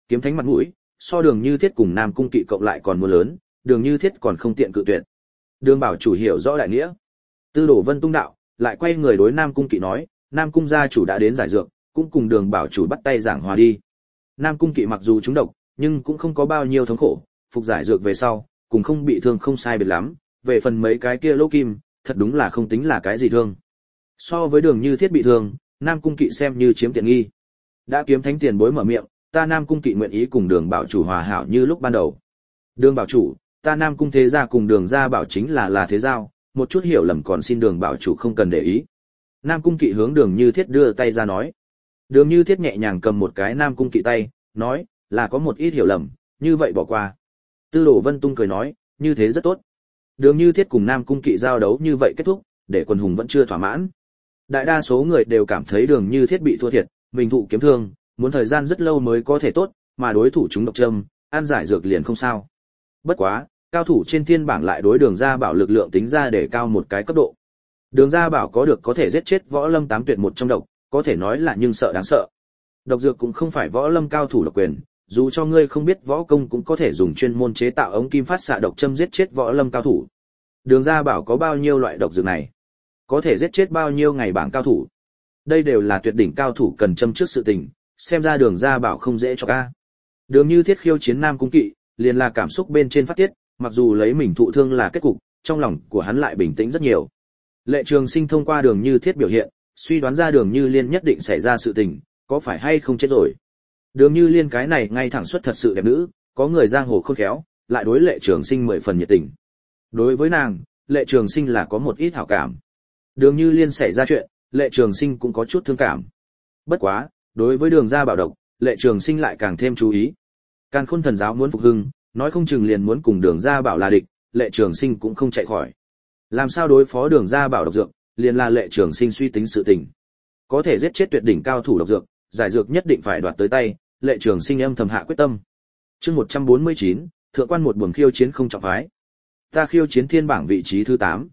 kiếm thánh mặt mũi, so Đường Như Thiết cùng Nam Cung Kỵ cộng lại còn muốn lớn, Đường Như Thiết còn không tiện cự tuyệt. Đường bảo chủ hiểu rõ đại nghĩa. Tư Đồ Vân tung đạo, lại quay người đối Nam Cung Kỵ nói, Nam Cung gia chủ đã đến giải dược, cũng cùng Đường bảo chủ bắt tay giảng hòa đi. Nam Cung Kỵ mặc dù trúng độc, nhưng cũng không có bao nhiêu thống khổ, phục giải dược về sau, cùng không bị thương không sai biệt lắm, về phần mấy cái kia lỗ kim, thật đúng là không tính là cái gì thương. So với Đường Như Thiết bị thương, Nam Cung Kỵ xem như chiếm tiện nghi. Đã kiếm thánh tiền bối mở miệng, ta Nam Cung Kỵ nguyện ý cùng Đường bảo chủ hòa hảo như lúc ban đầu. Đường bảo chủ, ta Nam Cung thế gia cùng Đường gia bảo chính là thế giao, một chút hiểu lầm còn xin Đường bảo chủ không cần để ý. Nam Cung Kỵ hướng Đường Như Thiết đưa tay ra nói. Đường Như Thiết nhẹ nhàng cầm một cái Nam Cung Kỵ tay, nói, là có một ít hiểu lầm, như vậy bỏ qua. Tư Đồ Vân Tung cười nói, như thế rất tốt. Đường Như Thiết cùng Nam Cung Kỵ giao đấu như vậy kết thúc, để quần hùng vẫn chưa thỏa mãn. Đại đa số người đều cảm thấy Đường Như Thiết bị thua thiệt, mình thụ kiếm thương, muốn thời gian rất lâu mới có thể tốt, mà đối thủ chúng độc châm, ăn giải dược liền không sao. Bất quá, cao thủ trên thiên bảng lại đối Đường gia bảo lực lượng tính ra để cao một cái cấp độ. Đường gia bảo có được có thể giết chết võ lâm 8 tuyệt một trong độc, có thể nói là nhưng sợ đáng sợ. Độc dược cũng không phải võ lâm cao thủ độc quyền, dù cho ngươi không biết võ công cũng có thể dùng chuyên môn chế tạo ống kim phát xạ độc châm giết chết võ lâm cao thủ. Đường gia bảo có bao nhiêu loại độc dược này, có thể giết chết bao nhiêu ngày bảng cao thủ. Đây đều là tuyệt đỉnh cao thủ cần châm trước sự tình, xem ra Đường gia bảo không dễ cho ca. Đường Như Thiết khiêu chiến Nam Cung Kỵ, liền là cảm xúc bên trên phát tiết, mặc dù lấy mình thụ thương là kết cục, trong lòng của hắn lại bình tĩnh rất nhiều. Lệ Trường Sinh thông qua Đường Như Thiết biểu hiện, suy đoán ra Đường Như Liên nhất định xảy ra sự tình, có phải hay không chết rồi. Đường Như Liên cái này ngay thẳng xuất thật sự đẹp nữ, có người giang hồ khôn khéo, lại đối Lệ Trường Sinh 10 phần nhiệt tình. Đối với nàng, Lệ Trường Sinh là có một ít hảo cảm. Đường Như Liên xảy ra chuyện, Lệ Trường Sinh cũng có chút thương cảm. Bất quá, đối với Đường gia bảo độc, Lệ Trường Sinh lại càng thêm chú ý. Càn Khôn thần giáo muốn phục hưng, nói không chừng liền muốn cùng Đường gia bảo là địch, Lệ Trường Sinh cũng không chạy khỏi. Làm sao đối phó Đường gia bảo độc dược, liền là Lệ Trường Sinh suy tính sự tình. Có thể giết chết tuyệt đỉnh cao thủ độc dược, giải dược nhất định phải đoạt tới tay, Lệ Trường Sinh âm thầm hạ quyết tâm. Chương 149, thượng quan một buồng khiêu chiến không trọng phái. Ta khiêu chiến thiên bảng vị trí thứ 8,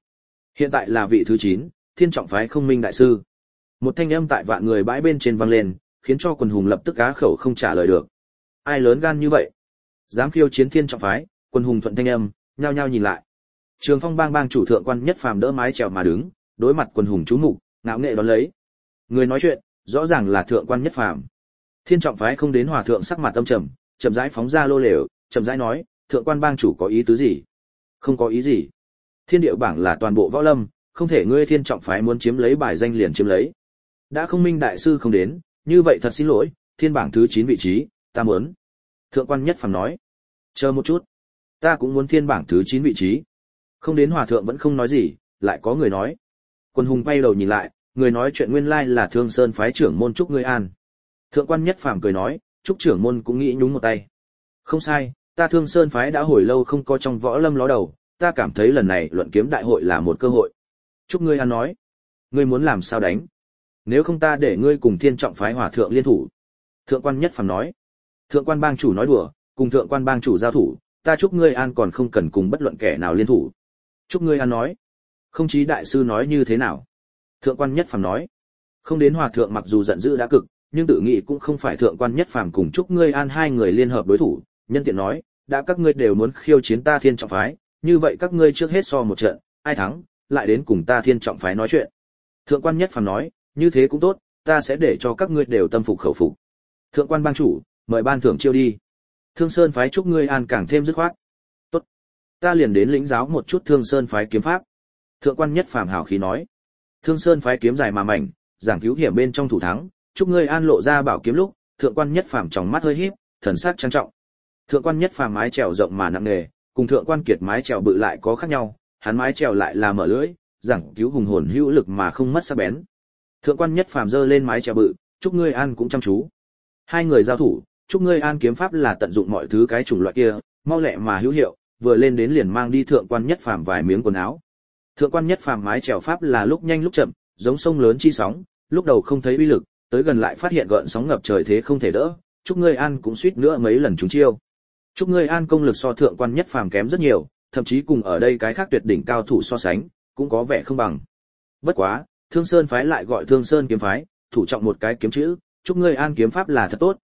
hiện tại là vị thứ 9, thiên trọng phái không minh đại sư. Một thanh âm tại vạn người bãi bên trên vang lên, khiến cho quần hùng lập tức á khẩu không trả lời được. Ai lớn gan như vậy, dám khiêu chiến thiên trọng phái? Quần hùng thuận thanh âm, nhao nhao nhìn lại. Trường Phong bang bang chủ thượng quan Nhất Phàm đỡ mái chèo mà đứng, đối mặt quần hùng chú mục, ngạo nghệ đón lấy. Người nói chuyện, rõ ràng là thượng quan Nhất Phàm. Thiên trọng phái không đến hòa thượng sắc mặt âm trầm, chậm rãi phóng ra lô lều, chậm rãi nói, thượng quan bang chủ có ý tứ gì? Không có ý gì. Thiên địa bảng là toàn bộ võ lâm, không thể ngươi thiên trọng phái muốn chiếm lấy bài danh liền chiếm lấy. Đã không minh đại sư không đến, như vậy thật xin lỗi, thiên bảng thứ 9 vị trí, ta muốn. Thượng quan Nhất Phàm nói, chờ một chút, ta cũng muốn thiên bảng thứ 9 vị trí. Không đến hòa thượng vẫn không nói gì, lại có người nói. Quân hùng bay đầu nhìn lại, người nói chuyện nguyên lai là Thương Sơn phái trưởng môn Trúc Ngươi An. Thượng quan Nhất Phàm cười nói, Trúc trưởng môn cũng nghĩ nhúng một tay. Không sai, ta Thương Sơn phái đã hồi lâu không có trong võ lâm ló đầu, ta cảm thấy lần này luận kiếm đại hội là một cơ hội. Trúc Ngươi An nói, ngươi muốn làm sao đánh? Nếu không ta để ngươi cùng thiên trọng phái hòa thượng liên thủ. Thượng quan Nhất Phàm nói, thượng quan bang chủ nói đùa, cùng thượng quan bang chủ giao thủ, ta Trúc Ngươi An còn không cần cùng bất luận kẻ nào liên thủ. Trúc Ngươi An nói, không chí đại sư nói như thế nào? Thượng quan Nhất Phàm nói, không đến hòa thượng mặc dù giận dữ đã cực, nhưng tự nghĩ cũng không phải thượng quan Nhất Phàm cùng Trúc Ngươi An hai người liên hợp đối thủ, nhân tiện nói, đã các ngươi đều muốn khiêu chiến ta thiên trọng phái, như vậy các ngươi trước hết so một trận, ai thắng, lại đến cùng ta thiên trọng phái nói chuyện. Thượng quan Nhất Phàm nói, như thế cũng tốt, ta sẽ để cho các ngươi đều tâm phục khẩu phục. Thượng quan bang chủ, mời ban thưởng chiêu đi. Thương Sơn phái Trúc Ngươi An càng thêm dứt khoát. Tốt, ta liền đến lĩnh giáo một chút Thương Sơn phái kiếm pháp. Thượng quan Nhất Phàm hào khí nói, Thương Sơn phái kiếm dài mà mảnh, giảng cứu hiểm bên trong thủ thắng. Trúc Ngươi An lộ ra bảo kiếm lúc, thượng quan Nhất Phàm trong mắt hơi híp, thần sắc trang trọng. Thượng quan Nhất Phàm mái chèo rộng mà nặng nề, cùng thượng quan Kiệt mái chèo bự lại có khác nhau, hắn mái chèo lại là mở lưỡi, giảng cứu hùng hồn hữu lực mà không mất sắc bén. Thượng quan Nhất Phàm giơ lên mái chèo bự, Trúc Ngươi An cũng chăm chú. Hai người giao thủ, Trúc Ngươi An kiếm pháp là tận dụng mọi thứ cái chủng loại kia, mau lẹ mà hữu hiệu, vừa lên đến liền mang đi thượng quan Nhất Phàm vài miếng quần áo. Thượng quan Nhất Phàm mái chèo pháp là lúc nhanh lúc chậm, giống sông lớn chi sóng, lúc đầu không thấy uy lực, tới gần lại phát hiện gợn sóng ngập trời thế không thể đỡ, Trúc Ngươi An cũng suýt nữa mấy lần trúng chiêu. Trúc Ngươi An công lực so thượng quan Nhất Phàm kém rất nhiều, thậm chí cùng ở đây cái khác tuyệt đỉnh cao thủ so sánh, cũng có vẻ không bằng. Bất quá, Thương Sơn phái lại gọi Thương Sơn kiếm phái, thủ trọng một cái kiếm chữ, Trúc Ngươi An kiếm pháp là thật tốt,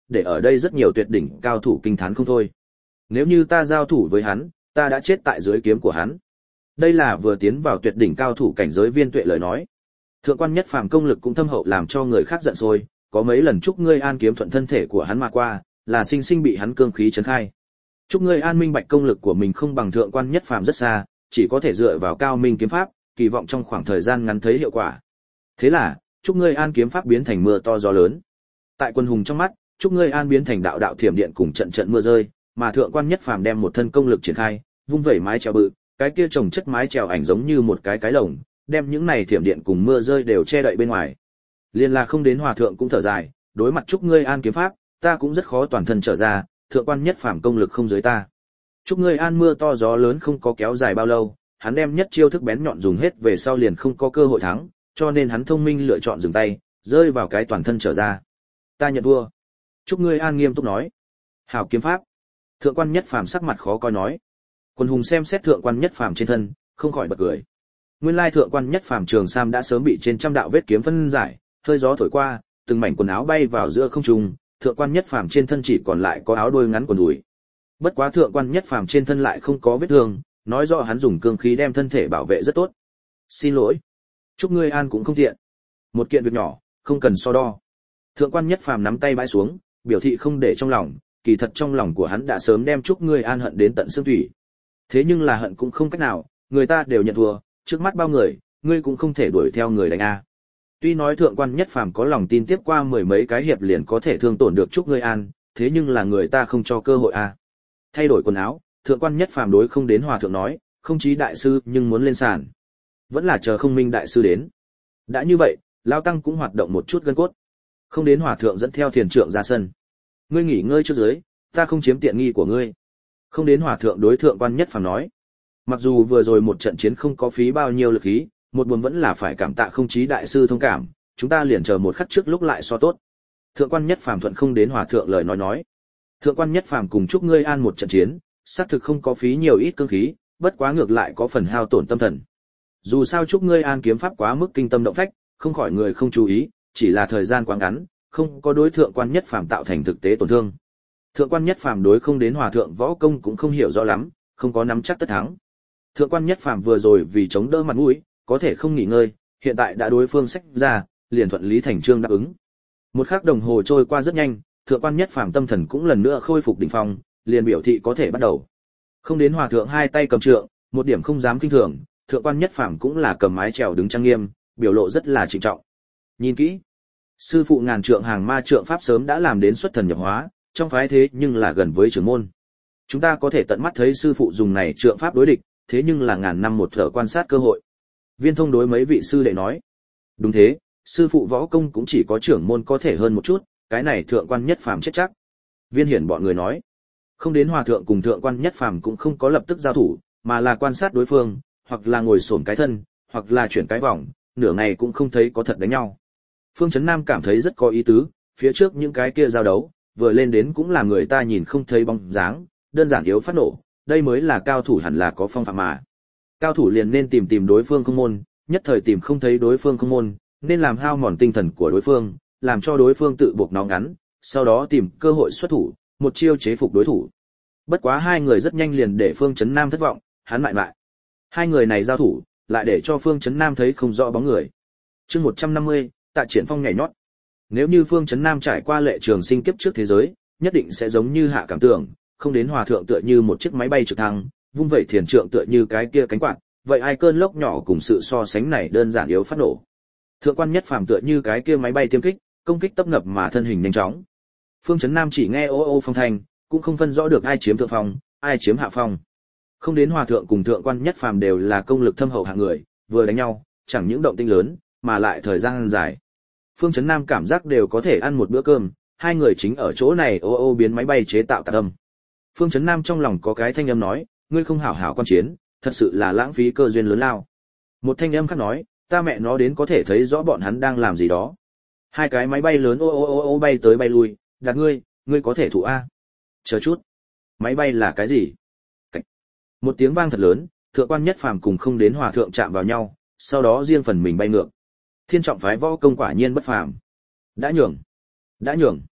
để ở đây rất nhiều tuyệt đỉnh cao thủ kinh thán không thôi. Nếu như ta giao thủ với hắn, ta đã chết tại dưới kiếm của hắn. Đây là vừa tiến vào tuyệt đỉnh cao thủ cảnh giới Viên Tuệ lời nói. Thượng quan Nhất Phàm công lực cũng thâm hậu làm cho người khác giận sôi, có mấy lần chúc ngươi an kiếm thuận thân thể của hắn mà qua, là sinh sinh bị hắn cương khí chấn khai. Chúc ngươi an minh bạch công lực của mình không bằng thượng quan Nhất Phàm rất xa, chỉ có thể dựa vào cao minh kiếm pháp, kỳ vọng trong khoảng thời gian ngắn thấy hiệu quả. Thế là, chúc ngươi an kiếm pháp biến thành mưa to gió lớn. Tại quân hùng trong mắt, chúc ngươi an biến thành đạo đạo thiểm điện cùng trận trận mưa rơi, mà thượng quan Nhất Phàm đem một thân công lực triển khai, vung vẩy mái chèo bự, cái kia trồng chất mái chèo ảnh giống như một cái lồng, đem những này thiểm điện cùng mưa rơi đều che đậy bên ngoài. Liên là không đến hòa thượng cũng thở dài, đối mặt chúc ngươi an kiếm pháp, ta cũng rất khó toàn thân trở ra, thượng quan Nhất Phàm công lực không dưới ta. Chúc ngươi an mưa to gió lớn không có kéo dài bao lâu, hắn đem nhất chiêu thức bén nhọn dùng hết về sau liền không có cơ hội thắng, cho nên hắn thông minh lựa chọn dừng tay, rơi vào cái toàn thân trở ra. Ta nhận thua. Chúc ngươi an nghiêm túc nói. Hảo kiếm pháp. Thượng quan Nhất Phàm sắc mặt khó coi nói. Quân hùng xem xét thượng quan Nhất Phàm trên thân, không khỏi bật cười. Nguyên lai thượng quan Nhất Phàm trường sam đã sớm bị trên trăm đạo vết kiếm phân giải, hơi gió thổi qua, từng mảnh quần áo bay vào giữa không trung, thượng quan Nhất Phàm trên thân chỉ còn lại có áo đôi ngắn quần đùi. Bất quá thượng quan Nhất Phàm trên thân lại không có vết thương, nói rõ hắn dùng cương khí đem thân thể bảo vệ rất tốt. Xin lỗi. Chúc ngươi an cũng không tiện. Một kiện việc nhỏ, không cần so đo. Thượng quan Nhất Phàm nắm tay bãi xuống, biểu thị không để trong lòng, kỳ thật trong lòng của hắn đã sớm đem chúc ngươi an hận đến tận xương thủy. Thế nhưng là hận cũng không cách nào, người ta đều nhận thua, trước mắt bao người, ngươi cũng không thể đuổi theo người đánh a. Tuy nói thượng quan Nhất Phàm có lòng tin tiếp qua mười mấy cái hiệp liền có thể thương tổn được chúc ngươi an, thế nhưng là người ta không cho cơ hội a. Thay đổi quần áo, thượng quan Nhất Phàm đối không đến hòa thượng nói, không chí đại sư nhưng muốn lên sàn. Vẫn là chờ không minh đại sư đến. Đã như vậy, lao tăng cũng hoạt động một chút gân cốt. Không đến hòa thượng dẫn theo thiền trượng ra sân. Ngươi nghỉ ngơi trước dưới, ta không chiếm tiện nghi của ngươi. Không đến hòa thượng đối thượng quan Nhất Phàm nói. Mặc dù vừa rồi một trận chiến không có phí bao nhiêu lực khí, một buồn vẫn là phải cảm tạ không chí đại sư thông cảm, chúng ta liền chờ một khắc trước lúc lại so tốt. Thượng quan Nhất Phàm thuận không đến hòa thượng lời nói. Thượng quan Nhất Phàm cùng chúc ngươi an một trận chiến, xác thực không có phí nhiều ít cương khí, bất quá ngược lại có phần hao tổn tâm thần. Dù sao chúc ngươi an kiếm pháp quá mức kinh tâm động phách, không khỏi người không chú ý, chỉ là thời gian quá ngắn, không có đối thượng quan Nhất Phàm tạo thành thực tế tổn thương. Thượng quan Nhất Phàm đối không đến hòa thượng võ công cũng không hiểu rõ lắm, không có nắm chắc tất thắng. Thượng quan Nhất Phàm vừa rồi vì chống đỡ mặt mũi, có thể không nghỉ ngơi, hiện tại đã đối phương xách ra, liền thuận lý thành chương đáp ứng. Một khắc đồng hồ trôi qua rất nhanh, thượng quan Nhất Phàm tâm thần cũng lần nữa khôi phục đỉnh phong, liền biểu thị có thể bắt đầu. Không đến hòa thượng hai tay cầm trượng, một điểm không dám kinh thường, thượng quan Nhất Phàm cũng là cầm mái chèo đứng trang nghiêm, biểu lộ rất là trịnh trọng. Nhìn kỹ, sư phụ ngàn trượng hàng ma trượng pháp sớm đã làm đến xuất thần nhập hóa, trong phái thế nhưng là gần với trưởng môn. Chúng ta có thể tận mắt thấy sư phụ dùng này trượng pháp đối địch, thế nhưng là ngàn năm một thở quan sát cơ hội. Viên Thông đối mấy vị sư đệ nói. Đúng thế, sư phụ võ công cũng chỉ có trưởng môn có thể hơn một chút, cái này thượng quan Nhất Phàm chết chắc. Viên Hiển bọn người nói. Không đến hòa thượng cùng thượng quan Nhất Phàm cũng không có lập tức giao thủ, mà là quan sát đối phương, hoặc là ngồi xổm cái thân, hoặc là chuyển cái vòng, nửa ngày cũng không thấy có thật đánh nhau. Phương Chấn Nam cảm thấy rất có ý tứ, phía trước những cái kia giao đấu, vừa lên đến cũng là người ta nhìn không thấy bóng dáng, đơn giản yếu phát nổ, đây mới là cao thủ hẳn là có phong phạm mà. Cao thủ liền nên tìm đối phương không môn, nhất thời tìm không thấy đối phương không môn, nên làm hao mòn tinh thần của đối phương, làm cho đối phương tự buộc nó ngắn, sau đó tìm cơ hội xuất thủ, một chiêu chế phục đối thủ. Bất quá hai người rất nhanh liền để Phương Chấn Nam thất vọng, hắn lại. Hai người này giao thủ, lại để cho Phương Chấn Nam thấy không rõ bóng người. Chương 150, Tạ Triển Phong nhảy nhót. Nếu như Phương Chấn Nam trải qua lệ trường sinh kiếp trước thế giới, nhất định sẽ giống như Hạ Cảm Tưởng, không đến hòa thượng tựa như một chiếc máy bay trực thăng, vung vẩy thiền trượng tựa như cái kia cánh quạt, vậy ai cơn lốc nhỏ cùng sự so sánh này đơn giản yếu phát nổ. Thượng quan Nhất Phàm tựa như cái kia máy bay tiêm kích, công kích tấp nập mà thân hình nhanh chóng. Phương Chấn Nam chỉ nghe ô ô phong thanh, cũng không phân rõ được ai chiếm thượng phong, ai chiếm hạ phong. Không đến hòa thượng cùng thượng quan Nhất Phàm đều là công lực thâm hậu hạng người, vừa đánh nhau, chẳng những động tĩnh lớn, mà lại thời gian dài. Phương Chấn Nam cảm giác đều có thể ăn một bữa cơm, hai người chính ở chỗ này ô ô biến máy bay chế tạo tạc âm. Phương Chấn Nam trong lòng có cái thanh âm nói, ngươi không hảo hảo quan chiến, thật sự là lãng phí cơ duyên lớn lao. Một thanh âm khác nói, ta mẹ nó đến có thể thấy rõ bọn hắn đang làm gì đó. Hai cái máy bay lớn ô ô ô ô bay tới bay lui, đặt ngươi có thể thủ a. Chờ chút, máy bay là cái gì? Cảnh. Một tiếng vang thật lớn, thượng quan Nhất Phàm cùng không đến hòa thượng chạm vào nhau, sau đó riêng phần mình bay ngược. Thiên trọng phái võ công quả nhiên bất phàm. Đã nhường.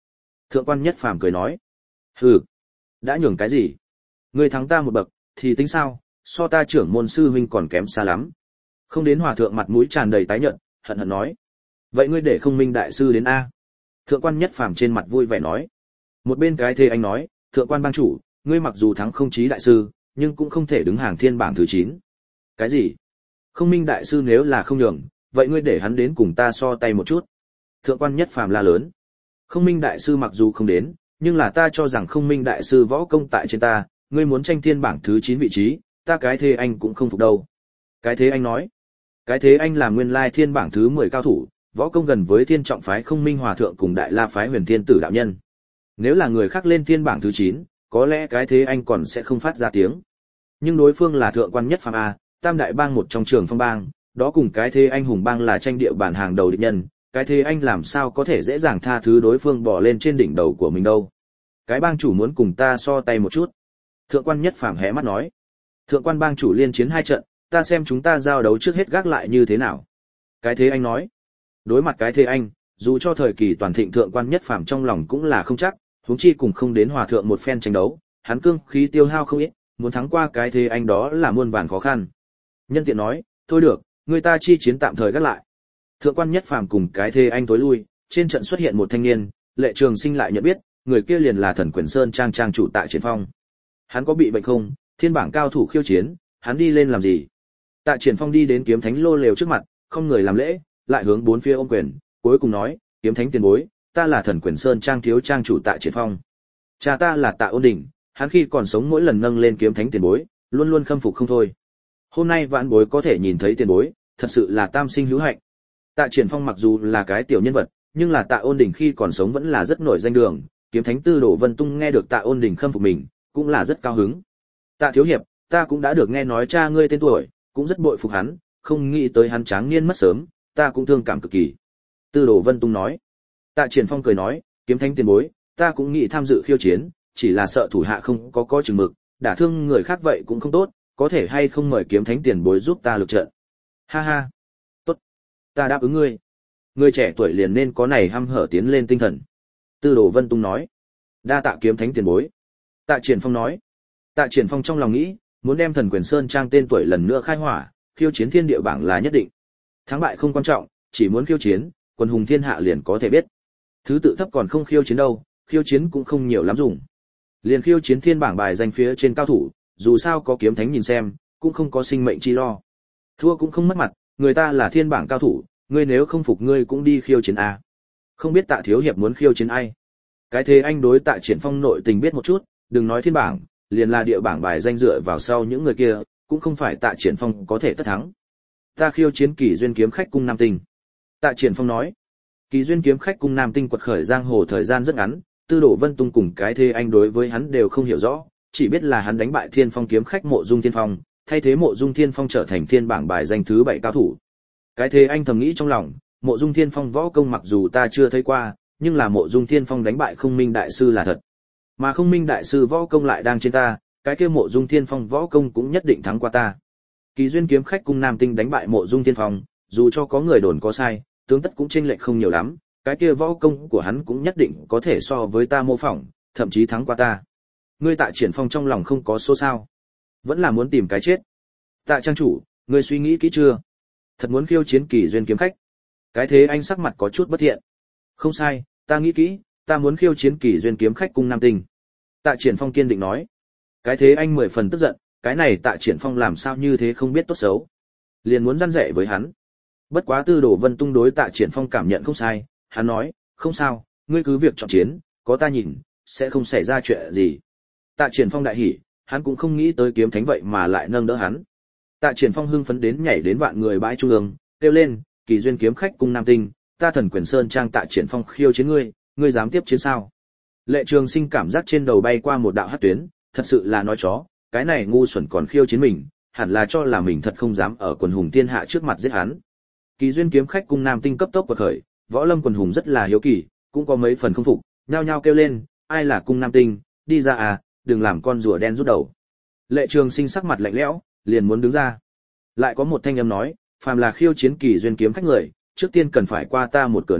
Thượng quan Nhất Phàm cười nói, hừ, đã nhường cái gì? Ngươi thắng ta một bậc, thì tính sao, so ta trưởng môn sư huynh còn kém xa lắm. Không đến hòa thượng mặt mũi tràn đầy tái nhợt, hận hận nói. Vậy ngươi để Không Minh đại sư đến a? Thượng quan Nhất Phàm trên mặt vui vẻ nói. Một bên cái Thế Anh nói, thượng quan bang chủ, ngươi mặc dù thắng Không Chí đại sư, nhưng cũng không thể đứng hàng thiên bảng thứ 9. Cái gì? Không Minh đại sư nếu là không nhường, vậy ngươi để hắn đến cùng ta so tay một chút. Thượng quan Nhất Phàm la lớn. Không Minh đại sư mặc dù không đến, nhưng là ta cho rằng Không Minh đại sư võ công tại trên ta, ngươi muốn tranh thiên bảng thứ 9 vị trí, ta cái Thế Anh cũng không phục đâu. Cái Thế Anh nói. Cái Thế Anh là nguyên lai thiên bảng thứ 10 cao thủ, võ công gần với Thiên Trọng phái Không Minh hòa thượng cùng Đại La phái Huyền Thiên tử đạo nhân. Nếu là người khác lên thiên bảng thứ 9, có lẽ cái Thế Anh còn sẽ không phát ra tiếng. Nhưng đối phương là thượng quan Nhất Phàm a, tam đại bang một trong Trường Phong bang, đó cùng cái Thế Anh hùng bang là tranh địa bản hàng đầu địch nhân, cái Thế Anh làm sao có thể dễ dàng tha thứ đối phương bỏ lên trên đỉnh đầu của mình đâu. Cái bang chủ muốn cùng ta so tay một chút. Thượng quan Nhất Phàm hé mắt nói. Thượng quan bang chủ liên chiến 2 trận, ta xem chúng ta giao đấu trước hết gác lại như thế nào. Cái Thế Anh nói. Đối mặt cái Thế Anh, dù cho thời kỳ toàn thịnh thượng quan Nhất Phàm trong lòng cũng là không chắc, huống chi cùng không đến hòa thượng một phen tranh đấu, hắn cương khí tiêu hao không ít, muốn thắng qua cái Thế Anh đó là muôn vàn khó khăn. Nhân tiện nói, thôi được, người ta chi chiến tạm thời gác lại. Thượng quan Nhất Phàm cùng cái Thế Anh tối lui, trên trận xuất hiện một thanh niên, Lệ Trường Sinh lại nhận biết, người kia liền là Thần Quyền Sơn trang trang chủ Tạ Triển Phong. Hắn có bị bệnh không? Thiên bảng cao thủ khiêu chiến, hắn đi lên làm gì? Tạ Triển Phong đi đến Kiếm Thánh lô lều trước mặt, không người làm lễ, lại hướng bốn phía ôm quyền, cuối cùng nói, Kiếm Thánh tiền bối, ta là Thần Quyền Sơn trang thiếu trang chủ Tạ Triển Phong. Cha ta là Tạ Ôn Đình, hắn khi còn sống mỗi lần nâng lên Kiếm Thánh tiền bối, luôn luôn khâm phục không thôi. Hôm nay vãn bối có thể nhìn thấy tiền bối, thật sự là tam sinh hữu hạnh. Tạ Triển Phong mặc dù là cái tiểu nhân vật, nhưng là Tạ Ôn Đình khi còn sống vẫn là rất nổi danh đường, Kiếm Thánh Tư Đồ Vân Tung nghe được Tạ Ôn Đình khâm phục mình, cũng là rất cao hứng. Tạ thiếu hiệp, ta cũng đã được nghe nói cha ngươi tên tuổi, cũng rất bội phục hắn, không nghĩ tới hắn tráng niên mất sớm, ta cũng thương cảm cực kỳ. Tư Đồ Vân Tung nói. Tạ Triển Phong cười nói, Kiếm Thánh tiền bối, ta cũng nghĩ tham dự khiêu chiến, chỉ là sợ thủ hạ không có chừng mực, đả thương người khác vậy cũng không tốt, có thể hay không mời Kiếm Thánh tiền bối giúp ta lực trận. Ha ha, tốt, ta đáp ứng ngươi. Người trẻ tuổi liền nên có này hăm hở tiến lên tinh thần. Tư Đồ Vân Tung nói. Đa tạ Kiếm Thánh tiền bối. Tạ Triển Phong nói. Tạ Triển Phong trong lòng nghĩ, muốn đem Thần Quyền Sơn trang tên tuổi lần nữa khai hỏa, khiêu chiến thiên địa bảng là nhất định. Thắng bại không quan trọng, chỉ muốn khiêu chiến, quần hùng thiên hạ liền có thể biết. Thứ tự thấp còn không khiêu chiến đâu, khiêu chiến cũng không nhiều lắm dùng. Liền khiêu chiến thiên bảng bài danh phía trên cao thủ, dù sao có Kiếm Thánh nhìn xem, cũng không có sinh mệnh chi lo. Thua cũng không mất mặt, người ta là thiên bảng cao thủ, ngươi nếu không phục ngươi cũng đi khiêu chiến a. Không biết Tạ thiếu hiệp muốn khiêu chiến ai? Cái Thế Anh đối Tạ Triển Phong nội tình biết một chút, đừng nói thiên bảng, liền là địa bảng bài danh dựa vào sau những người kia, cũng không phải Tạ Triển Phong có thể tất thắng. Ta khiêu chiến Kỳ Duyên kiếm khách cung Nam Tinh. Tạ Triển Phong nói. Kỳ Duyên kiếm khách cung Nam Tinh quật khởi giang hồ thời gian rất ngắn, Tư Đồ Vân Tung cùng cái Thế Anh đối với hắn đều không hiểu rõ, chỉ biết là hắn đánh bại Thiên Phong kiếm khách Mộ Dung Thiên Phong, thay thế Mộ Dung Thiên Phong trở thành thiên bảng bài danh thứ 7 cao thủ. Cái Thế Anh thầm nghĩ trong lòng, Mộ Dung Thiên Phong võ công mặc dù ta chưa thấy qua, nhưng là Mộ Dung Thiên Phong đánh bại Không Minh đại sư là thật. Mà Không Minh đại sư võ công lại đang trên ta, cái kia Mộ Dung Thiên Phong võ công cũng nhất định thắng qua ta. Kỳ Duyên kiếm khách cung Nam Tinh đánh bại Mộ Dung Thiên Phong, dù cho có người đồn có sai, tướng tất cũng chênh lệch không nhiều lắm, cái kia võ công của hắn cũng nhất định có thể so với ta mô phỏng, thậm chí thắng qua ta. Ngươi Tạ Triển Phong trong lòng không có số sao? Vẫn là muốn tìm cái chết. Tạ trang chủ, ngươi suy nghĩ kỹ chưa? Thật muốn khiêu chiến Kỳ Duyên kiếm khách? Cái Thế Anh sắc mặt có chút bất thiện. Không sai, ta nghĩ kỹ, ta muốn khiêu chiến Kỳ Duyên kiếm khách cung Nam Tinh. Tạ Triển Phong kiên định nói. Cái Thế Anh 10 phần tức giận, cái này Tạ Triển Phong làm sao như thế không biết tốt xấu, liền muốn răn dạy với hắn. Bất quá Tư Đồ Vân Tung đối Tạ Triển Phong cảm nhận không sai, hắn nói, không sao, ngươi cứ việc chọn chiến, có ta nhìn, sẽ không xảy ra chuyện gì. Tạ Triển Phong đại hỉ, hắn cũng không nghĩ tới Kiếm Thánh vậy mà lại nâng đỡ hắn. Tạ Triển Phong hưng phấn đến nhảy đến vạn người bãi trung ương, kêu lên, Kỳ Duyên kiếm khách cung Nam Tinh, ta Thần Quyền Sơn trang Tạ Triển Phong khiêu chiến ngươi, ngươi dám tiếp chiến sao? Lệ Trường Sinh cảm giác trên đầu bay qua một đạo hắc tuyến, thật sự là nói chó, cái này ngu xuẩn còn khiêu chiến mình, hẳn là cho là mình thật không dám ở quần hùng thiên hạ trước mặt giết hắn. Kỳ Duyên kiếm khách cung Nam Tinh cấp tốc quật khởi, võ lâm quần hùng rất là hiếu kỳ, cũng có mấy phần không phục, nhao nhao kêu lên, ai là cung Nam Tinh, đi ra à, đừng làm con rùa đen rút đầu. Lệ Trường Sinh sắc mặt lạnh lẽo, liền muốn đứng ra. Lại có một thanh âm nói, phàm là khiêu chiến Kỳ Duyên kiếm khách người, trước tiên cần phải qua ta một cửa này,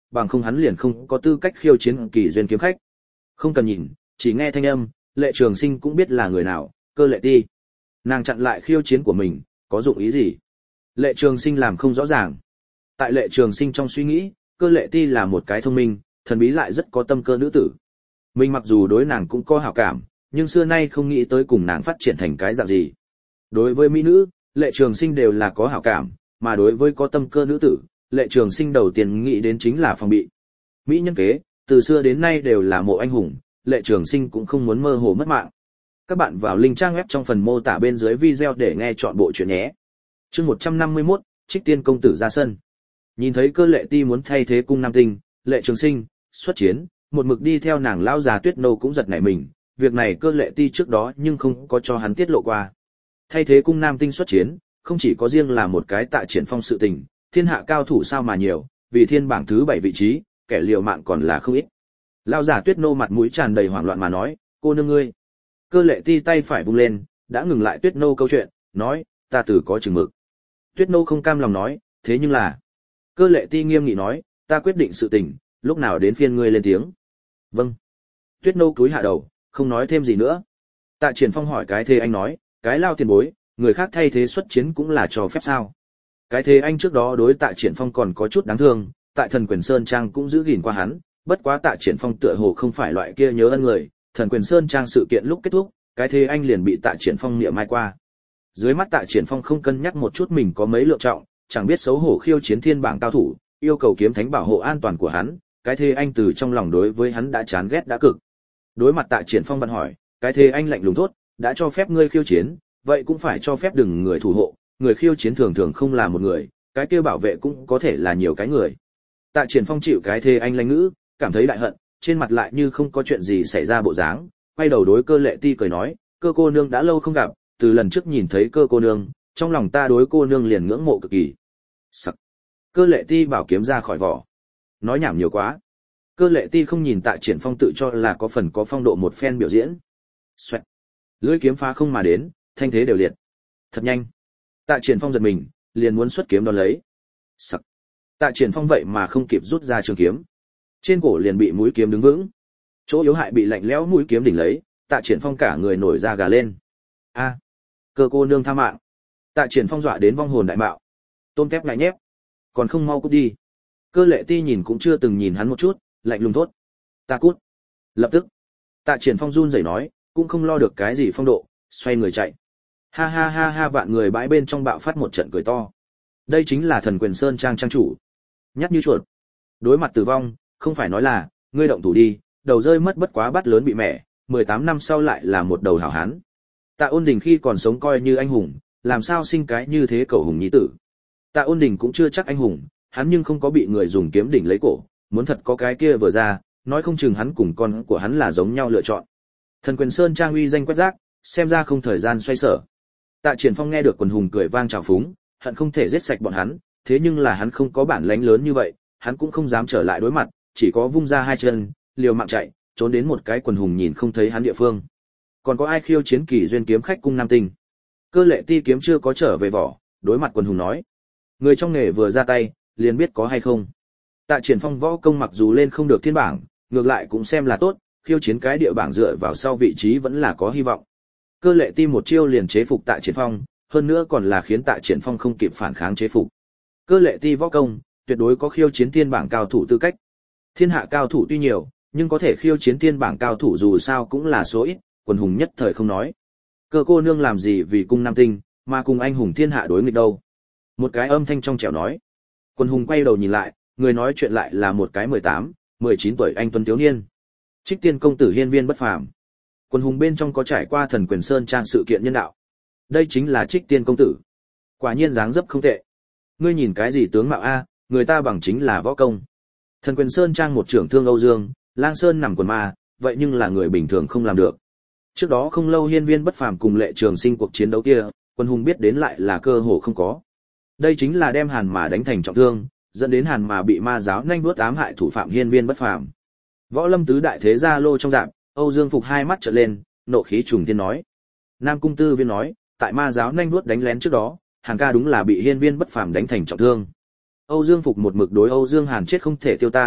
bằng không hắn liền không có tư cách khiêu chiến Kỳ duyên kiếm khách. Không cần nhìn, chỉ nghe thanh âm, Lệ Trường Sinh cũng biết là người nào, Cơ Lệ Ti. Nàng chặn lại khiêu chiến của mình, có dụng ý gì? Lệ Trường Sinh làm không rõ ràng. Tại Lệ Trường Sinh trong suy nghĩ, Cơ Lệ Ti là một cái thông minh, thần bí lại rất có tâm cơ nữ tử. Mình mặc dù đối nàng cũng có hảo cảm, nhưng xưa nay không nghĩ tới cùng nàng phát triển thành cái dạng gì. Đối với mỹ nữ, Lệ Trường Sinh đều là có hảo cảm, mà đối với có tâm cơ nữ tử, Lệ Trường Sinh đầu tiên nghĩ đến chính là phòng bị. Mỹ nhân kế, từ xưa đến nay đều là mộ anh hùng, Lệ Trường Sinh cũng không muốn mơ hồ mất mạng. Các bạn vào link trang web trong phần mô tả bên dưới video để nghe trọn bộ truyện nhé. Chương 151, Trích Tiên công tử ra sân. Nhìn thấy Cơ Lệ Ti muốn thay thế cung Nam Tinh, Lệ Trường Sinh xuất chiến, một mực đi theo nàng lão già Tuyết Nô cũng giật nảy mình, việc này Cơ Lệ Ti trước đó nhưng không có cho hắn tiết lộ qua. Thay thế cung Nam Tinh xuất chiến, không chỉ có riêng là một cái Tạ Triển Phong sự tình, thiên hạ cao thủ sao mà nhiều, vì thiên bảng thứ 7 vị trí, kẻ liều mạng còn là không ít. Lão già Tuyết Nô mặt mũi tràn đầy hoảng loạn mà nói, cô nương ngươi. Cơ Lệ Ti tay phải vung lên, đã ngừng lại Tuyết Nô câu chuyện, nói, ta từ có chừng mực. Tuyết Nô không cam lòng nói, thế nhưng là. Cơ Lệ Ti nghiêm nghị nói, ta quyết định sự tình, lúc nào đến phiên ngươi lên tiếng. Vâng. Tuyết Nô cúi hạ đầu, không nói thêm gì nữa. Tạ Triển Phong hỏi cái thế anh nói, cái lao tiền bối, người khác thay thế xuất chiến cũng là cho phép sao? Cái thế anh trước đó đối Tạ Triển Phong còn có chút đáng thương, tại Thần Quyền Sơn Trang cũng giữ gìn qua hắn, bất quá Tạ Triển Phong tựa hồ không phải loại kia nhớ ân người, Thần Quyền Sơn Trang sự kiện lúc kết thúc, cái thế anh liền bị Tạ Triển Phong niệm mai qua. Dưới mắt Tạ Triển Phong không cân nhắc một chút mình có mấy lựa trọng, chẳng biết xấu hổ khiêu chiến thiên bảng cao thủ, yêu cầu kiếm thánh bảo hộ an toàn của hắn, cái thế anh từ trong lòng đối với hắn đã chán ghét đã cực. Đối mặt Tạ Triển Phong vẫn hỏi, cái thế anh lạnh lùng thốt, đã cho phép ngươi khiêu chiến, vậy cũng phải cho phép đừng người thủ hộ, người khiêu chiến thường thường không là một người, cái kia bảo vệ cũng có thể là nhiều cái người. Tạ Triển Phong chịu cái thế anh lãnh ngữ, cảm thấy đại hận, trên mặt lại như không có chuyện gì xảy ra bộ dáng, quay đầu đối Cơ Lệ Ti cười nói, Cơ cô nương đã lâu không gặp, từ lần trước nhìn thấy Cơ cô nương, trong lòng ta đối cô nương liền ngưỡng mộ cực kỳ. Sắc. Cơ Lệ Ti bảo kiếm ra khỏi vỏ. Nói nhảm nhiều quá. Cơ Lệ Ti không nhìn Tạ Triển Phong tự cho là có phần có phong độ một phen biểu diễn. Xoẹt. Lưỡi kiếm phá không mà đến, thanh thế đều liệt. Thật nhanh. Tạ Triển Phong giật mình, liền muốn xuất kiếm đón lấy. Sắc. Tạ Triển Phong vậy mà không kịp rút ra trường kiếm. Trên cổ liền bị mũi kiếm đứng vững. Chỗ yếu hại bị lạnh lẽo mũi kiếm đỉnh lấy, Tạ Triển Phong cả người nổi da gà lên. A, Cơ cô nương tha mạng. Tạ Triển Phong dọa đến vong hồn đại mạo. Tôm tép lại nhép, còn không mau cút đi. Cơ Lệ Ti nhìn cũng chưa từng nhìn hắn một chút, lạnh lùng thốt, ta cút. Lập tức, Tạ Triển Phong run rẩy nói, cũng không lo được cái gì phong độ, xoay người chạy. Ha ha ha ha, vạn người bãi bên trong bạo phát một trận cười to. Đây chính là Thần Quyền Sơn Trang trang chủ. Nhát như chuột. Đối mặt tử vong, không phải nói là, ngươi động thủ đi, đầu rơi mất bất quá bắt lớn bị mẹ, 18 năm sau lại là một đầu hảo hán. Tạ Ôn Đình khi còn sống coi như anh hùng, làm sao sinh cái như thế cẩu hùng nhi tử. Tạ Ôn Đình cũng chưa chắc anh hùng, hắn nhưng không có bị người dùng kiếm đỉnh lấy cổ, muốn thật có cái kia vừa ra, nói không chừng hắn cùng con của hắn là giống nhau lựa chọn. Thần Quyền Sơn Trang uy danh quét rác, xem ra không thời gian xoay sở. Tạ Triển Phong nghe được quần hùng cười vang chào phúng, hận không thể giết sạch bọn hắn, thế nhưng là hắn không có bản lãnh lớn như vậy, hắn cũng không dám trở lại đối mặt, chỉ có vung ra hai chân, liều mạng chạy, trốn đến một cái quần hùng nhìn không thấy hắn địa phương. Còn có ai khiêu chiến Kỳ duyên kiếm khách cung Nam Tinh? Cơ Lệ Ti kiếm chưa có trở về vỏ, đối mặt quần hùng nói, người trong nghề vừa ra tay, liền biết có hay không. Tạ Triển Phong võ công mặc dù lên không được thiên bảng, ngược lại cũng xem là tốt, khiêu chiến cái địa bảng dựa vào sau vị trí vẫn là có hy vọng. Cơ Lệ Ti một chiêu liền chế phục Tạ Triển Phong, hơn nữa còn là khiến Tạ Triển Phong không kịp phản kháng chế phục. Cơ Lệ Ti võ công, tuyệt đối có khiêu chiến thiên bảng cao thủ tư cách. Thiên hạ cao thủ tuy nhiều, nhưng có thể khiêu chiến thiên bảng cao thủ dù sao cũng là số ít, quần hùng nhất thời không nói. Cơ cô nương làm gì vì cung Nam Tinh, mà cùng anh hùng thiên hạ đối nghịch đâu? Một cái âm thanh trong trẻo nói. Quần hùng quay đầu nhìn lại, người nói chuyện lại là một cái 18, 19 tuổi anh tuấn thiếu niên. Trích Tiên công tử hiên viên bất phàm. Quần hùng bên trong có trải qua Thần Quyền Sơn Trang sự kiện nhân đạo. Đây chính là Trích Tiên công tử. Quả nhiên dáng dấp không tệ. Ngươi nhìn cái gì tướng mạo a, người ta bằng chính là võ công. Thần Quyền Sơn Trang một trưởng thương Âu Dương, Lang Sơn nằm quần ma, vậy nhưng là người bình thường không làm được. Trước đó không lâu hiên viên bất phàm cùng Lệ Trường Sinh cuộc chiến đấu kia, quần hùng biết đến lại là cơ hồ không có. Đây chính là đem Hàn Mà đánh thành trọng thương, dẫn đến Hàn Mà bị ma giáo nhanh vuốt ám hại thủ phạm hiên viên bất phàm. Võ Lâm tứ đại thế gia lô trong dạng, Âu Dương Phục hai mắt trợn lên, nộ khí trùng thiên nói. Nam Cung Tư Viên nói, tại ma giáo nhanh vuốt đánh lén trước đó, Hàn ca đúng là bị hiên viên bất phàm đánh thành trọng thương. Âu Dương Phục một mực đối Âu Dương Hàn chết không thể tiêu tan,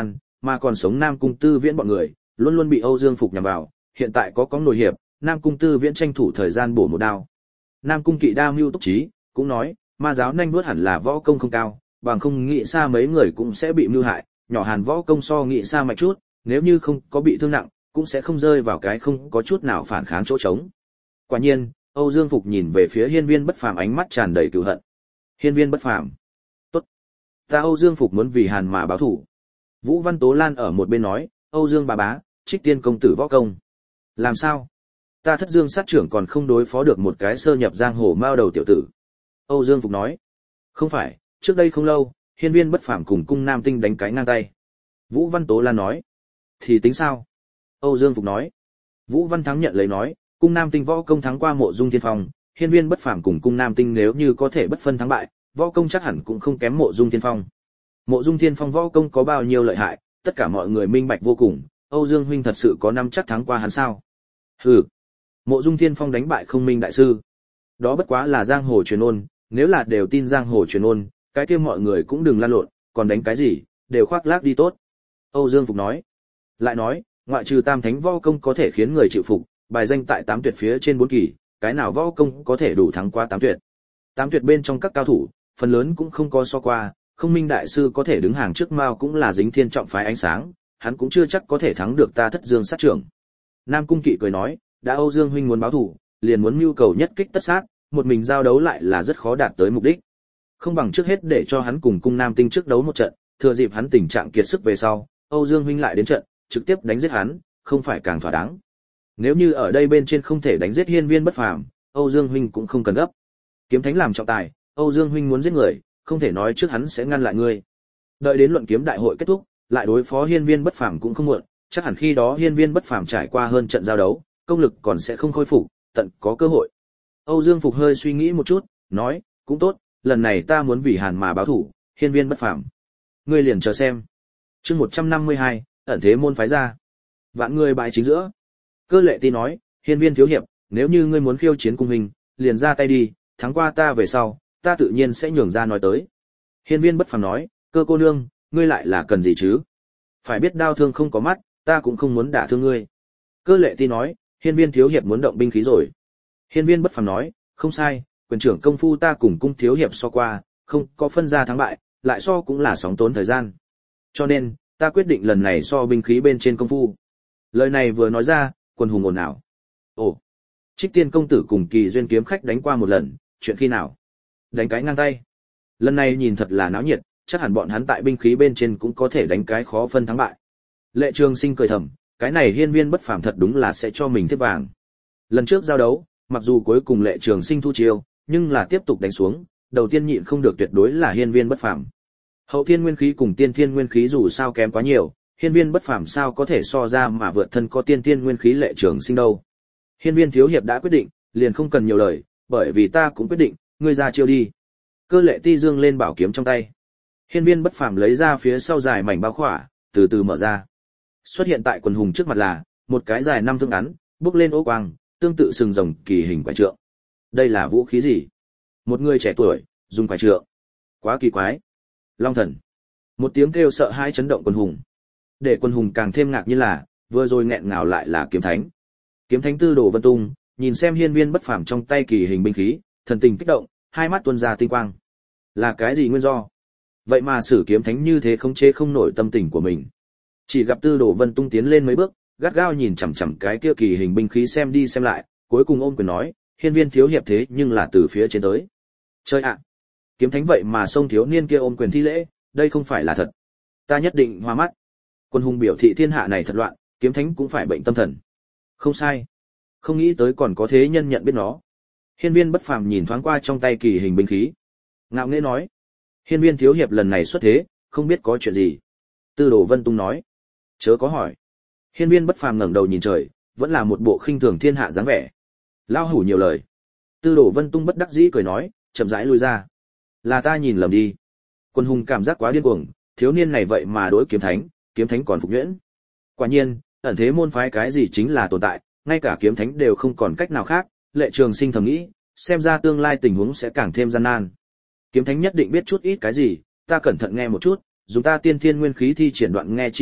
mà còn sống Nam Cung Tư Viễn bọn người, luôn luôn bị Âu Dương Phục nhằm vào, hiện tại có nổi hiệp, Nam Cung Tư Viễn tranh thủ thời gian bổ một đao. Nam Cung Kỵ đa mưu túc trí, cũng nói, ma giáo nhanh nuốt hẳn là võ công không cao, bằng không nghĩ xa mấy người cũng sẽ bị mưu hại, nhỏ Hàn võ công so nghĩ xa mạnh chút, nếu như không có bị thương nặng, cũng sẽ không rơi vào cái không có chút nào phản kháng chỗ trống. Quả nhiên, Âu Dương Phục nhìn về phía Hiên Viên Bất Phàm ánh mắt tràn đầy cừu hận. Hiên Viên Bất Phàm, tốt, ta Âu Dương Phục muốn vì Hàn mà báo thù. Vũ Văn Tố Lan ở một bên nói, Âu Dương bà bá, Trích Tiên công tử võ công. Làm sao? Ta Thất Dương sát trưởng còn không đối phó được một cái sơ nhập giang hồ mao đầu tiểu tử. Âu Dương Phục nói, không phải, trước đây không lâu, Hiên Viên Bất Phàm cùng Cung Nam Tinh đánh cái ngang tay. Vũ Văn Tố Lan nói, thì tính sao? Âu Dương Phục nói, Vũ Văn Thắng nhận lấy nói, Cung Nam Tinh võ công thắng qua Mộ Dung Thiên Phong, Hiên Viên Bất Phàm cùng Cung Nam Tinh nếu như có thể bất phân thắng bại, võ công chắc hẳn cũng không kém Mộ Dung Thiên Phong. Mộ Dung Thiên Phong võ công có bao nhiêu lợi hại, tất cả mọi người minh bạch vô cùng, Âu Dương huynh thật sự có năm chắc thắng qua hắn sao? Hừ. Mộ Dung Thiên Phong đánh bại Không Minh đại sư. Đó bất quá là giang hồ truyền ôn, nếu là đều tin giang hồ truyền ôn, cái kia mọi người cũng đừng lan lộn, còn đánh cái gì, đều khoác lác đi tốt. Âu Dương Phục nói. Lại nói, ngoại trừ Tam Thánh võ công có thể khiến người chịu phục, bài danh tại 8 tuyệt phía trên 4 kỳ, cái nào võ công có thể đủ thắng qua 8 tuyệt. 8 tuyệt bên trong các cao thủ, phần lớn cũng không có so qua, Không Minh đại sư có thể đứng hàng trước Mao cũng là dính thiên trọng phái ánh sáng, hắn cũng chưa chắc có thể thắng được ta Thất Dương sát trưởng. Nam Cung Kỵ cười nói, đã Âu Dương huynh muốn báo thù, liền muốn mưu cầu nhất kích tất sát, một mình giao đấu lại là rất khó đạt tới mục đích. Không bằng trước hết để cho hắn cùng Cung Nam Tinh trước đấu một trận, thừa dịp hắn tình trạng kiệt sức về sau, Âu Dương huynh lại đến trận, trực tiếp đánh giết hắn, không phải càng thỏa đáng. Nếu như ở đây bên trên không thể đánh giết Hiên Viên Bất Phàm, Âu Dương huynh cũng không cần gấp. Kiếm thánh làm trọng tài, Âu Dương huynh muốn giết người, không thể nói trước hắn sẽ ngăn lại ngươi. Đợi đến luận kiếm đại hội kết thúc, lại đối phó Hiên Viên Bất Phàm cũng không muộn, chắc hẳn khi đó Hiên Viên Bất Phàm trải qua hơn trận giao đấu, công lực còn sẽ không khôi phục, tận có cơ hội. Âu Dương Phục hơi suy nghĩ một chút, nói, cũng tốt, lần này ta muốn vì Hàn mà báo thủ, Hiên Viên Bất Phàm. Ngươi liền chờ xem. Chương 152, ẩn thế môn phái ra. Vạn người bại chính giữa. Cơ Lệ Ti nói, Hiên Viên thiếu hiệp, nếu như ngươi muốn khiêu chiến cung hình, liền ra tay đi, thắng qua ta về sau, ta tự nhiên sẽ nhường ra nói tới. Hiên Viên Bất Phàm nói, Cơ cô nương, ngươi lại là cần gì chứ? Phải biết đao thương không có mắt, ta cũng không muốn đả thương ngươi. Cơ Lệ Ti nói, Hiên Viên thiếu hiệp muốn động binh khí rồi. Hiên Viên Bất Phàm nói, không sai, quyền trưởng công phu ta cùng Cung thiếu hiệp so qua, không có phân ra thắng bại, lại so cũng là sóng tốn thời gian. Cho nên, ta quyết định lần này so binh khí bên trên công phu. Lời này vừa nói ra, quần hùng ồn ào. Ồ, Trích Tiên công tử cùng Kỳ Duyên kiếm khách đánh qua một lần, chuyện khi nào? Đánh cái ngang tay. Lần này nhìn thật là náo nhiệt, chắc hẳn bọn hắn tại binh khí bên trên cũng có thể đánh cái khó phân thắng bại. Lệ Trường Sinh cười thầm, cái này Hiên Viên Bất Phàm thật đúng là sẽ cho mình tiếp vàng. Lần trước giao đấu, mặc dù cuối cùng Lệ Trường Sinh thu chiêu, nhưng là tiếp tục đánh xuống, đầu tiên nhịn không được tuyệt đối là Hiên Viên Bất Phàm. Hậu thiên nguyên khí cùng tiên thiên nguyên khí dù sao kém quá nhiều, Hiên Viên Bất Phàm sao có thể so ra mà vượt thân có tiên thiên nguyên khí Lệ Trường Sinh đâu. Hiên Viên thiếu hiệp đã quyết định, liền không cần nhiều lời, bởi vì ta cũng quyết định, ngươi ra chiêu đi. Cơ Lệ Ti dương lên bảo kiếm trong tay. Hiên Viên Bất Phàm lấy ra phía sau dài mảnh bao khỏa, từ từ mở ra. Xuất hiện tại quần hùng trước mặt là một cái dài 5 thước ngắn, bước lên ố quang, tương tự sừng rồng kỳ hình quái trượng. Đây là vũ khí gì? Một người trẻ tuổi dùng quái trượng, quá kỳ quái. Long thần. Một tiếng kêu sợ hãi chấn động quần hùng. Để quần hùng càng thêm ngạc nhiên là, vừa rồi nghẹn ngào lại là kiếm thánh. Kiếm thánh Tư Đồ Vân Tung, nhìn xem Hiên Viên Bất Phàm trong tay kỳ hình binh khí, thần tình kích động, hai mắt tuôn ra tinh quang. Là cái gì nguyên do? Vậy mà sử kiếm thánh như thế khống chế không nổi tâm tình của mình. Chỉ gặp Tư Đồ Vân Tung tiến lên mấy bước, gắt gao nhìn chằm chằm cái kia kỳ hình binh khí xem đi xem lại, cuối cùng ôm quyền nói, Hiên Viên thiếu hiệp thế nhưng là từ phía trên tới. Chơi ạ! Kiếm thánh vậy mà xông thiếu niên kia ôm quyền thi lễ, đây không phải là thật. Ta nhất định hoa mắt. Quân hùng biểu thị thiên hạ này thật loạn, kiếm thánh cũng phải bệnh tâm thần. Không sai. Không nghĩ tới còn có thế nhân nhận biết nó. Hiên Viên Bất Phàm nhìn thoáng qua trong tay kỳ hình binh khí. Ngạo nghễ nói. Hiên Viên thiếu hiệp lần này xuất thế, không biết có chuyện gì. Tư Đồ Vân Tung nói. Chớ có hỏi. Hiên Viên Bất Phàm ngẩng đầu nhìn trời, vẫn là một bộ khinh thường thiên hạ dáng vẻ. Lao hủ nhiều lời. Tư Đồ Vân Tung bất đắc dĩ cười nói, chậm rãi lui ra. Là ta nhìn lầm đi. Quân hùng cảm giác quá điên cuồng, thiếu niên này vậy mà đối kiếm thánh còn phục nhuyễn. Quả nhiên, ẩn thế môn phái cái gì chính là tồn tại, ngay cả kiếm thánh đều không còn cách nào khác. Lệ Trường Sinh thầm nghĩ, xem ra tương lai tình huống sẽ càng thêm gian nan. Kiếm thánh nhất định biết chút ít cái gì, ta cẩn thận nghe một chút, dùng ta tiên thiên nguyên khí thi triển đoạn nghe chi thuật,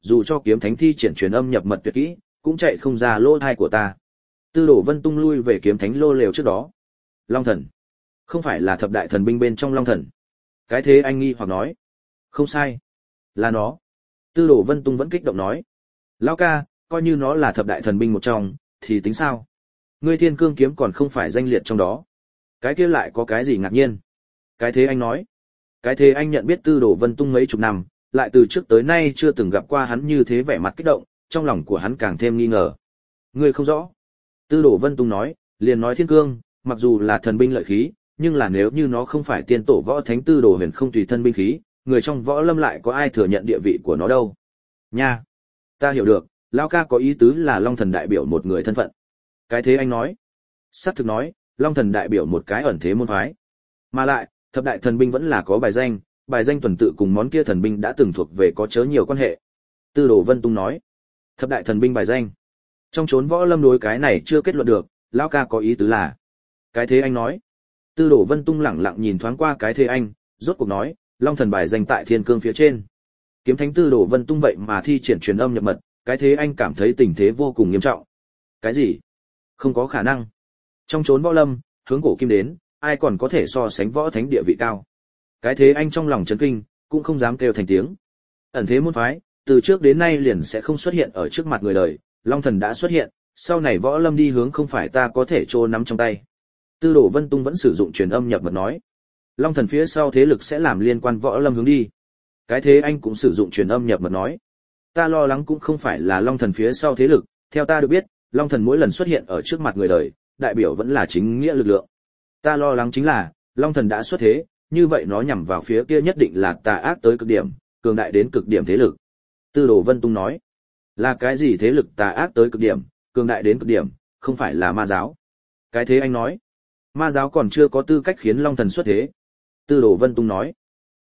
dù cho kiếm thánh thi triển truyền âm nhập mật tuyệt kỹ, cũng chạy không ra lỗ thai của ta. Tư Đồ Vân Tung lui về kiếm thánh lô lều trước đó. Long thần, không phải là thập đại thần binh bên trong Long thần? Cái Thế Anh nghi hoặc nói. Không sai, là nó. Tư Đồ Vân Tung vẫn kích động nói. Lão ca, coi như nó là thập đại thần binh một trong, thì tính sao? Ngươi Thiên Cương kiếm còn không phải danh liệt trong đó. Cái kia lại có cái gì ngạc nhiên? Cái Thế Anh nói. Cái Thế Anh nhận biết Tư Đồ Vân Tung mấy chục năm, lại từ trước tới nay chưa từng gặp qua hắn như thế vẻ mặt kích động, trong lòng của hắn càng thêm nghi ngờ. Ngươi không rõ. Tư Đồ Vân Tung nói, liền nói Thiên Cương, mặc dù là thần binh lợi khí, nhưng là nếu như nó không phải tiên tổ võ thánh Tư Đồ Huyền không tùy thân binh khí, người trong võ lâm lại có ai thừa nhận địa vị của nó đâu. Nha, ta hiểu được, Lão ca có ý tứ là Long thần đại biểu một người thân phận. Cái Thế Anh nói. Sát thực nói, Long thần đại biểu một cái ẩn thế môn phái. Mà lại, thập đại thần binh vẫn là có bài danh tuần tự cùng món kia thần binh đã từng thuộc về có chớ nhiều quan hệ. Tư Đồ Vân Tung nói. Thập đại thần binh bài danh. Trong chốn võ lâm đối cái này chưa kết luận được, Lão ca có ý tứ là. Cái Thế Anh nói. Tư Đồ Vân Tung lẳng lặng nhìn thoáng qua Cái Thế Anh, rốt cuộc nói, Long thần bài danh tại Thiên Cương phía trên. Kiếm thánh Tư Đồ Vân Tung vậy mà thi triển truyền âm nhập mật, Cái Thế Anh cảm thấy tình thế vô cùng nghiêm trọng. Cái gì? Không có khả năng. Trong chốn võ lâm, hướng cổ kim đến, ai còn có thể so sánh võ thánh địa vị cao. Cái Thế Anh trong lòng chấn kinh, cũng không dám kêu thành tiếng. Ẩn thế môn phái, từ trước đến nay liền sẽ không xuất hiện ở trước mặt người đời, Long thần đã xuất hiện, sau này võ lâm đi hướng không phải ta có thể trô nắm trong tay. Tư Đồ Vân Tung vẫn sử dụng truyền âm nhập mật nói. Long thần phía sau thế lực sẽ làm liên quan võ lâm hướng đi. Cái Thế Anh cũng sử dụng truyền âm nhập mật nói. Ta lo lắng cũng không phải là Long thần phía sau thế lực, theo ta được biết, Long thần mỗi lần xuất hiện ở trước mặt người đời, đại biểu vẫn là chính nghĩa lực lượng. Ta lo lắng chính là, Long thần đã xuất thế, như vậy nó nhằm vào phía kia nhất định là tà ác tới cực điểm, cường đại đến cực điểm thế lực. Tư Đồ Vân Tung nói. Là cái gì thế lực tà ác tới cực điểm, cường đại đến cực điểm, không phải là ma giáo. Cái Thế Anh nói. Ma giáo còn chưa có tư cách khiến Long thần xuất thế. Tư Đồ Vân Tung nói.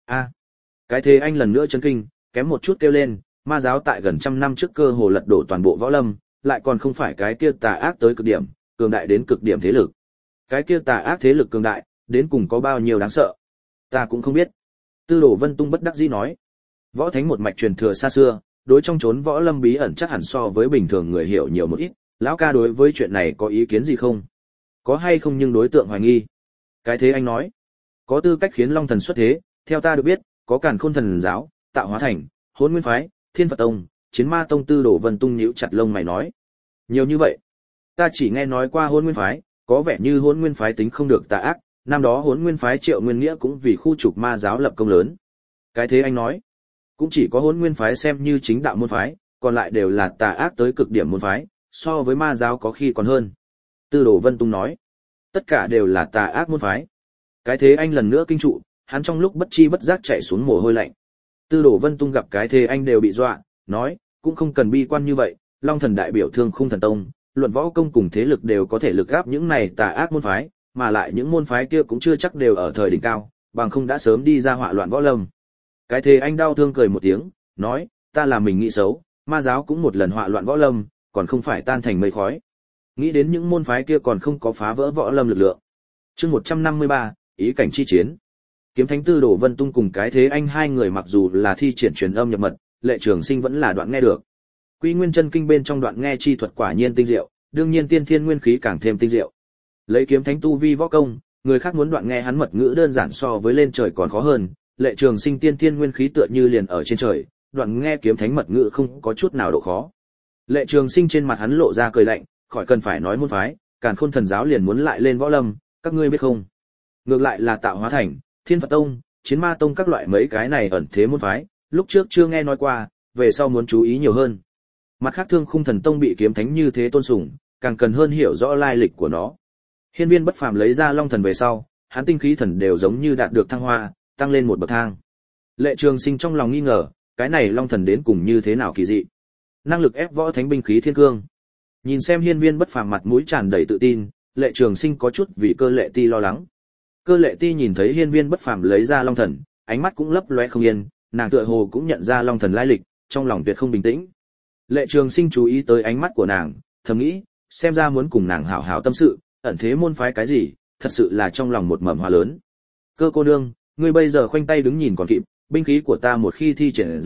Cái Thế Anh lần nữa chấn kinh, kém một chút kêu lên, ma giáo tại gần trăm năm trước cơ hồ lật đổ toàn bộ võ lâm, lại còn không phải cái kia tà ác tới cực điểm, cường đại đến cực điểm thế lực. Cái kia tà ác thế lực cường đại, đến cùng có bao nhiêu đáng sợ? Ta cũng không biết. Tư Đồ Vân Tung bất đắc dĩ nói. Võ thánh một mạch truyền thừa xa xưa, đối trong chốn võ lâm bí ẩn chắc hẳn so với bình thường người hiểu nhiều một ít, lão ca đối với chuyện này có ý kiến gì không? Có hay không nhưng đối tượng hoài nghi. Cái Thế Anh nói. Có tư cách khiến Long thần xuất thế, theo ta được biết, có Càn Khôn thần giáo, Tạo Hóa thành, Hỗn Nguyên phái, Thiên Phật tông, Chiến Ma tông. Tư Đồ Vân Tung nhíu chặt lông mày nói. Nhiều như vậy. Ta chỉ nghe nói qua Hỗn Nguyên phái, có vẻ như Hỗn Nguyên phái tính không được tà ác, năm đó Hỗn Nguyên phái Triệu Nguyên Nghĩa cũng vì khu trục ma giáo lập công lớn. Cái Thế Anh nói. Cũng chỉ có Hỗn Nguyên phái xem như chính đạo môn phái, còn lại đều là tà ác tới cực điểm môn phái, so với ma giáo có khi còn hơn. Tư Đồ Vân Tung nói. Tất cả đều là tà ác môn phái. Cái Thế Anh lần nữa kinh trụ, hắn trong lúc bất chi bất giác chạy xuống mồ hôi lạnh. Tư Đồ Vân Tung gặp Cái Thế Anh đều bị dọa, nói, cũng không cần bi quan như vậy, Long thần đại biểu Thương Khung thần tông, luận võ công cùng thế lực đều có thể lực gáp những này tà ác môn phái, mà lại những môn phái kia cũng chưa chắc đều ở thời đỉnh cao, bằng không đã sớm đi ra họa loạn võ lâm. Cái Thế Anh đau thương cười một tiếng, nói, ta là mình nghĩ xấu, ma giáo cũng một lần họa loạn võ lâm, còn không phải tan thành mây khói. Nghĩ đến những môn phái kia còn không có phá vỡ võ lâm lực lượng. Chương 153, ý cảnh chi chiến. Kiếm thánh Tư Đồ Vân Tung cùng Cái Thế Anh hai người mặc dù là thi triển truyền âm nhập mật, Lệ Trường Sinh vẫn là đoạn nghe được. Quy Nguyên Chân Kinh bên trong đoạn nghe chi thuật quả nhiên tinh diệu, đương nhiên tiên thiên nguyên khí càng thêm tinh diệu. Lấy kiếm thánh tu vi võ công, người khác muốn đoạn nghe hắn mật ngữ đơn giản so với lên trời còn khó hơn, Lệ Trường Sinh tiên thiên nguyên khí tựa như liền ở trên trời, đoạn nghe kiếm thánh mật ngữ không có chút nào độ khó. Lệ Trường Sinh trên mặt hắn lộ ra cười lạnh, khỏi cần phải nói môn phái, Càn Khôn thần giáo liền muốn lại lên võ lâm, các ngươi biết không? Ngược lại là Tạo Hóa thành, Thiên Phật tông, Chiến Ma tông các loại mấy cái này ẩn thế môn phái, lúc trước chưa nghe nói qua, về sau muốn chú ý nhiều hơn. Mặt khác Thương Khung thần tông bị kiếm thánh như thế tôn sùng, càng cần hơn hiểu rõ lai lịch của nó. Hiên Viên Bất Phàm lấy ra Long thần về sau, hắn tinh khí thần đều giống như đạt được thăng hoa, tăng lên một bậc thang. Lệ Trường Sinh trong lòng nghi ngờ, cái này Long thần đến cùng như thế nào kỳ dị. Năng lực ép võ thánh binh khí thiên cương. Nhìn xem Hiên Viên Bất Phàm mặt mũi tràn đầy tự tin, Lệ Trường Sinh có chút vì Cơ Lệ Ti lo lắng. Cơ Lệ Ti nhìn thấy Hiên Viên Bất Phàm lấy ra Long thần, ánh mắt cũng lấp loé không yên, nàng tựa hồ cũng nhận ra Long thần lai lịch, trong lòng tuyệt không bình tĩnh. Lệ Trường Sinh chú ý tới ánh mắt của nàng, thầm nghĩ, xem ra muốn cùng nàng hảo hảo tâm sự, ẩn thế môn phái cái gì, thật sự là trong lòng một mầm hoa lớn. Cơ cô nương, ngươi bây giờ khoanh tay đứng nhìn còn kịp, binh khí của ta một khi thi triển ra,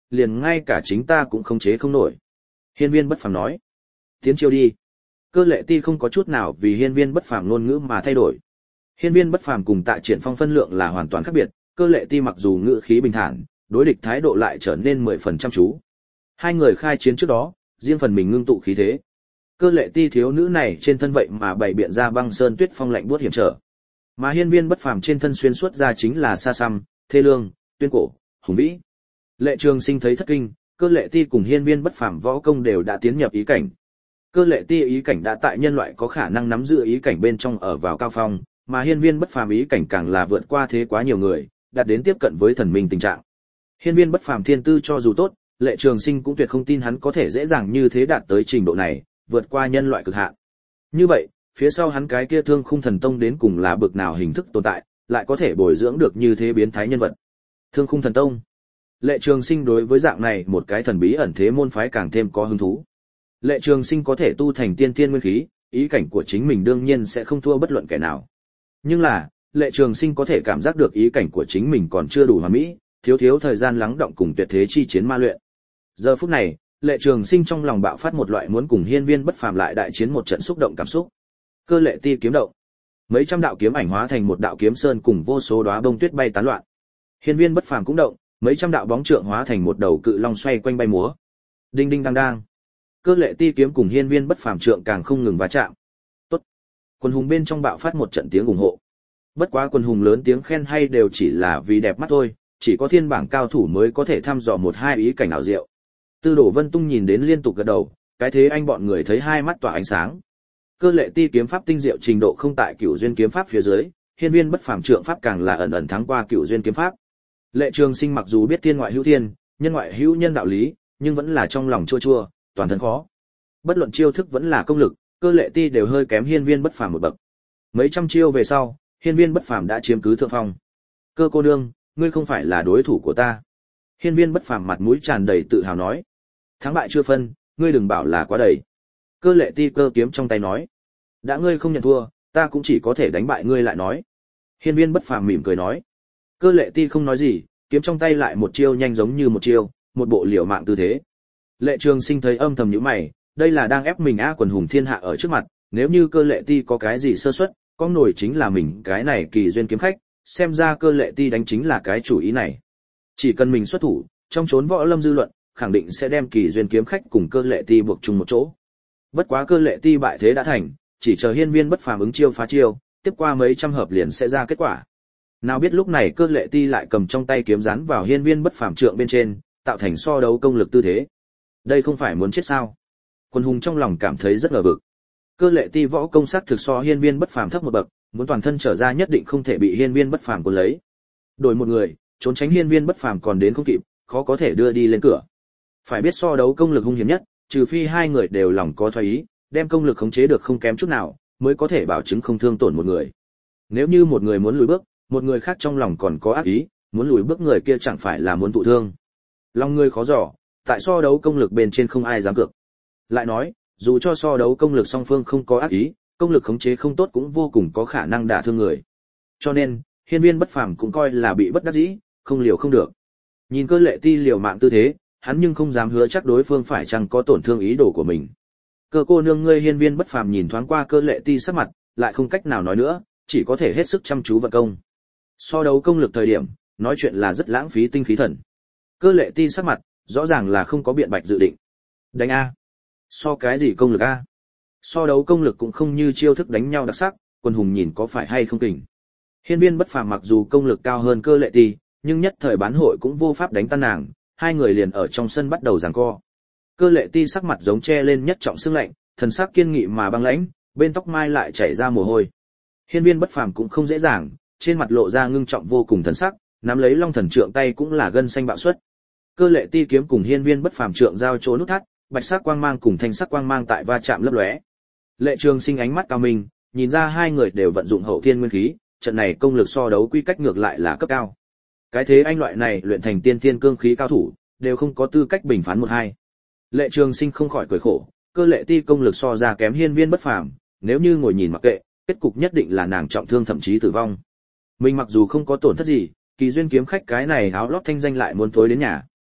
liền ngay cả chính ta cũng khống chế không nổi. Hiên Viên Bất Phàm nói, tiến chiêu đi. Cơ Lệ Ti không có chút nào vì Hiên Viên Bất Phàm ngôn ngữ mà thay đổi. Hiên Viên Bất Phàm cùng Tạ Triển Phong phân lượng là hoàn toàn khác biệt, Cơ Lệ Ti mặc dù ngữ khí bình thản, đối địch thái độ lại trở nên 10 phần chăm chú. Hai người khai chiến trước đó, riêng phần mình ngưng tụ khí thế. Cơ Lệ Ti thiếu nữ này trên thân vậy mà bày biện ra băng sơn tuyết phong lạnh buốt hiểm trở. Mà Hiên Viên Bất Phàm trên thân xuyên suốt ra chính là xa xăm, thê lương, tuyên cổ, hùng vĩ. Lệ Trường Sinh thấy thất kinh, Cơ Lệ Ti cùng Hiên Viên Bất Phàm võ công đều đã tiến nhập ý cảnh. Cơ Lệ Ti ý cảnh đã tại nhân loại có khả năng nắm giữ ý cảnh bên trong ở vào cao phong, mà Hiên Viên Bất Phàm ý cảnh càng là vượt qua thế quá nhiều người, đạt đến tiếp cận với thần minh tình trạng. Hiên Viên Bất Phàm thiên tư cho dù tốt, Lệ Trường Sinh cũng tuyệt không tin hắn có thể dễ dàng như thế đạt tới trình độ này, vượt qua nhân loại cực hạn. Như vậy, phía sau hắn cái kia Thương Khung Thần Tông đến cùng là bực nào hình thức tồn tại, lại có thể bồi dưỡng được như thế biến thái nhân vật. Thương Khung Thần Tông. Lệ Trường Sinh đối với dạng này một cái thần bí ẩn thế môn phái càng thêm có hứng thú. Lệ Trường Sinh có thể tu thành tiên thiên nguyên khí, ý cảnh của chính mình đương nhiên sẽ không thua bất luận kẻ nào. Nhưng là, Lệ Trường Sinh có thể cảm giác được ý cảnh của chính mình còn chưa đủ hoàn mỹ, thiếu thời gian lắng động cùng tuyệt thế chi chiến ma luyện. Giờ phút này, Lệ Trường Sinh trong lòng bạo phát một loại muốn cùng Hiên Viên Bất Phàm lại đại chiến một trận xúc động cảm xúc. Cơ Lệ Ti kiếm động, mấy trăm đạo kiếm ảnh hóa thành một đạo kiếm sơn cùng vô số đóa bông tuyết bay tán loạn. Hiên Viên Bất Phàm cũng động, mấy trăm đạo bóng trượng hóa thành một đầu cự long xoay quanh bay múa. Đinh đinh đang đang. Cơ Lệ Ti kiếm cùng Hiên Viên Bất Phàm trượng càng không ngừng va chạm. Tốt. Quần hùng bên trong bạo phát một trận tiếng ủng hộ. Bất quá quần hùng lớn tiếng khen hay đều chỉ là vì đẹp mắt thôi, chỉ có thiên bảng cao thủ mới có thể thăm dò một hai ý cảnh ảo diệu. Tư Đồ Vân Tung nhìn đến liên tục gật đầu, cái thế anh bọn người thấy hai mắt tỏa ánh sáng. Cơ Lệ Ti kiếm pháp tinh diệu trình độ không tại Cửu Duyên kiếm pháp phía dưới, Hiên Viên Bất Phàm trượng pháp càng là ẩn ẩn thắng qua Cửu Duyên kiếm pháp. Lệ Trường Sinh mặc dù biết thiên ngoại hữu thiên, nhân ngoại hữu nhân đạo lý, nhưng vẫn là trong lòng chua chua, toàn thân khó. Bất luận chiêu thức vẫn là công lực, Cơ Lệ Ti đều hơi kém Hiên Viên Bất Phàm một bậc. Mấy trăm chiêu về sau, Hiên Viên Bất Phàm đã chiếm cứ thượng phong. Cơ cô nương, ngươi không phải là đối thủ của ta. Hiên Viên Bất Phàm mặt mũi tràn đầy tự hào nói. Thắng bại chưa phân, ngươi đừng bảo là quá đầy. Cơ Lệ Ti cơ kiếm trong tay nói. Đã ngươi không nhận thua, ta cũng chỉ có thể đánh bại ngươi lại nói. Hiên Viên Bất Phàm mỉm cười nói. Cơ Lệ Ti không nói gì, kiếm trong tay lại một chiêu nhanh giống như một chiêu, một bộ liều mạng tư thế. Lệ Trường Sinh thấy âm thầm nhíu mày, đây là đang ép mình quần hùng thiên hạ ở trước mặt, nếu như Cơ Lệ Ti có cái gì sơ suất, con nổi chính là mình cái này kỳ duyên kiếm khách, xem ra Cơ Lệ Ti đánh chính là cái chủ ý này. Chỉ cần mình xuất thủ, trong chốn võ lâm dư luận, khẳng định sẽ đem kỳ duyên kiếm khách cùng Cơ Lệ Ti buộc chung một chỗ. Bất quá Cơ Lệ Ti bại thế đã thành, chỉ chờ Hiên Viên Bất Phàm ứng chiêu phá chiêu, tiếp qua mấy trăm hợp liền sẽ ra kết quả. Nào biết lúc này Cơ Lệ Ti lại cầm trong tay kiếm dán vào Hiên Viên Bất Phàm trượng bên trên, tạo thành so đấu công lực tư thế. Đây không phải muốn chết sao? Quân hùng trong lòng cảm thấy rất ngờ vực. Cơ Lệ Ti võ công sắc thực so Hiên Viên Bất Phàm thấp một bậc, muốn toàn thân trở ra nhất định không thể bị Hiên Viên Bất Phàm cuốn lấy. Đổi một người, trốn tránh Hiên Viên Bất Phàm còn đến không kịp, khó có thể đưa đi lên cửa. Phải biết so đấu công lực hung hiểm nhất, trừ phi hai người đều lòng có thoái ý, đem công lực khống chế được không kém chút nào, mới có thể bảo chứng không thương tổn một người. Nếu như một người muốn lùi bước, một người khác trong lòng còn có ác ý, muốn lùi bước người kia chẳng phải là muốn thụ thương. Lòng người khó dò, tại so đấu công lực bên trên không ai dám cược. Lại nói, dù cho so đấu công lực song phương không có ác ý, công lực khống chế không tốt cũng vô cùng có khả năng đả thương người. Cho nên, Hiên Viên Bất Phàm cũng coi là bị bất đắc dĩ, không liều không được. Nhìn Cơ Lệ Ti liều mạng tư thế, hắn nhưng không dám hứa chắc đối phương phải chăng có tổn thương ý đồ của mình. Cơ cô nương ngươi. Hiên Viên Bất Phàm nhìn thoáng qua Cơ Lệ Ti sắc mặt, lại không cách nào nói nữa, chỉ có thể hết sức chăm chú vận công. So đấu công lực thời điểm, nói chuyện là rất lãng phí tinh khí thần. Cơ Lệ Ti sắc mặt, rõ ràng là không có biện bạch dự định. Đánh a. So cái gì công lực a? So đấu công lực cũng không như chiêu thức đánh nhau đặc sắc, quân hùng nhìn có phải hay không kình. Hiên Viên Bất Phàm mặc dù công lực cao hơn Cơ Lệ Ti, nhưng nhất thời bán hội cũng vô pháp đánh tan nàng, hai người liền ở trong sân bắt đầu giằng co. Cơ Lệ Ti sắc mặt giống che lên nhất trọng sương lạnh, thần sắc kiên nghị mà băng lãnh, bên tóc mai lại chảy ra mồ hôi. Hiên Viên Bất Phàm cũng không dễ dàng, trên mặt lộ ra ngưng trọng vô cùng thần sắc, nắm lấy Long Thần trượng tay cũng là gân xanh bạo xuất. Cơ Lệ Ti kiếm cùng Hiên Viên Bất Phàm trượng giao chỗ nút thắt, bạch sắc quang mang cùng thanh sắc quang mang tại va chạm lấp lóe. Lệ Trường Sinh ánh mắt cao minh, nhìn ra hai người đều vận dụng hậu thiên nguyên khí, trận này công lực so đấu quy cách ngược lại là cấp cao. Cái thế anh loại này luyện thành tiên thiên cương khí cao thủ, đều không có tư cách bình phán một hai. Lệ Trường Sinh không khỏi cười khổ, Cơ Lệ Ti công lực so ra kém Hiên Viên Bất Phàm, nếu như ngồi nhìn mặc kệ, kết cục nhất định là nàng trọng thương thậm chí tử vong. Mình mặc dù không có tổn thất gì, kỳ duyên kiếm khách cái này áo lót thanh danh lại muốn thối đến nhà.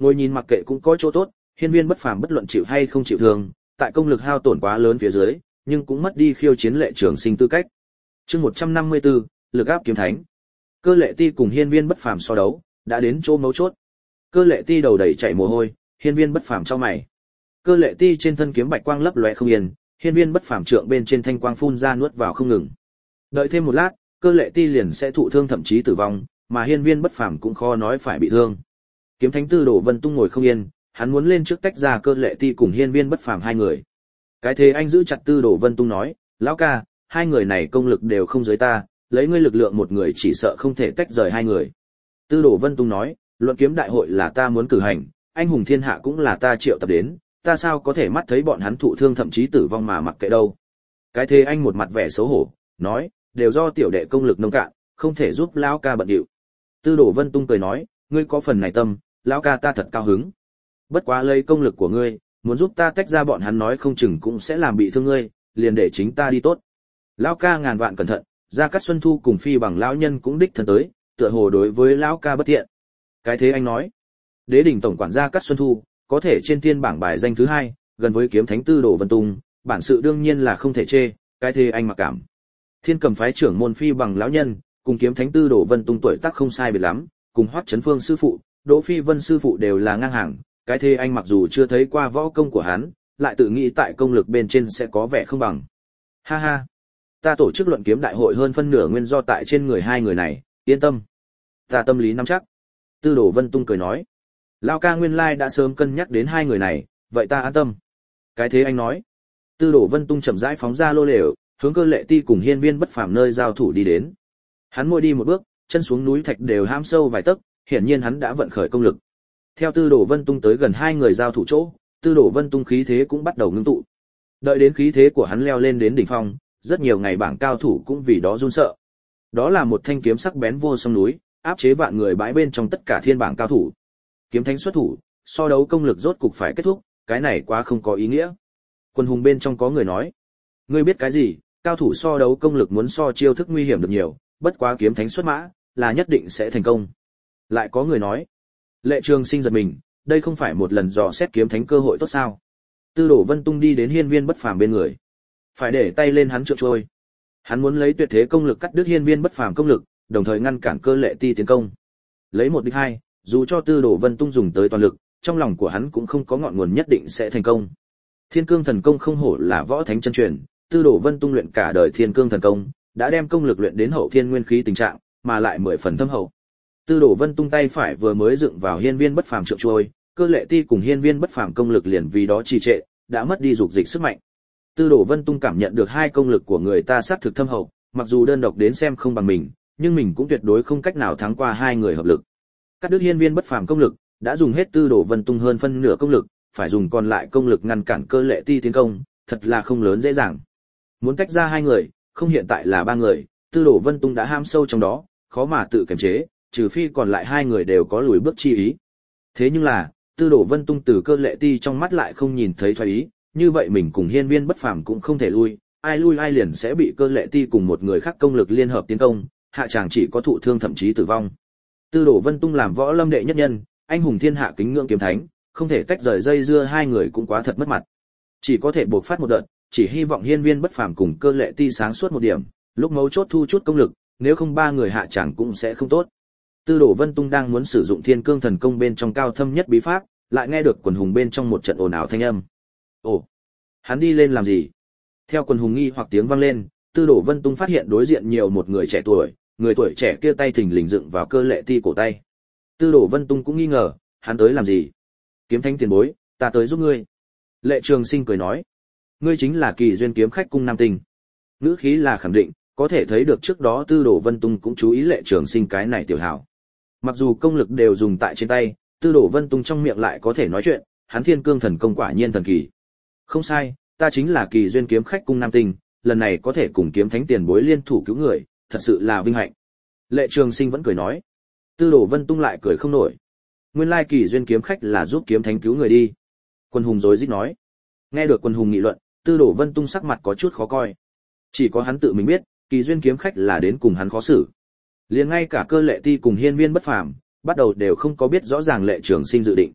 Ngồi nhìn mặc kệ cũng có chỗ tốt, hiên viên bất phàm bất luận chịu hay không chịu thương, tại công lực hao tổn quá lớn phía dưới, nhưng cũng mất đi khiêu chiến Lệ Trường Sinh tư cách. Chương 154, lực áp kiếm thánh. Cơ Lệ Ti cùng hiên viên bất phàm so đấu, đã đến chỗ mấu chốt. Cơ Lệ Ti đầu đầy chảy mồ hôi, hiên viên bất phàm chau mày. Cơ Lệ Ti trên thân kiếm bạch quang lấp lóe không yên, hiên viên bất phàm trượng bên trên thanh quang phun ra nuốt vào không ngừng. Đợi thêm một lát, Cơ Lệ Ti liền sẽ thụ thương thậm chí tử vong, mà hiên viên bất phàm cũng khó nói phải bị thương. Kiếm thánh Tư Đồ Vân Tung ngồi không yên, hắn muốn lên trước tách ra Cơ Lệ Ti cùng hiên viên bất phàm hai người. Cái thế anh giữ chặt Tư Đồ Vân Tung nói, lão ca, hai người này công lực đều không dưới ta, lấy ngươi lực lượng một người chỉ sợ không thể tách rời hai người. Tư Đồ Vân Tung nói, luận kiếm đại hội là ta muốn cử hành, anh hùng thiên hạ cũng là ta triệu tập đến, ta sao có thể mắt thấy bọn hắn thụ thương thậm chí tử vong mà mặc kệ đâu. Cái thế anh một mặt vẻ xấu hổ, nói, đều do tiểu đệ công lực nông cạn, không thể giúp lão ca bận điệu. Tư Đồ Vân Tung cười nói, ngươi có phần này tâm, lão ca ta thật cao hứng. Bất quá lấy công lực của ngươi, muốn giúp ta tách ra bọn hắn nói không chừng cũng sẽ làm bị thương ngươi, liền để chính ta đi tốt. Lão ca ngàn vạn cẩn thận, Gia Cát Xuân Thu cùng Phi Bằng lão nhân cũng đích thân tới, tựa hồ đối với lão ca bất thiện. Cái thế anh nói, Đế đỉnh tổng quản Gia Cát Xuân Thu, có thể trên thiên bảng bài danh thứ 2, gần với kiếm thánh Tư Đồ Vân Tung, bản sự đương nhiên là không thể chê, cái thế anh mặc cảm. Thiên Cầm phái trưởng môn Phi Bằng lão nhân, cùng kiếm thánh Tư Đồ Vân Tung tuổi tác không sai biệt lắm, cùng Hoắc Chấn Phương sư phụ, Đỗ Phi Vân sư phụ đều là ngang hàng, cái thế anh mặc dù chưa thấy qua võ công của hắn, lại tự nghĩ tại công lực bên trên sẽ có vẻ không bằng. Ha ha, ta tổ chức luận kiếm đại hội hơn phân nửa nguyên do tại trên người hai người này, yên tâm. Ta tâm lý nắm chắc. Tư Đồ Vân Tung cười nói, lão ca nguyên lai đã sớm cân nhắc đến hai người này, vậy ta an tâm. Cái thế anh nói. Tư Đồ Vân Tung chậm rãi phóng ra lô lều, hướng Cơ Lệ Ti cùng hiên viên bất phàm nơi giao thủ đi đến. Hắn mỗi đi một bước, chân xuống núi thạch đều hãm sâu vài tấc, hiển nhiên hắn đã vận khởi công lực. Theo Tư Đồ Vân Tung tới gần hai người giao thủ chỗ, Tư Đồ Vân Tung khí thế cũng bắt đầu ngưng tụ. Đợi đến khí thế của hắn leo lên đến đỉnh phong, rất nhiều ngày bảng cao thủ cũng vì đó run sợ. Đó là một thanh kiếm sắc bén vô song núi, áp chế vạn người bãi bên trong tất cả thiên bảng cao thủ. Kiếm thánh xuất thủ, so đấu công lực rốt cục phải kết thúc, cái này quá không có ý nghĩa. Quân hùng bên trong có người nói, ngươi biết cái gì, cao thủ so đấu công lực muốn so chiêu thức nguy hiểm được nhiều, bất quá kiếm thánh xuất mã, là nhất định sẽ thành công. Lại có người nói, Lệ Trường Sinh giật mình, đây không phải một lần dò xét kiếm thánh cơ hội tốt sao? Tư Đồ Vân Tung đi đến hiên viên bất phàm bên người, phải để tay lên hắn trượng trôi. Hắn muốn lấy tuyệt thế công lực cắt đứt hiên viên bất phàm công lực, đồng thời ngăn cản Cơ Lệ Ti tiến công. Lấy một địch hai, dù cho Tư Đồ Vân Tung dùng tới toàn lực, trong lòng của hắn cũng không có ngọn nguồn nhất định sẽ thành công. Thiên Cương Thần Công không hổ là võ thánh chân truyền, Tư Đồ Vân Tung luyện cả đời Thiên Cương Thần Công, đã đem công lực luyện đến hậu thiên nguyên khí tình trạng, mà lại 10 phần thâm hậu. Tư Đồ Vân Tung tay phải vừa mới dựng vào hiên viên bất phàm trượng trôi, Cơ Lệ Ti cùng hiên viên bất phàm công lực liền vì đó trì trệ, đã mất đi dục dịch sức mạnh. Tư Đồ Vân Tung cảm nhận được hai công lực của người ta sát thực thâm hậu, mặc dù đơn độc đến xem không bằng mình, nhưng mình cũng tuyệt đối không cách nào thắng qua hai người hợp lực. Cắt đứt hiên viên bất phàm công lực, đã dùng hết Tư Đồ Vân Tung hơn phân nửa công lực, phải dùng còn lại công lực ngăn cản Cơ Lệ Ti tiến công, thật là không lớn dễ dàng. Muốn tách ra hai người, không hiện tại là ba người, Tư Đồ Vân Tung đã ham sâu trong đó, khó mà tự kiềm chế, trừ phi còn lại hai người đều có lùi bước chi ý. Thế nhưng là, Tư Đồ Vân Tung từ Cơ Lệ Ti trong mắt lại không nhìn thấy thoái ý, như vậy mình cùng hiên viên bất phàm cũng không thể lui ai liền sẽ bị Cơ Lệ Ti cùng một người khác công lực liên hợp tiến công, hạ chàng chỉ có thụ thương thậm chí tử vong. Tư Đồ Vân Tung làm võ lâm đệ nhất nhân, anh hùng thiên hạ kính ngưỡng kiếm thánh, không thể tách rời dây dưa hai người cũng quá thật mất mặt. Chỉ có thể buộc phát một đợt, chỉ hy vọng hiên viên bất phàm cùng Cơ Lệ Ti sáng suốt một điểm, lúc mấu chốt thu chút công lực, nếu không ba người hạ chàng cũng sẽ không tốt. Tư Đồ Vân Tung đang muốn sử dụng Thiên Cương Thần Công bên trong cao thâm nhất bí pháp, lại nghe được quần hùng bên trong một trận ồn ào thanh âm. Ồ, hắn đi lên làm gì? Theo quần hùng nghi hoặc tiếng vang lên, Tư Đồ Vân Tung phát hiện đối diện nhiều một người trẻ tuổi, người tuổi trẻ kia tay thình lình dựng vào Cơ Lệ Ti cổ tay. Tư Đồ Vân Tung cũng nghi ngờ, hắn tới làm gì? Kiếm thánh tiền bối, ta tới giúp ngươi. Lệ Trường Sinh cười nói, ngươi chính là Kỳ Duyên kiếm khách cung Nam Tinh. Ngữ khí là khẳng định, có thể thấy được trước đó Tư Đồ Vân Tung cũng chú ý Lệ Trường Sinh cái này tiểu hảo. Mặc dù công lực đều dùng tại trên tay, Tư Đồ Vân Tung trong miệng lại có thể nói chuyện, hắn Thiên Cương Thần Công quả nhiên thần kỳ. Không sai, ta chính là Kỳ Duyên kiếm khách cung Nam Tinh, lần này có thể cùng kiếm thánh tiền bối liên thủ cứu người, thật sự là vinh hạnh. Lệ Trường Sinh vẫn cười nói. Tư Đồ Vân Tung lại cười không nổi. Nguyên lai Kỳ Duyên kiếm khách là giúp kiếm thánh cứu người đi. Quân hùng rối rít nói. Nghe được quân hùng nghị luận, Tư Đồ Vân Tung sắc mặt có chút khó coi. Chỉ có hắn tự mình biết, Kỳ Duyên kiếm khách là đến cùng hắn khó xử. Liền ngay cả Cơ Lệ Ti cùng hiên viên bất phàm, bắt đầu đều không có biết rõ ràng Lệ Trường Sinh dự định.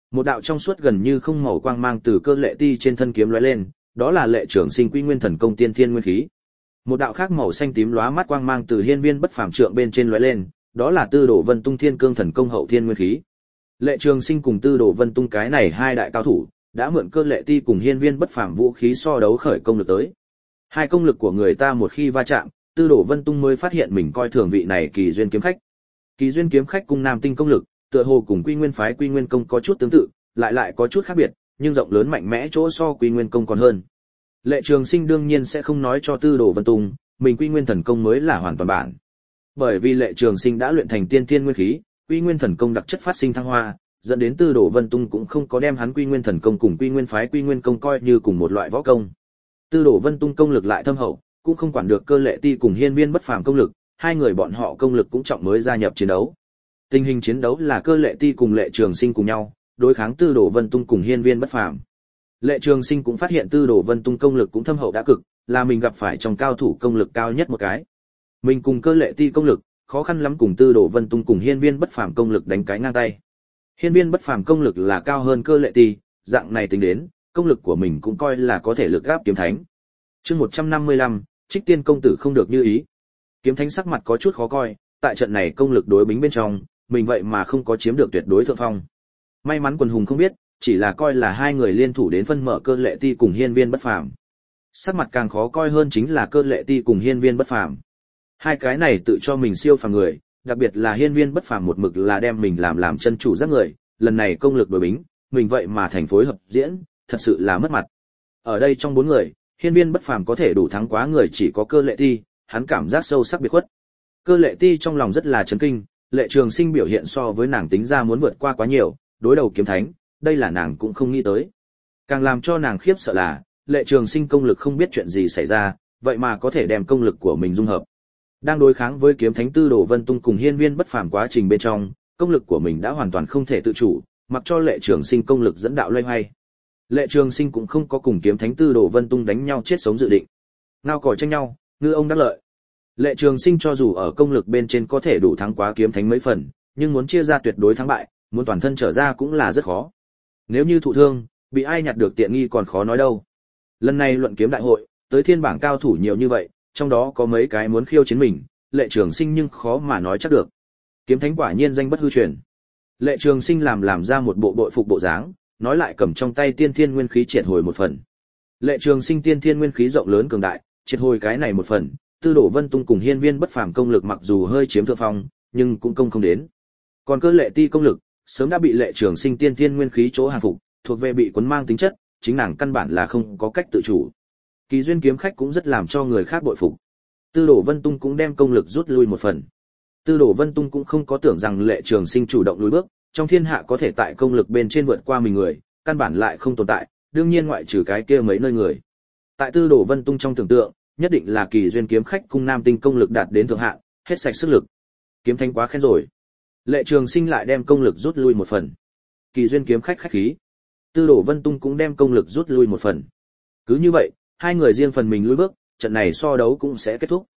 Một đạo trong suốt gần như không màu quang mang từ cơ lệ ti trên thân kiếm lóe lên, đó là Lệ Trường Sinh Quy Nguyên Thần Công Tiên Thiên Nguyên Khí. Một đạo khác màu xanh tím lóa mắt quang mang từ hiên viên bất phàm trượng bên trên lóe lên, đó là Tư Đồ Vân Tung Thiên Cương Thần Công Hậu Thiên Nguyên Khí. Lệ Trường Sinh cùng Tư Đồ Vân Tung cái này hai đại cao thủ, đã mượn cơ lệ ti cùng hiên viên bất phàm vũ khí so đấu khởi công lực tới. Hai công lực của người ta một khi va chạm, Tư Đồ Vân Tung mới phát hiện mình coi thường vị này Kỳ Duyên kiếm khách. Kỳ Duyên kiếm khách cung Nam Tinh công lực, tựa hồ cùng Quy Nguyên phái Quy Nguyên công có chút tương tự, lại có chút khác biệt, nhưng rộng lớn mạnh mẽ chỗ so Quy Nguyên công còn hơn. Lệ Trường Sinh đương nhiên sẽ không nói cho Tư Đồ Vân Tung, mình Quy Nguyên thần công mới là hoàn toàn bản. Bởi vì Lệ Trường Sinh đã luyện thành tiên thiên nguyên khí, Quy Nguyên thần công đặc chất phát sinh thăng hoa, dẫn đến Tư Đồ Vân Tung cũng không có đem hắn Quy Nguyên thần công cùng Quy Nguyên phái Quy Nguyên công coi như cùng một loại võ công. Tư Đồ Vân Tung công lực lại thâm hậu, cũng không quản được cơ lệ ti cùng hiên viên bất phàm công lực, hai người bọn họ công lực cũng trọng mới gia nhập chiến đấu. Tình hình chiến đấu là cơ lệ ti cùng Lệ Trường Sinh cùng nhau, đối kháng Tư Đồ Vân Tung cùng hiên viên bất phàm. Lệ Trường Sinh cũng phát hiện Tư Đồ Vân Tung công lực cũng thâm hậu đã cực, là mình gặp phải trong cao thủ công lực cao nhất một cái. Mình cùng cơ lệ ti công lực, khó khăn lắm cùng Tư Đồ Vân Tung cùng hiên viên bất phàm công lực đánh cái ngang tay. Hiên viên bất phàm công lực là cao hơn cơ lệ ti, dạng này tính đến, công lực của mình cũng coi là có thể lực gáp kiếm thánh. Chương 155, Trích Tiên công tử không được như ý. Kiếm thánh sắc mặt có chút khó coi, tại trận này công lực đối bính bên trong, mình vậy mà không có chiếm được tuyệt đối thượng phong. May mắn quần hùng không biết, chỉ là coi là hai người liên thủ đến phân mở cơ lệ ti cùng hiên viên bất phàm. Sắc mặt càng khó coi hơn chính là cơ lệ ti cùng hiên viên bất phàm. Hai cái này tự cho mình siêu phàm người, đặc biệt là hiên viên bất phàm một mực là đem mình làm chân chủ giác người, lần này công lực đối bính, mình vậy mà thành phối hợp diễn, thật sự là mất mặt. Ở đây trong bốn người, hiên viên bất phàm có thể đủ thắng quá người chỉ có cơ lệ ti, hắn cảm giác sâu sắc biệt khuất. Cơ lệ ti trong lòng rất là chấn kinh, Lệ Trường Sinh biểu hiện so với nàng tính ra muốn vượt qua quá nhiều, đối đầu kiếm thánh, đây là nàng cũng không nghĩ tới. Càng làm cho nàng khiếp sợ là, Lệ Trường Sinh công lực không biết chuyện gì xảy ra, vậy mà có thể đem công lực của mình dung hợp. Đang đối kháng với kiếm thánh Tư Đồ Vân Tung cùng hiên viên bất phàm quá trình bên trong, công lực của mình đã hoàn toàn không thể tự chủ, mặc cho Lệ Trường Sinh công lực dẫn đạo loay hoay. Lệ Trường Sinh cũng không có cùng kiếm thánh Tư Đồ Vân Tung đánh nhau chết sống dự định. Ngao còi tranh nhau, ngư ông đắc lợi. Lệ Trường Sinh cho dù ở công lực bên trên có thể đủ thắng quá kiếm thánh mấy phần, nhưng muốn chia ra tuyệt đối thắng bại, muốn toàn thân trở ra cũng là rất khó. Nếu như thụ thương, bị ai nhặt được tiện nghi còn khó nói đâu. Lần này luận kiếm đại hội, tới thiên bảng cao thủ nhiều như vậy, trong đó có mấy cái muốn khiêu chiến mình, Lệ Trường Sinh nhưng khó mà nói chắc được. Kiếm thánh quả nhiên danh bất hư truyền. Lệ Trường Sinh làm ra một bộ bội phục bộ dáng, nói lại cầm trong tay tiên thiên nguyên khí triệt hồi một phần. Lệ Trường Sinh tiên thiên nguyên khí rộng lớn cường đại, triệt hồi cái này một phần, Tư Đồ Vân Tung cùng hiên viên bất phàm công lực mặc dù hơi chiếm thượng phong, nhưng cũng công không đến. Còn cơ lệ ti công lực, sớm đã bị Lệ Trường Sinh tiên thiên nguyên khí chỗ hàng phục, thuộc về bị cuốn mang tính chất, chính nàng căn bản là không có cách tự chủ. Kỳ Duyên kiếm khách cũng rất làm cho người khác bội phục. Tư Đồ Vân Tung cũng đem công lực rút lui một phần. Tư Đồ Vân Tung cũng không có tưởng rằng Lệ Trường Sinh chủ động lùi bước, trong thiên hạ có thể tại công lực bên trên vượt qua mình người, căn bản lại không tồn tại, đương nhiên ngoại trừ cái kia mấy nơi người. Tại Tư Đồ Vân Tung trong tưởng tượng, nhất định là Kỳ Duyên kiếm khách cung Nam Tinh công lực đạt đến thượng hạn, hết sạch sức lực. Kiếm thánh quá khen rồi. Lệ Trường Sinh lại đem công lực rút lui một phần. Kỳ Duyên kiếm khách khách khí. Tư Đồ Vân Tung cũng đem công lực rút lui một phần. Cứ như vậy, hai người riêng phần mình lùi bước, trận này so đấu cũng sẽ kết thúc.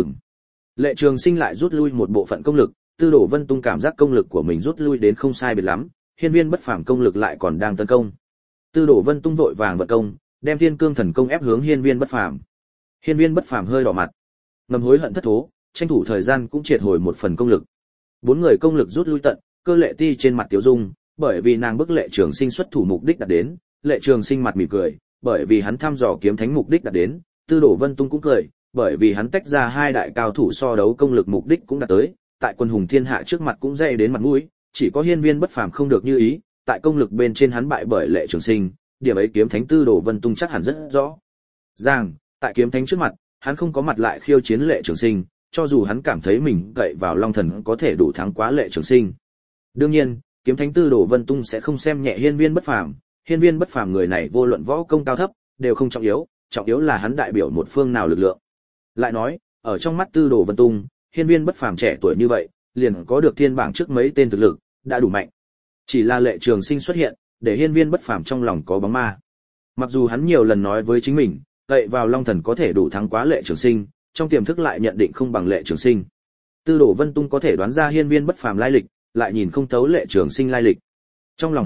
Lệ Trường Sinh lại rút lui một bộ phận công lực, Tư Đồ Vân Tung cảm giác công lực của mình rút lui đến không sai biệt lắm, hiên viên bất phàm công lực lại còn đang tấn công. Tư Đồ Vân Tung vội vàng vận công, đem Thiên Cương thần công ép hướng hiên viên bất phàm. Hiên viên bất phàm hơi đỏ mặt, ngầm hối hận thất thố, tranh thủ thời gian cũng triệt hồi một phần công lực. Bốn người công lực rút lui tận, cơ lệ ti trên mặt tiểu dung, bởi vì nàng bức Lệ Trường Sinh xuất thủ mục đích đạt đến, Lệ Trường Sinh mặt mỉm cười, bởi vì hắn thăm dò kiếm thánh mục đích đạt đến, Tư Đồ Vân Tung cũng cười, bởi vì hắn tách ra hai đại cao thủ so đấu công lực mục đích cũng đạt tới, tại quân hùng thiên hạ trước mặt cũng dây đến mặt mũi, chỉ có hiên viên bất phàm không được như ý, tại công lực bên trên hắn bại bởi Lệ Trường Sinh, điểm ấy kiếm thánh Tư Đồ Vân Tung chắc hẳn rất rõ ràng, tại kiếm thánh trước mặt, hắn không có mặt lại khiêu chiến Lệ Trường Sinh, cho dù hắn cảm thấy mình cậy vào Long Thần có thể đủ thắng quá Lệ Trường Sinh. Đương nhiên, kiếm thánh Tư Đồ Vân Tung sẽ không xem nhẹ hiên viên bất phàm, hiên viên bất phàm người này vô luận võ công cao thấp, đều không trọng yếu là hắn đại biểu một phương nào lực lượng. Lại nói, ở trong mắt Tư Đồ Vân Tung, hiên viên bất phàm trẻ tuổi như vậy, liền có được thiên bảng trước mấy tên thực lực, đã đủ mạnh. Chỉ là Lệ Trường Sinh xuất hiện, để hiên viên bất phàm trong lòng có bóng ma. Mặc dù hắn nhiều lần nói với chính mình, cậy vào Long Thần có thể đủ thắng quá Lệ Trường Sinh, trong tiềm thức lại nhận định không bằng Lệ Trường Sinh. Tư Đồ Vân Tung có thể đoán ra hiên viên bất phàm lai lịch, lại nhìn không thấu Lệ Trường Sinh lai lịch. Trong lòng hắn,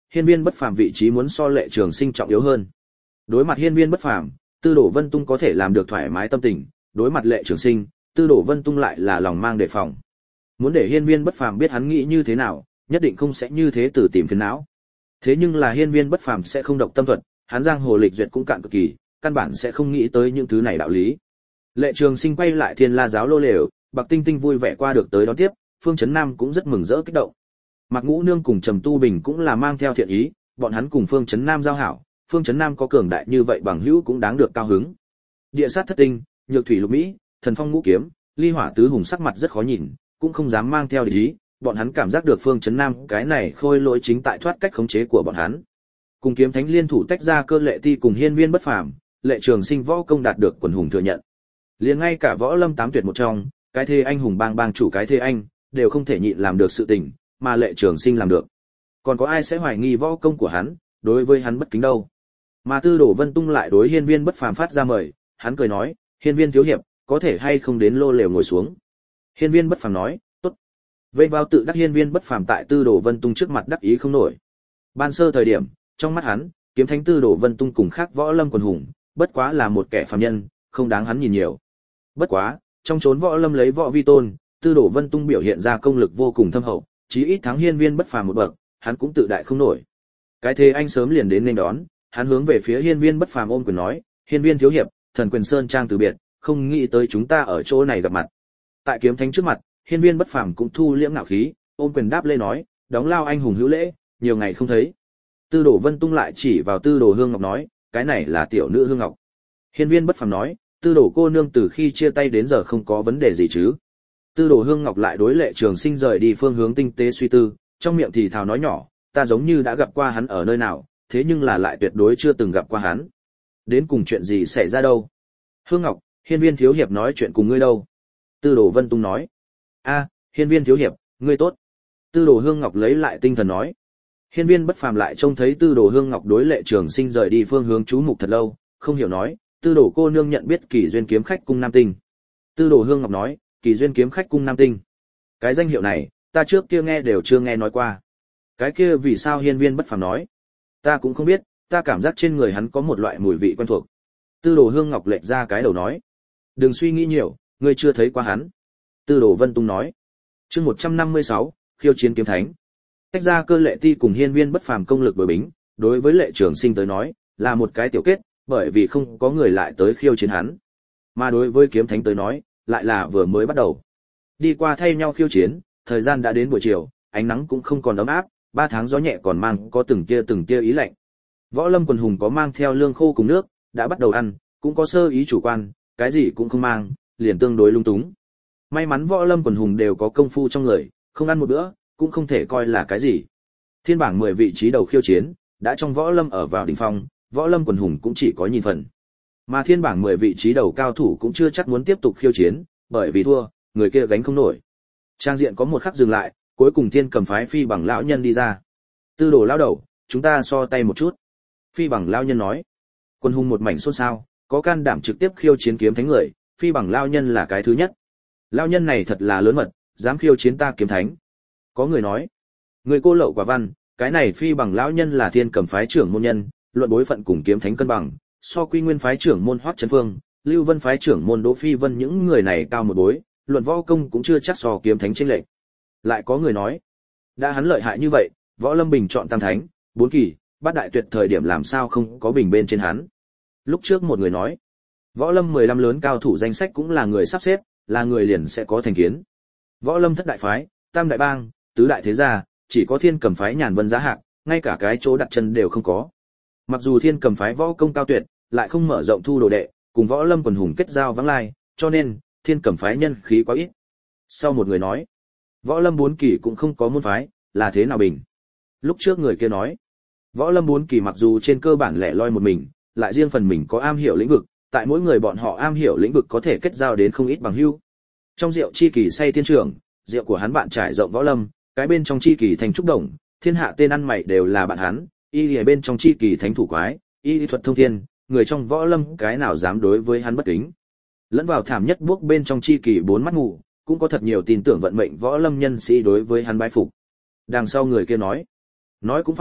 hiên viên bất phàm vị trí muốn so Lệ Trường Sinh trọng yếu hơn. Đối mặt hiên viên bất phàm, Tư Đồ Vân Tung có thể làm được thoải mái tâm tình, đối mặt Lệ Trường Sinh, Tư Đồ Vân Tung lại là lòng mang đề phòng. Muốn để hiên viên bất phàm biết hắn nghĩ như thế nào, nhất định không sẽ như thế tự tìm phiền não. Thế nhưng là hiên viên bất phàm sẽ không độc tâm thuật, hắn giang hồ lịch duyệt cũng cạn cực kỳ, căn bản sẽ không nghĩ tới những thứ này đạo lý. Lệ Trường Sinh quay lại Thiên La giáo lô lều, Bạc Tinh Tinh vui vẻ qua được tới đón tiếp, Phương Chấn Nam cũng rất mừng rỡ kích động. Mạc Ngũ Nương cùng Trầm Tu Bình cũng là mang theo thiện ý, bọn hắn cùng Phương Chấn Nam giao hảo, Phương Chấn Nam có cường đại như vậy bằng hữu cũng đáng được cao hứng. Địa sát thất tinh, Nhược thủy lục mỹ, Thần phong ngũ kiếm, Ly hỏa tứ hùng sắc mặt rất khó nhìn, cũng không dám mang theo địch ý, bọn hắn cảm giác được Phương Chấn Nam cái này khôi lỗi chính tại thoát cách khống chế của bọn hắn. Cùng Kiếm Thánh liên thủ tách ra Cơ Lệ Ti cùng hiên viên bất phàm, Lệ Trường Sinh võ công đạt được quần hùng thừa nhận. Liền ngay cả võ lâm tám tuyệt một trong, cái thê anh hùng bang bang chủ cái thê anh, đều không thể nhịn làm được sự tình, mà Lệ Trường Sinh làm được. Còn có ai sẽ hoài nghi võ công của hắn, đối với hắn bất kính đâu. Mà Tư Đồ Vân Tung lại đối hiên viên bất phàm phát ra mời, hắn cười nói, hiên viên thiếu hiệp, có thể hay không đến lô lều ngồi xuống. Hiên viên bất phàm nói, tốt. Vây vào tự đắc hiên viên bất phàm tại Tư Đồ Vân Tung trước mặt đắc ý không nổi. Ban sơ thời điểm, trong mắt hắn, Kiếm Thánh Tư Đồ Vân Tung cùng khác võ lâm quần hùng, bất quá là một kẻ phàm nhân, không đáng hắn nhìn nhiều. Bất quá, trong chốn võ lâm lấy võ vi tôn, Tư Đồ Vân Tung biểu hiện ra công lực vô cùng thâm hậu, chí ít thắng hiên viên bất phàm một bậc, hắn cũng tự đại không nổi. Cái thế anh sớm liền đến nên đón, hắn hướng về phía hiên viên bất phàm ôm quyền nói, hiên viên thiếu hiệp, Thần Quyền Sơn trang từ biệt, không nghĩ tới chúng ta ở chỗ này gặp mặt. Tại Kiếm Thánh trước mặt, hiên viên bất phàm cũng thu liễm ngạo khí, ôm quyền đáp lễ nói, đóng lao anh hùng hữu lễ, nhiều ngày không thấy. Tư Đồ Vân Tung lại chỉ vào Tư Đồ Hương Ngọc nói, cái này là tiểu nữ Hương Ngọc. Hiên viên bất phàm nói, Tư Đồ cô nương từ khi chia tay đến giờ không có vấn đề gì chứ? Tư Đồ Hương Ngọc lại đối Lệ Trường Sinh rời đi phương hướng tinh tế suy tư, trong miệng thì thào nói nhỏ, ta giống như đã gặp qua hắn ở nơi nào, thế nhưng là lại tuyệt đối chưa từng gặp qua hắn. Đến cùng chuyện gì xảy ra đâu? Hương Ngọc, hiên viên thiếu hiệp nói chuyện cùng ngươi đâu? Tư Đồ Vân Tung nói. A, hiên viên thiếu hiệp, ngươi tốt. Tư Đồ Hương Ngọc lấy lại tinh thần nói. Hiên viên bất phàm lại trông thấy Tư Đồ Hương Ngọc đối Lệ Trường Sinh rời đi phương hướng chú mục thật lâu, không hiểu nói, Tư Đồ cô nương nhận biết Kỳ Duyên kiếm khách cung Nam Tinh. Tư Đồ Hương Ngọc nói, Kỳ Duyên kiếm khách cung Nam Tinh. Cái danh hiệu này, ta trước kia nghe đều chưa nghe nói qua. Cái kia vì sao hiên viên bất phàm nói? Ta cũng không biết, ta cảm giác trên người hắn có một loại mùi vị quen thuộc. Tư Đồ Hương Ngọc lệch ra cái đầu nói. Đừng suy nghĩ nhiều, ngươi chưa thấy qua hắn. Tư Đồ Vân Tung nói. Chương 156, khiêu chiến kiếm thánh. Tách ra Cơ Lệ Ti cùng hiên viên bất phàm công lực đối bính, đối với Lệ Trường Sinh tới nói, là một cái tiểu kết, bởi vì không có người lại tới khiêu chiến hắn. Mà đối với Kiếm Thánh tới nói, lại là vừa mới bắt đầu. Đi qua thay nhau khiêu chiến, thời gian đã đến buổi chiều, ánh nắng cũng không còn ấm áp, 3 tháng gió nhẹ còn mang có từng tia ý lạnh. Võ lâm quần hùng có mang theo lương khô cùng nước, đã bắt đầu ăn, cũng có sơ ý chủ quan, cái gì cũng không mang, liền tương đối lung túng. May mắn võ lâm quần hùng đều có công phu trong người, không ăn một bữa, cũng không thể coi là cái gì. Thiên bảng 10 vị trí đầu khiêu chiến, đã trong võ lâm ở vào đỉnh phong, võ lâm quần hùng cũng chỉ có nhìn phần. Mà thiên bảng 10 vị trí đầu cao thủ cũng chưa chắc muốn tiếp tục khiêu chiến, bởi vì thua, người kia gánh không nổi. Trang diện có một khắc dừng lại, cuối cùng Thiên Cầm phái Phi Bằng lão nhân đi ra. Tư Đồ lão đầu, chúng ta so tay một chút. Phi Bằng lão nhân nói. Quân hùng một mảnh xôn xao, có can đảm trực tiếp khiêu chiến kiếm thánh người, Phi Bằng lão nhân là cái thứ nhất. Lão nhân này thật là lớn mật, dám khiêu chiến ta kiếm thánh. Có người nói, người cô lậu quả văn, cái này Phi Bằng lão nhân là Thiên Cầm phái trưởng môn nhân, luận bối phận cùng kiếm thánh cân bằng, so Quy Nguyên phái trưởng môn Hoắc Trấn Phương, Lưu Vân phái trưởng môn Đỗ Phi Vân những người này cao một bối, luận võ công cũng chưa chắc so kiếm thánh chênh lệch. Lại có người nói, đã hắn lợi hại như vậy, võ lâm bình chọn tam thánh, 4 kỳ, bát đại tuyệt thời điểm làm sao không có bình bên trên hắn. Lúc trước một người nói, võ lâm 15 lớn cao thủ danh sách cũng là người sắp xếp, là người liền sẽ có thành kiến. Võ lâm thất đại phái, tam đại bang, tứ đại thế gia, chỉ có Thiên Cầm phái Nhàn Vân giá hạng, ngay cả cái chỗ đặt chân đều không có. Mặc dù Thiên Cầm phái võ công cao tuyệt, lại không mở rộng thu đồ đệ, cùng võ lâm quần hùng kết giao vắng lai, cho nên Thiên Cầm phái nhân khí quá ít. Sau một người nói, võ lâm 4 kỳ cũng không có môn phái, là thế nào bình? Lúc trước người kia nói, võ lâm 4 kỳ mặc dù trên cơ bản lẻ loi một mình, lại riêng phần mình có am hiểu lĩnh vực, tại mỗi người bọn họ am hiểu lĩnh vực có thể kết giao đến không ít bằng hữu. Trong rượu chi kỳ say tiên trưởng, rượu của hắn bạn trải rộng võ lâm, cái bên trong chi kỳ thành trúc đồng, thiên hạ tên ăn mày đều là bạn hắn, y ở bên trong chi kỳ thánh thủ quái, y thuật thông thiên, người trong võ lâm cái nào dám đối với hắn bất kính. Lẫn vào thảm nhất buốc bên trong chi kỳ 4 mắt ngủ, cũng có thật nhiều tin tưởng vận mệnh võ lâm nhân sĩ đối với hắn bái phục. Đằng sau người kia nói cũng phải,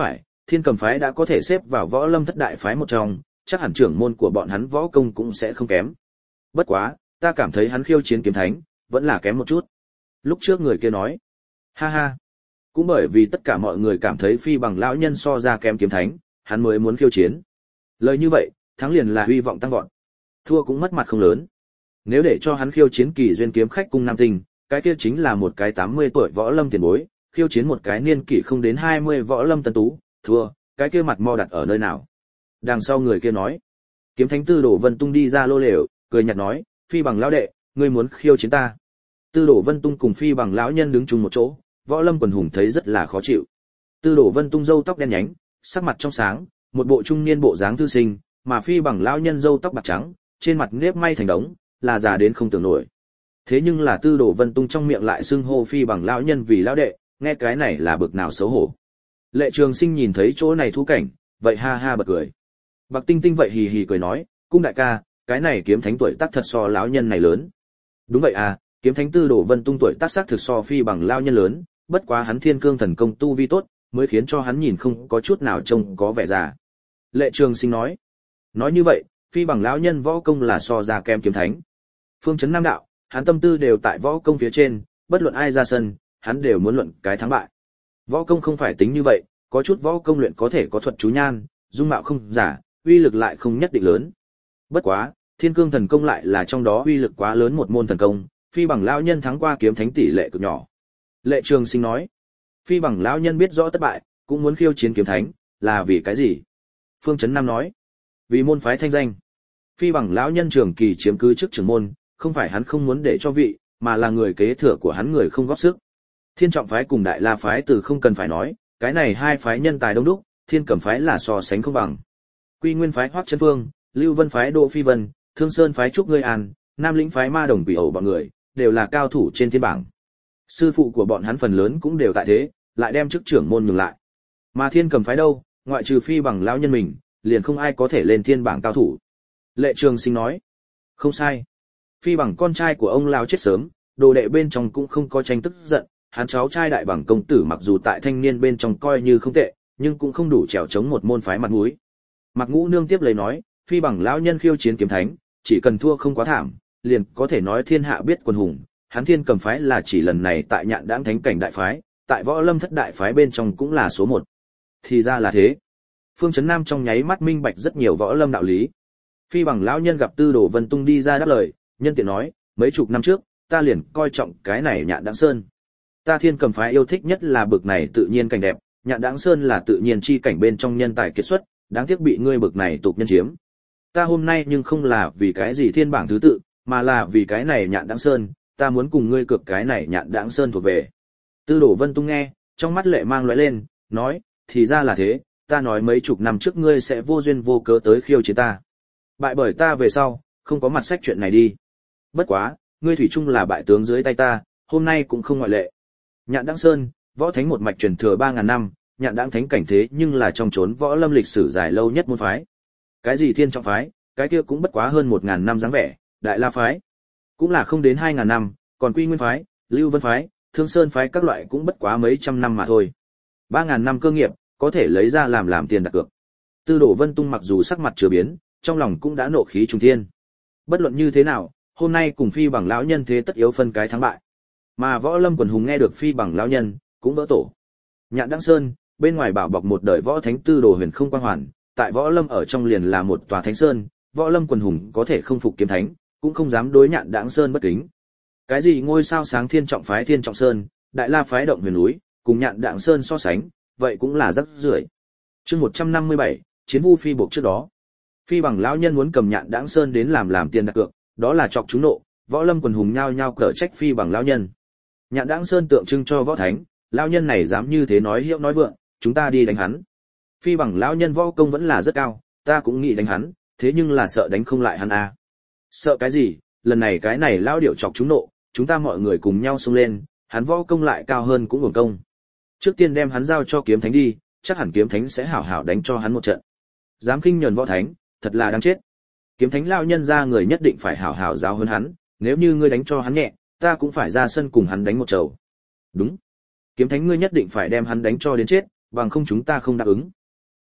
Thiên Cầm phái đã có thể xếp vào võ lâm thất đại phái một trong, chắc hẳn trưởng môn của bọn hắn võ công cũng sẽ không kém. Bất quá, ta cảm thấy hắn khiêu chiến kiếm thánh, vẫn là kém một chút. Lúc trước người kia nói, ha ha, cũng bởi vì tất cả mọi người cảm thấy Phi Bằng lão nhân so ra kém kiếm thánh, hắn mới muốn khiêu chiến. Lời như vậy, thắng liền là hy vọng tăng vọt, thua cũng mất mặt không lớn. Nếu để cho hắn khiêu chiến Kỳ Duyên kiếm khách cung Nam Tinh, cái kia chính là một cái 80 tuổi võ lâm tiền bối, khiêu chiến một cái niên kỷ không đến 20 võ lâm tân tú, thua, cái kia mặt mo đặt ở nơi nào? Đằng sau người kia nói, kiếm thánh Tư Đồ Vân Tung đi ra lô lều, cười nhạt nói, Phi Bằng lão đệ, ngươi muốn khiêu chiến ta? Tư Đồ Vân Tung cùng Phi Bằng lão nhân đứng chung một chỗ, võ lâm quần hùng thấy rất là khó chịu. Tư Đồ Vân Tung râu tóc đen nhánh, sắc mặt trong sáng, một bộ trung niên bộ dáng thư sinh, mà Phi Bằng lão nhân râu tóc bạc trắng, trên mặt nếp may thành đống, là già đến không tưởng nổi. Thế nhưng là Tư Đồ Vân Tung trong miệng lại xưng hô Phi Bằng lão nhân vì lão đệ, nghe cái này là bực nào xấu hổ. Lệ Trường Sinh nhìn thấy chỗ này thú cảnh, vậy ha ha bật cười. Bạc Tinh Tinh vậy hì hì cười nói, cung đại ca, cái này kiếm thánh tuổi tác thật so lão nhân này lớn. Đúng vậy à, kiếm thánh Tư Đồ Vân Tung tuổi tác xác thực so Phi Bằng lão nhân lớn, bất quá hắn Thiên Cương thần công tu vi tốt, mới khiến cho hắn nhìn không có chút nào trông có vẻ già. Lệ Trường Sinh nói như vậy, Phi Bằng lão nhân võ công là so ra kém kiếm thánh. Phương Chấn Nam đạo, hắn tâm tư đều tại võ công phía trên, bất luận ai ra sân, hắn đều muốn luận cái thắng bại. Võ công không phải tính như vậy, có chút võ công luyện có thể có thuật chú nhan, dung mạo không giả, uy lực lại không nhất định lớn. Bất quá, Thiên Cương thần công lại là trong đó uy lực quá lớn một môn thần công, Phi Bằng lão nhân thắng qua kiếm thánh tỷ lệ cực nhỏ. Lệ Trường Sinh nói, Phi Bằng lão nhân biết rõ thất bại, cũng muốn khiêu chiến kiếm thánh, là vì cái gì? Phương Chấn Nam nói, vì môn phái thanh danh. Phi Bằng lão nhân trường kỳ chiếm cứ chức trưởng môn, không phải hắn không muốn để cho vị, mà là người kế thừa của hắn người không góp sức. Thiên Trọng phái cùng Đại La phái từ không cần phải nói, cái này hai phái nhân tài đông đúc, Thiên Cẩm phái là so sánh không bằng. Quy Nguyên phái Hoắc Chân Phương, Lưu Vân phái Đỗ Phi Vân, Thương Sơn phái Trúc Ngươi An, Nam Lĩnh phái Ma Đồng Quỷ Ẩu bọn người, đều là cao thủ trên thiên bảng. Sư phụ của bọn hắn phần lớn cũng đều tại thế, lại đem chức trưởng môn nhường lại. Mà Thiên Cẩm phái đâu, ngoại trừ Phi Bằng lão nhân mình, liền không ai có thể lên thiên bảng cao thủ. Lệ Trường Sinh nói, không sai. Phi Bằng con trai của ông lão chết sớm, đồ đệ bên trong cũng không có tranh tức giận, hắn cháu trai Đại Bằng công tử mặc dù tại thanh niên bên trong coi như không tệ, nhưng cũng không đủ trèo chống một môn phái mặt mũi. Mạc Ngũ Nương tiếp lời nói, Phi Bằng lão nhân khiêu chiến kiếm thánh, chỉ cần thua không quá thảm, liền có thể nói thiên hạ biết quần hùng, hắn Thiên Cầm phái là chỉ lần này tại Nhạn Đãng thánh cảnh đại phái, tại Võ Lâm thất đại phái bên trong cũng là số 1. Thì ra là thế. Phương Chấn Nam trong nháy mắt minh bạch rất nhiều võ lâm đạo lý. Phi Bằng lão nhân gặp Tư Đồ Vân Tung đi ra đáp lời, nhân tiện nói, mấy chục năm trước, ta liền coi trọng cái này Nhạn Đãng Sơn. Ta Thiên Cầm phái yêu thích nhất là bực này tự nhiên cảnh đẹp, Nhạn Đãng Sơn là tự nhiên chi cảnh bên trong nhân tài kiệt xuất, đáng tiếc bị ngươi bực này tục nhân chiếm. Ta hôm nay nhưng không là vì cái gì thiên bảng thứ tự, mà là vì cái này Nhạn Đãng Sơn, ta muốn cùng ngươi cược cái này Nhạn Đãng Sơn thuộc về. Tư Đồ Vân Tung nghe, trong mắt lệ mang lóe lên, nói, thì ra là thế, ta nói mấy chục năm trước ngươi sẽ vô duyên vô cớ tới khiêu chiến ta. Bại bởi ta về sau, không có mặt sách chuyện này đi. Bất quá, ngươi thủy chung là bại tướng dưới tay ta, hôm nay cũng không ngoại lệ. Nhạn Đãng Sơn, võ thánh một mạch truyền thừa 3000 năm, Nhạn Đãng thánh cảnh thế nhưng là trong chốn võ lâm lịch sử dài lâu nhất môn phái. Cái gì Thiên Trọng phái, cái kia cũng bất quá hơn 1000 năm dáng vẻ, Đại La phái cũng là không đến 2000 năm, còn Quy Nguyên phái, Lưu Vân phái, Thương Sơn phái các loại cũng bất quá mấy trăm năm mà thôi. 3000 năm cơ nghiệp, có thể lấy ra làm tiền đặt cược. Tư Đồ Vân Tung mặc dù sắc mặt chưa biến, trong lòng cũng đã nộ khí trùng thiên. Bất luận như thế nào, hôm nay cùng Phi Bằng lão nhân thế tất yếu phân cái thắng bại. Mà võ lâm quần hùng nghe được Phi Bằng lão nhân, cũng vỡ tổ. Nhạn Đãng Sơn, bên ngoài bảo bọc một đời võ thánh Tư Đồ Huyền không quang hoàn, tại võ lâm ở trong liền là một tòa thánh sơn, võ lâm quần hùng có thể không phục kiếm thánh, cũng không dám đối Nhạn Đãng Sơn bất kính. Cái gì ngôi sao sáng Thiên Trọng phái Thiên Trọng Sơn, Đại La phái Động Huyền núi, cùng Nhạn Đãng Sơn so sánh, vậy cũng là rất rưởi. Chương 157, chiến Vu Phi buộc trước đó. Phi Bằng lão nhân muốn cầm Nhạn Đãng Sơn đến làm tiền đặt cược, đó là chọc chúng nộ, võ lâm quần hùng nhao nhao cở trách Phi Bằng lão nhân. Nhạn Đãng Sơn tượng trưng cho võ thánh, lão nhân này dám như thế nói hiệu nói vượng, chúng ta đi đánh hắn. Phi Bằng lão nhân võ công vẫn là rất cao, ta cũng nghĩ đánh hắn, thế nhưng là sợ đánh không lại hắn à. Sợ cái gì, lần này cái này lão điệu chọc chúng nộ, chúng ta mọi người cùng nhau xông lên, hắn võ công lại cao hơn cũng uổng công. Trước tiên đem hắn giao cho kiếm thánh đi, chắc hẳn kiếm thánh sẽ hảo hảo đánh cho hắn một trận. Dám khinh nhẫn võ thánh, thật là đáng chết. Kiếm thánh lão nhân ra người nhất định phải hảo hảo giáo huấn hắn, nếu như ngươi đánh cho hắn nhẹ, ta cũng phải ra sân cùng hắn đánh một trầu. Đúng. Kiếm thánh ngươi nhất định phải đem hắn đánh cho đến chết, bằng không chúng ta không đáp ứng.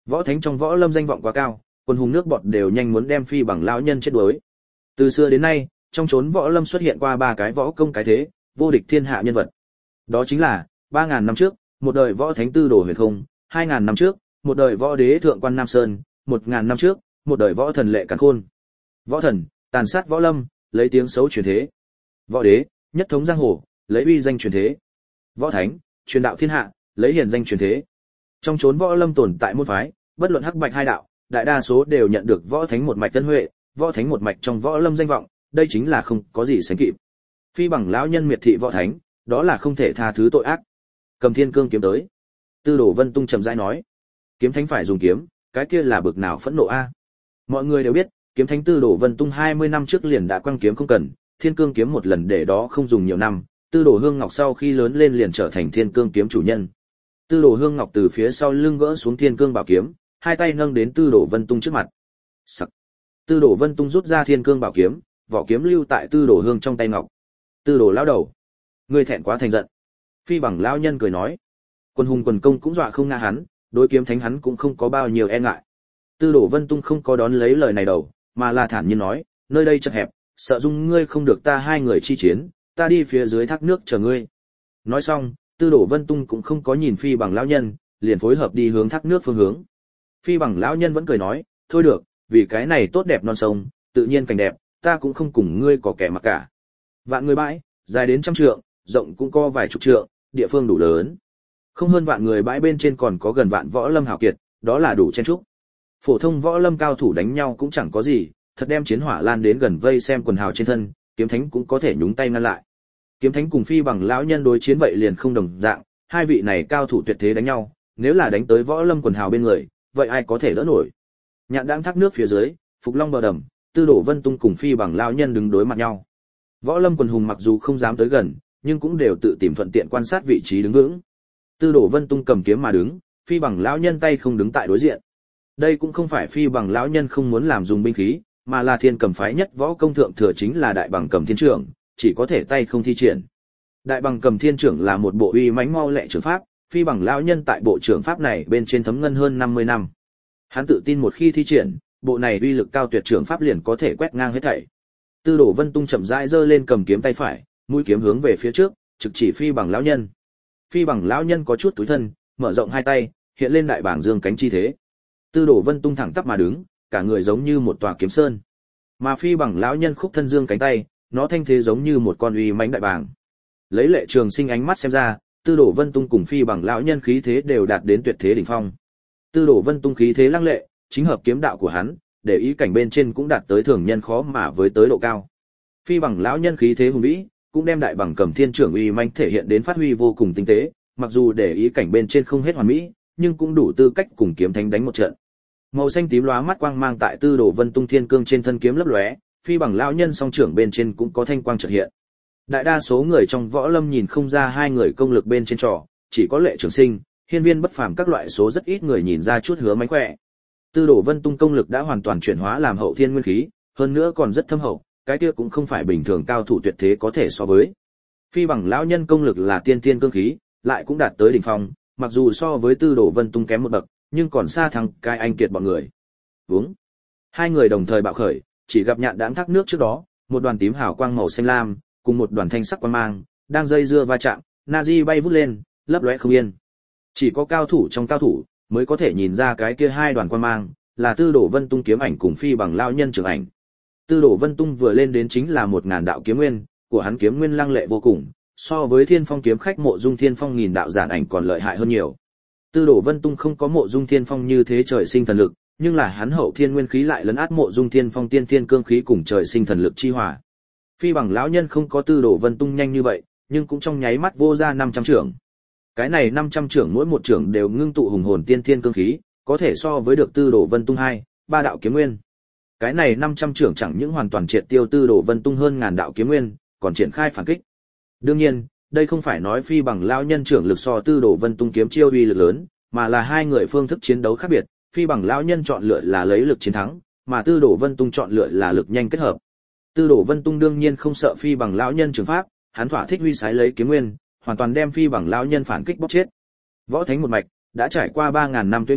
Võ thánh trong võ lâm danh vọng quá cao, quân hùng nước bọt đều nhanh muốn đem Phi Bằng lão nhân chết đuối. Từ xưa đến nay, trong chốn võ lâm xuất hiện qua 3 cái võ công cái thế, vô địch thiên hạ nhân vật. Đó chính là 3000 năm trước, một đời võ thánh Tư Đồ Huyền Không, 2000 năm trước, một đời võ đế Thượng Quan Nam Sơn, 1000 năm trước, một đời võ thần Lệ Càn Khôn. Võ thần, tàn sát võ lâm, lấy tiếng xấu truyền thế. Võ đế, nhất thống giang hồ, lấy uy danh truyền thế. Võ thánh, truyền đạo thiên hạ, lấy hiển danh truyền thế. Trong chốn võ lâm tồn tại môn phái, bất luận hắc bạch hai đạo, đại đa số đều nhận được võ thánh một mạch tân huệ, võ thánh một mạch trong võ lâm danh vọng, đây chính là không có gì sánh kịp. Phi Bằng lão nhân miệt thị võ thánh, đó là không thể tha thứ tội ác. Cầm thiên cương kiếm tới. Tư Đồ Vân Tung trầm rãi nói, kiếm thánh phải dùng kiếm, cái kia là bực nào phẫn nộ a. Mọi người đều biết, kiếm thánh Tư Đồ Vân Tung 20 năm trước liền đã quăng kiếm không cần, thiên cương kiếm một lần để đó không dùng nhiều năm, Tư Đồ Hương Ngọc sau khi lớn lên liền trở thành thiên cương kiếm chủ nhân. Tư Đồ Hương Ngọc từ phía sau lưng gỡ xuống thiên cương bảo kiếm, hai tay nâng đến Tư Đồ Vân Tung trước mặt. Sặc. Tư Đồ Vân Tung rút ra thiên cương bảo kiếm, vỏ kiếm lưu tại Tư Đồ Hương trong tay ngọc. Tư Đồ lão đầu, ngươi thẹn quá thành giận. Phi Bằng lão nhân cười nói, quân hùng quần công cũng dọa không ngã hắn, đối kiếm thánh hắn cũng không có bao nhiêu e ngại. Tư Đồ Vân Tung không có đón lấy lời này đầu, mà là thản nhiên nói, nơi đây chật hẹp, sợ dung ngươi không được ta hai người chi chiến, ta đi phía dưới thác nước chờ ngươi. Nói xong, Tư Đồ Vân Tung cũng không có nhìn Phi Bằng lão nhân, liền phối hợp đi hướng thác nước phương hướng. Phi Bằng lão nhân vẫn cười nói, thôi được, vì cái này tốt đẹp non sông, tự nhiên cảnh đẹp, ta cũng không cùng ngươi có kẻ mặc cả. Vạn người bãi, dài đến 100 trượng, rộng cũng có vài chục trượng, địa phương đủ lớn. Không hơn vạn người bãi bên trên còn có gần vạn võ lâm hào kiệt, đó là đủ chen chúc. Phổ thông võ lâm cao thủ đánh nhau cũng chẳng có gì, thật đem chiến hỏa lan đến gần vây xem quần hào trên thân, kiếm thánh cũng có thể nhúng tay ngăn lại. Kiếm thánh cùng Phi Bằng lão nhân đối chiến vậy liền không đồng dạng, hai vị này cao thủ tuyệt thế đánh nhau, nếu là đánh tới võ lâm quần hào bên người, vậy ai có thể đỡ nổi. Nhạn đang thác nước phía dưới, Phục Long bờ đầm, Tư Đồ Vân Tung cùng Phi Bằng lão nhân đứng đối mặt nhau. Võ lâm quần hùng mặc dù không dám tới gần, nhưng cũng đều tự tìm thuận tiện quan sát vị trí đứng vững. Tư Đồ Vân Tung cầm kiếm mà đứng, Phi Bằng lão nhân tay không đứng tại đối diện. Đây cũng không phải Phi Bằng lão nhân không muốn làm dùng binh khí, mà là thiên cầm phái nhất võ công thượng thừa chính là Đại Bằng Cầm Thiên Trưởng, chỉ có thể tay không thi triển. Đại Bằng Cầm Thiên Trưởng là một bộ uy mãnh mau lẹ trường pháp, Phi Bằng lão nhân tại bộ trường pháp này bên trên thấm ngân hơn 50 năm. Hắn tự tin một khi thi triển, bộ này uy lực cao tuyệt trường pháp liền có thể quét ngang hết thảy. Tư Đồ Vân Tung chậm rãi giơ lên cầm kiếm tay phải, mũi kiếm hướng về phía trước, trực chỉ Phi Bằng lão nhân. Phi Bằng lão nhân có chút túi thân, mở rộng hai tay, hiện lên đại bảng dương cánh chi thế. Tư Đồ Vân Tung thẳng tắp mà đứng, cả người giống như một tòa kiếm sơn. Mà Phi Bằng lão nhân khúc thân dương cánh tay, nó thanh thế giống như một con uy mãnh đại bàng. Lấy Lệ Trường Sinh ánh mắt xem ra, Tư Đồ Vân Tung cùng Phi Bằng lão nhân khí thế đều đạt đến tuyệt thế đỉnh phong. Tư Đồ Vân Tung khí thế lăng lệ, chính hợp kiếm đạo của hắn, để ý cảnh bên trên cũng đạt tới thường nhân khó mà với tới độ cao. Phi Bằng lão nhân khí thế hùng vĩ, cũng đem Đại Bằng Cầm Thiên Trưởng uy mãnh thể hiện đến phát huy vô cùng tinh tế, mặc dù để ý cảnh bên trên không hết hoàn mỹ, nhưng cũng đủ tư cách cùng kiếm thánh đánh một trận. Màu xanh tím lóa mắt quang mang tại Tư Đồ Vân Tung thiên cương trên thân kiếm lấp lóe, Phi Bằng lão nhân song trưởng bên trên cũng có thanh quang chợt hiện. Đại đa số người trong võ lâm nhìn không ra hai người công lực bên trên trò, chỉ có Lệ Trường Sinh, Hiên Viên bất phàm các loại số rất ít người nhìn ra chút hứa mánh khỏe. Tư Đồ Vân Tung công lực đã hoàn toàn chuyển hóa làm hậu thiên nguyên khí, hơn nữa còn rất thâm hậu, cái kia cũng không phải bình thường cao thủ tuyệt thế có thể so với. Phi Bằng lão nhân công lực là tiên thiên cương khí, lại cũng đạt tới đỉnh phong, mặc dù so với Tư Đồ Vân Tung kém một bậc, nhưng còn xa thắng cái anh kiệt bọn người. Vướng. Hai người đồng thời bạo khởi, chỉ gặp nhạn đãng thác nước trước đó, một đoàn tím hào quang màu xanh lam, cùng một đoàn thanh sắc quang mang, đang dây dưa va chạm, Nazi bay vút lên, lấp lóe không yên. Chỉ có cao thủ trong cao thủ mới có thể nhìn ra cái kia hai đoàn quang mang, là Tư Đồ Vân Tung kiếm ảnh cùng Phi Bằng lão nhân trường ảnh. Tư Đồ Vân Tung vừa lên đến chính là 1000 đạo kiếm nguyên, của hắn kiếm nguyên lăng lệ vô cùng, so với Thiên Phong kiếm khách Mộ Dung Thiên Phong nghìn đạo giản ảnh còn lợi hại hơn nhiều. Tư Đồ Vân Tung không có Mộ Dung Thiên Phong như thế trời sinh thần lực, nhưng là hắn hậu thiên nguyên khí lại lấn át Mộ Dung Thiên Phong tiên thiên cương khí cùng trời sinh thần lực chi hòa. Phi Bằng lão nhân không có Tư Đồ Vân Tung nhanh như vậy, nhưng cũng trong nháy mắt vô ra 500 trưởng. Cái này 500 trưởng mỗi một trưởng đều ngưng tụ hùng hồn tiên thiên cương khí, có thể so với được Tư Đồ Vân Tung 2-3 đạo kiếm nguyên. Cái này 500 trưởng chẳng những hoàn toàn triệt tiêu Tư Đồ Vân Tung hơn ngàn đạo kiếm nguyên, còn triển khai phản kích. Đương nhiên, đây không phải nói Phi Bằng lão nhân trưởng lực so Tư Đồ Vân Tung kiếm chiêu uy lực lớn, mà là hai người phương thức chiến đấu khác biệt, Phi Bằng lão nhân chọn lựa là lấy lực chiến thắng, mà Tư Đồ Vân Tung chọn lựa là lực nhanh kết hợp. Tư Đồ Vân Tung đương nhiên không sợ Phi Bằng lão nhân trường pháp, hắn thỏa thích huy sái lấy kiếm nguyên, hoàn toàn đem Phi Bằng lão nhân phản kích bóc chết. Võ thánh một mạch, đã trải qua 3000 năm tuế nguyệt,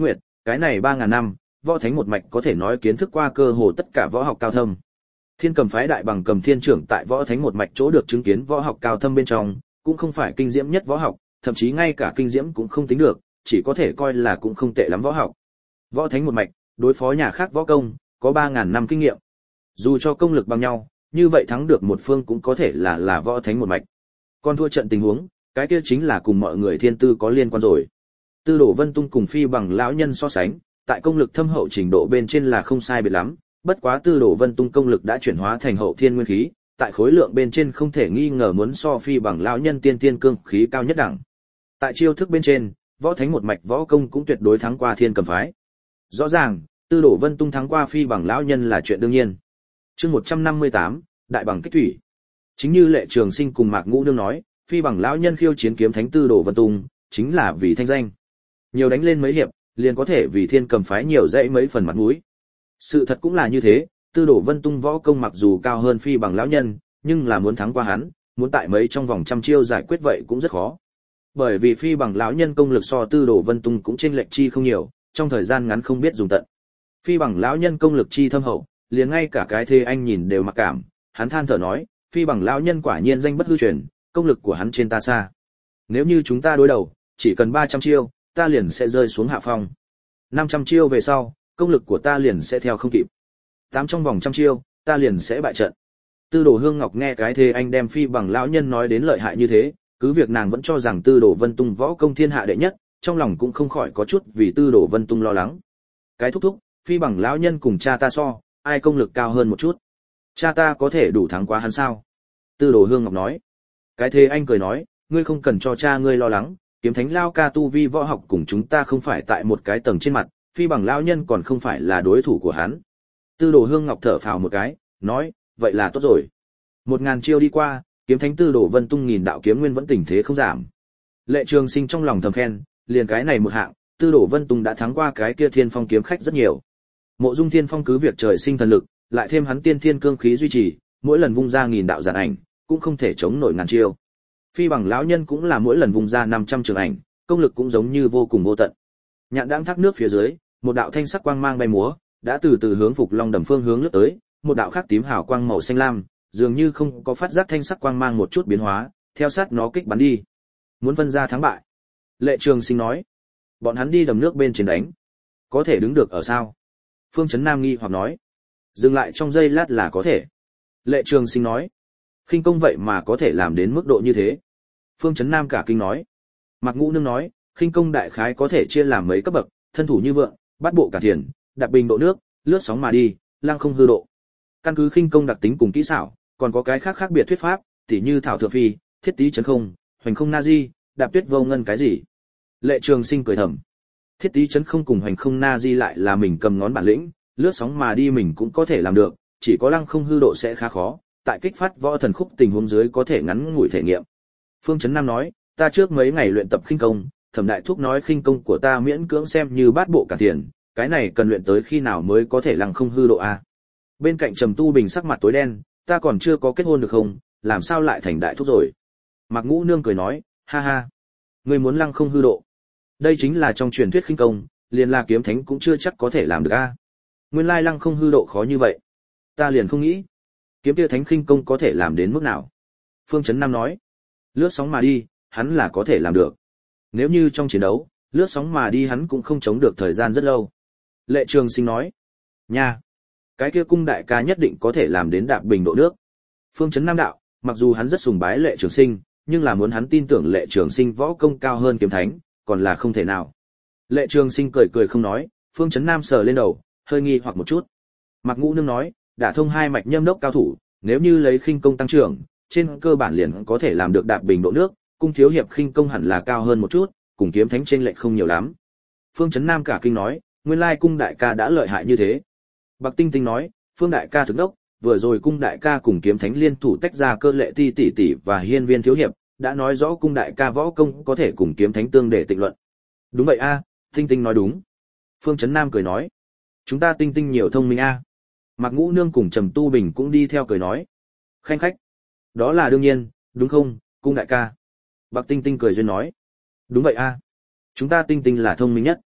cái này 3.000 năm, võ thánh một mạch có thể nói kiến thức qua cơ hồ tất cả võ học cao thâm. Thiên Cầm phái đại bằng Cầm Thiên trưởng tại võ thánh một mạch chỗ được chứng kiến võ học cao thâm bên trong, cũng không phải kinh diễm nhất võ học, thậm chí ngay cả kinh diễm cũng không tính được, chỉ có thể coi là cũng không tệ lắm võ học. Võ thánh một mạch, đối phó nhà khác võ công, có 3.000 năm kinh nghiệm. Dù cho công lực bằng nhau, như vậy thắng được một phương cũng có thể là võ thánh một mạch. Còn thua trận tình huống, cái kia chính là cùng mọi người thiên tư có liên quan rồi. Tư Đồ Vân Tung cùng Phi Bằng lão nhân so sánh, tại công lực thâm hậu trình độ bên trên là không sai biệt lắm, bất quá Tư Đồ Vân Tung công lực đã chuyển hóa thành hậu thiên nguyên khí, tại khối lượng bên trên không thể nghi ngờ muốn so Phi Bằng lão nhân tiên tiên cương khí cao nhất đẳng. Tại chiêu thức bên trên, võ thánh một mạch võ công cũng tuyệt đối thắng qua Thiên Cầm phái. Rõ ràng, Tư Đồ Vân Tung thắng qua Phi Bằng lão nhân là chuyện đương nhiên. Chương 158, đại bằng kích thủy. Chính như Lệ Trường Sinh cùng Mạc Ngũ Nương nói, Phi Bằng lão nhân khiêu chiến kiếm thánh Tư Đồ Vân Tung, chính là vì thanh danh. Nhiều đánh lên mấy hiệp, liền có thể vì Thiên Cầm phái nhiều dãy mấy phần mặt mũi. Sự thật cũng là như thế, Tư Đồ Vân Tung võ công mặc dù cao hơn Phi Bằng lão nhân, nhưng là muốn thắng qua hắn, muốn tại mấy trong vòng trăm chiêu giải quyết vậy cũng rất khó. Bởi vì Phi Bằng lão nhân công lực so Tư Đồ Vân Tung cũng chênh lệch chi không nhiều, trong thời gian ngắn không biết dùng tận. Phi Bằng lão nhân công lực chi thâm hậu, liền ngay cả cái Thê Anh nhìn đều mặc cảm, hắn than thở nói, Phi Bằng lão nhân quả nhiên danh bất hư truyền, công lực của hắn trên ta xa. Nếu như chúng ta đối đầu, chỉ cần 300 chiêu, ta liền sẽ rơi xuống hạ phong. 500 chiêu về sau, công lực của ta liền sẽ theo không kịp. 8 trong vòng trăm chiêu, ta liền sẽ bại trận. Tư Đồ Hương Ngọc nghe cái Thê Anh đem Phi Bằng lão nhân nói đến lợi hại như thế, cứ việc nàng vẫn cho rằng Tư Đồ Vân Tung võ công thiên hạ đệ nhất, trong lòng cũng không khỏi có chút vì Tư Đồ Vân Tung lo lắng. Cái thúc thúc, Phi Bằng lão nhân cùng cha ta so, ai công lực cao hơn một chút? Cha ta có thể đủ thắng quá hắn sao? Tư Đồ Hương Ngọc nói. Cái Thế Anh cười nói, ngươi không cần cho cha ngươi lo lắng, kiếm thánh lao ca tu vi võ học cùng chúng ta không phải tại một cái tầng trên mặt, Phi Bằng lão nhân còn không phải là đối thủ của hắn. Tư Đồ Hương Ngọc thở phào một cái, nói, vậy là tốt rồi. 1000 chiêu đi qua, kiếm thánh Tư Đồ Vân Tung nghìn đạo kiếm nguyên vẫn tình thế không giảm. Lệ Trường Sinh trong lòng thầm khen, liền cái này một hạng, Tư Đồ Vân Tung đã thắng qua cái kia Thiên Phong kiếm khách rất nhiều. Mộ Dung Thiên Phong cứ việc trời sinh thần lực, lại thêm hắn tiên thiên cương khí duy trì, mỗi lần vung ra nghìn đạo giản ảnh, cũng không thể chống nổi ngàn chiêu. Phi Bằng lão nhân cũng là mỗi lần vung ra 500 trường ảnh, công lực cũng giống như vô cùng vô tận. Nhạn đãng thác nước phía dưới, một đạo thanh sắc quang mang bay múa, đã từ từ hướng Phục Long Đầm phương hướng lướt tới, một đạo khác tím hào quang màu xanh lam, dường như không có phát giác thanh sắc quang mang một chút biến hóa, theo sát nó kích bắn đi. Muốn phân ra thắng bại. Lệ Trường Sinh nói, bọn hắn đi đầm nước bên trên đánh, có thể đứng được ở sao? Phương Chấn Nam nghi hoặc nói, dừng lại trong giây lát là có thể. Lệ Trường Sinh nói, khinh công vậy mà có thể làm đến mức độ như thế. Phương Chấn Nam cả kinh nói. Mạc Ngũ Nương nói, khinh công đại khái có thể chia làm mấy cấp bậc, thân thủ như vượng, bát bộ cả thiền, đạp bình độ nước, lướt sóng mà đi, lăng không hư độ. Căn cứ khinh công đặc tính cùng kỹ xảo, còn có cái khác khác biệt thuyết pháp, tỉ như thảo thượng phi, thiết tí chấn không, hoành không na di, đạp tuyết vô ngân cái gì. Lệ Trường Sinh cười thầm. Thiết tí chấn không cùng hoành không na di lại là mình cầm ngón bản lĩnh, lướt sóng mà đi mình cũng có thể làm được, chỉ có lăng không hư độ sẽ khá khó, tại kích phát võ thần khúc tình huống dưới có thể ngắn ngủi thể nghiệm. Phương Chấn Nam nói, ta trước mấy ngày luyện tập khinh công, Thẩm đại thúc nói khinh công của ta miễn cưỡng xem như bát bộ cả tiền, cái này cần luyện tới khi nào mới có thể lăng không hư độ a? Bên cạnh Trầm Tu Bình sắc mặt tối đen, ta còn chưa có kết hôn được không, làm sao lại thành đại thúc rồi? Mạc Ngũ Nương cười nói, ha ha, ngươi muốn lăng không hư độ, đây chính là trong truyền thuyết khinh công, liền là kiếm thánh cũng chưa chắc có thể làm được a. Nguyên lai lăng không hư độ khó như vậy, ta liền không nghĩ, kiếm kia thánh khinh công có thể làm đến mức nào? Phương Chấn Nam nói, lướt sóng mà đi, hắn là có thể làm được. Nếu như trong chiến đấu, lướt sóng mà đi hắn cũng không chống được thời gian rất lâu. Lệ Trường Sinh nói, nha, cái kia cung đại ca nhất định có thể làm đến đạp bình độ nước. Phương Chấn Nam đạo, mặc dù hắn rất sùng bái Lệ Trường Sinh, nhưng là muốn hắn tin tưởng Lệ Trường Sinh võ công cao hơn kiếm thánh, còn là không thể nào. Lệ Trường Sinh cười cười không nói, Phương Chấn Nam sờ lên đầu, hơi nghi hoặc một chút. Mạc Ngũ Nương nói, đã thông hai mạch nhâm đốc cao thủ, nếu như lấy khinh công tăng trưởng, trên cơ bản liền có thể làm được đạp bình độ nước, cung thiếu hiệp khinh công hẳn là cao hơn một chút, cùng kiếm thánh chênh lệch không nhiều lắm. Phương Chấn Nam cả kinh nói, nguyên lai cung đại ca đã lợi hại như thế. Bạc Tinh Tinh nói, Phương đại ca thực đốc, vừa rồi cung đại ca cùng kiếm thánh liên thủ tách ra Cơ Lệ Ti tỷ tỷ và Hiên Viên thiếu hiệp, đã nói rõ cung đại ca võ công có thể cùng kiếm thánh tương để tịnh luận. Đúng vậy a, Tinh Tinh nói đúng. Phương Chấn Nam cười nói, chúng ta Tinh Tinh nhiều thông minh a. Mạc Ngũ Nương cùng Trầm Tu Bình cũng đi theo cười nói, khanh khách, đó là đương nhiên, đúng không, cung đại ca? Bạc Tinh Tinh cười duyên nói, đúng vậy a, chúng ta Tinh Tinh là thông minh nhất.